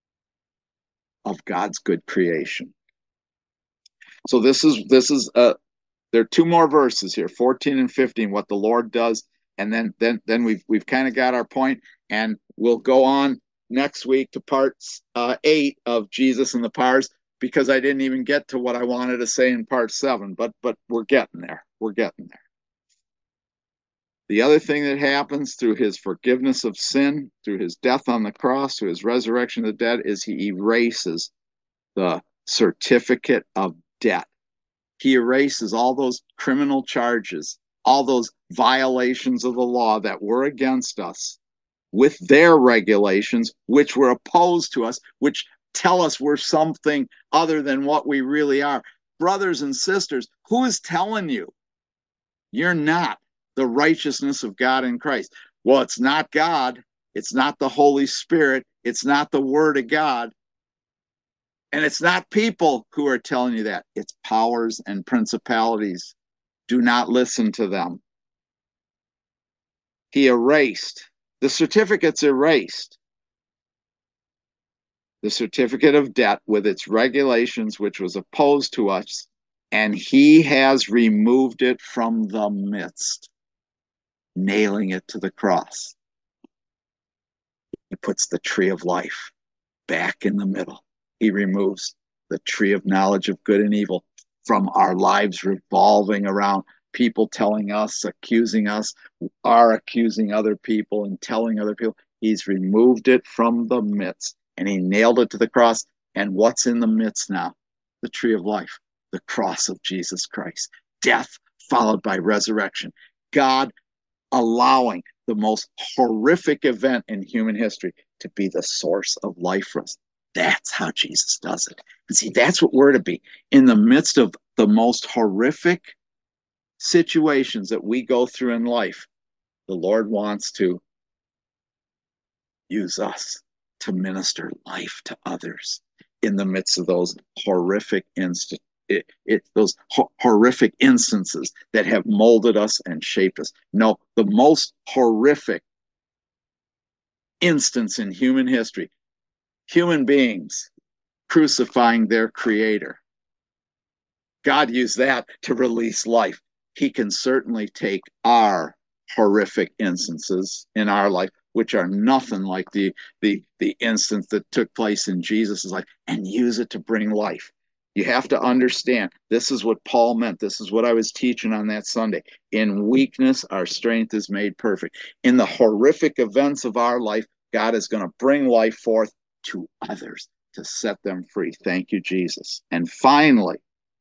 of God's good creation. So this is this is uh there are two more verses here, fourteen and fifteen, what the Lord does, and then then then we've we've kind of got our point, and we'll go on next week to part uh, eight of Jesus and the powers, because I didn't even get to what I wanted to say in part seven, but but we're getting there. We're getting there. The other thing that happens through his forgiveness of sin, through his death on the cross, through his resurrection of the dead, is he erases the certificate of debt. He erases all those criminal charges, all those violations of the law that were against us with their regulations, which were opposed to us, which tell us we're something other than what we really are. Brothers and sisters, who is telling you you're not the righteousness of God in Christ? Well, it's not God. It's not the Holy Spirit. It's not the Word of God. And it's not people who are telling you that. It's powers and principalities. Do not listen to them. He erased The certificate's erased. The certificate of debt with its regulations, which was opposed to us, and he has removed it from the midst, nailing it to the cross. He puts the tree of life back in the middle. He removes the tree of knowledge of good and evil from our lives, revolving around people telling us, accusing us, are accusing other people and telling other people. He's removed it from the midst and he nailed it to the cross. And what's in the midst now? The tree of life, the cross of Jesus Christ. Death followed by resurrection. God allowing the most horrific event in human history to be the source of life for us. That's how Jesus does it. And see, that's what we're to be. In the midst of the most horrific situations that we go through in life, the Lord wants to use us to minister life to others in the midst of those horrific instances. It, it, those ho- horrific instances that have molded us and shaped us. No, the most horrific instance in human history, human beings crucifying their creator. God used that to release life. He can certainly take our horrific instances in our life, which are nothing like the, the, the instance that took place in Jesus' life, and use it to bring life. You have to understand, this is what Paul meant. This is what I was teaching on that Sunday. In weakness, our strength is made perfect. In the horrific events of our life, God is going to bring life forth to others to set them free. Thank you, Jesus. And finally,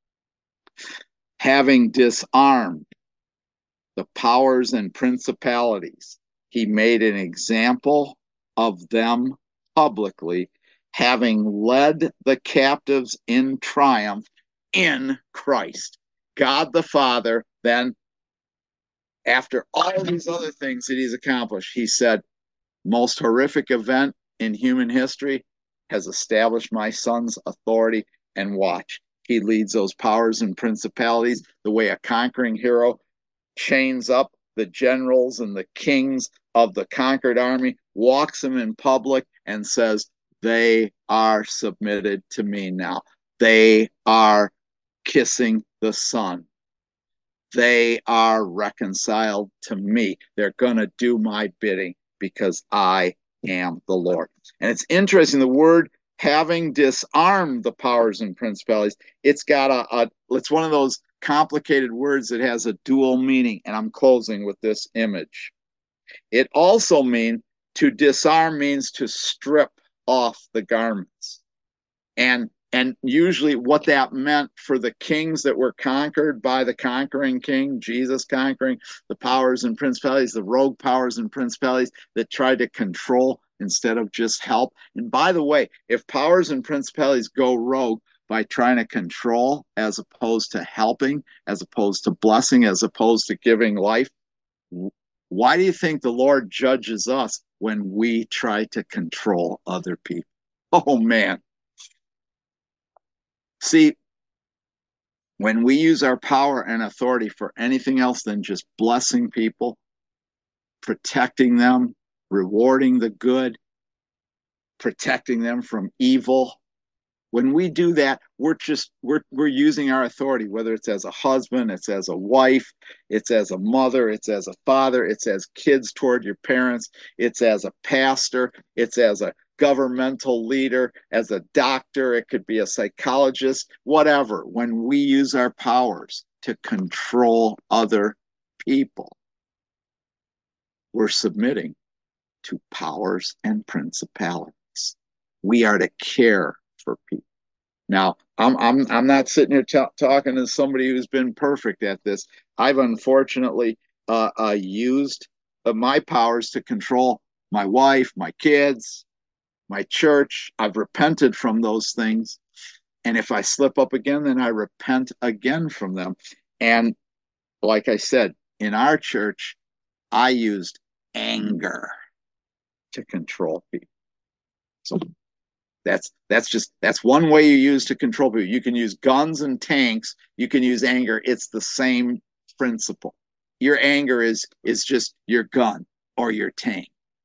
having disarmed the powers and principalities, he made an example of them publicly, having led the captives in triumph in Christ. God the Father, then, after all these other things that he's accomplished, he said, most horrific event in human history has established my son's authority, and watch. He leads those powers and principalities the way a conquering hero chains up the generals and the kings of the conquered army, walks them in public, and says, they are submitted to me now. They are kissing the Son. They are reconciled to me. They're going to do my bidding because I am the Lord. And it's interesting, the word having disarmed the powers and principalities, it's got a, a it's one of those complicated words that has a dual meaning. And I'm closing with this image. It also means to disarm means to strip off the garments. And and usually what that meant for the kings that were conquered by the conquering king, Jesus conquering the powers and principalities, the rogue powers and principalities that tried to control instead of just help. And by the way, if powers and principalities go rogue by trying to control as opposed to helping, as opposed to blessing, as opposed to giving life, why do you think the Lord judges us when we try to control other people? Oh, man. See, when we use our power and authority for anything else than just blessing people, protecting them, rewarding the good, protecting them from evil, when we do that, we're just we're we're using our authority, whether it's as a husband, it's as a wife, it's as a mother, it's as a father, it's as kids toward your parents, it's as a pastor, it's as a governmental leader, as a doctor, it could be a psychologist, whatever. When we use our powers to control other people, we're submitting to powers and principalities. We are to care for people. Now, I'm I'm I'm not sitting here t- talking to somebody who's been perfect at this. I've unfortunately uh, uh, used uh, my powers to control my wife, my kids, my church. I've repented from those things. And if I slip up again, then I repent again from them. And like I said, in our church, I used anger to control people. So that's that's just that's one way you use to control people. You can use guns and tanks. You can use anger. It's the same principle. Your anger is is just your gun or your tank.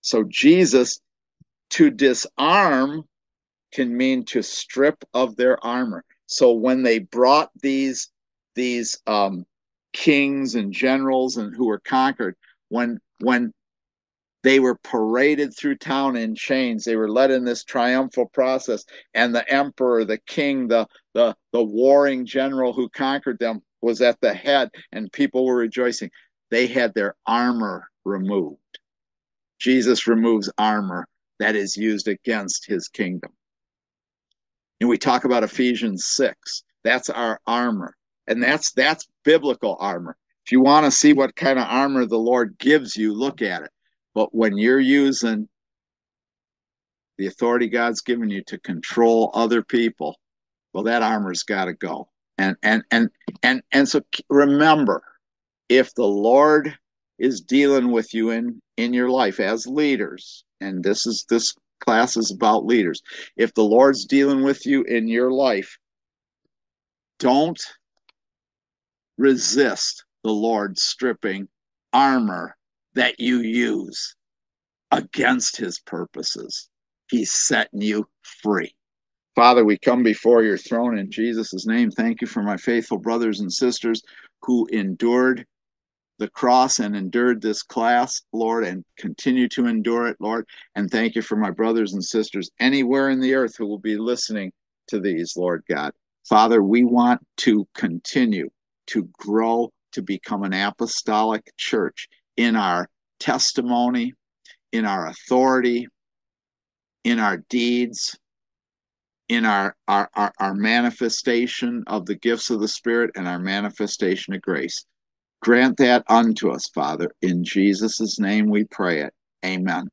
So Jesus, to disarm, can mean to strip of their armor. So when they brought these these um, kings and generals and who were conquered, when when they were paraded through town in chains, they were led in this triumphal process, and the emperor, the king, the the the warring general who conquered them was at the head, and people were rejoicing. They had their armor removed. Jesus removes armor that is used against his kingdom. And we talk about Ephesians six. That's our armor. And that's that's biblical armor. If you want to see what kind of armor the Lord gives you, look at it. But when you're using the authority God's given you to control other people, well, that armor's got to go. And and and and and so remember, if the Lord is dealing with you in in your life as leaders, and this is this class is about leaders. If the Lord's dealing with you in your life, don't resist the Lord stripping armor that you use against his purposes. He's setting you free. Father, we come before your throne in Jesus' name. Thank you for my faithful brothers and sisters who endured the cross and endured this class, Lord, and continue to endure it, Lord. And thank you for my brothers and sisters anywhere in the earth who will be listening to these, Lord God. Father, we want to continue to grow to become an apostolic church in our testimony, in our authority, in our deeds, in our, our, our, our manifestation of the gifts of the Spirit and our manifestation of grace. Grant that unto us, Father. In Jesus' name we pray it. Amen.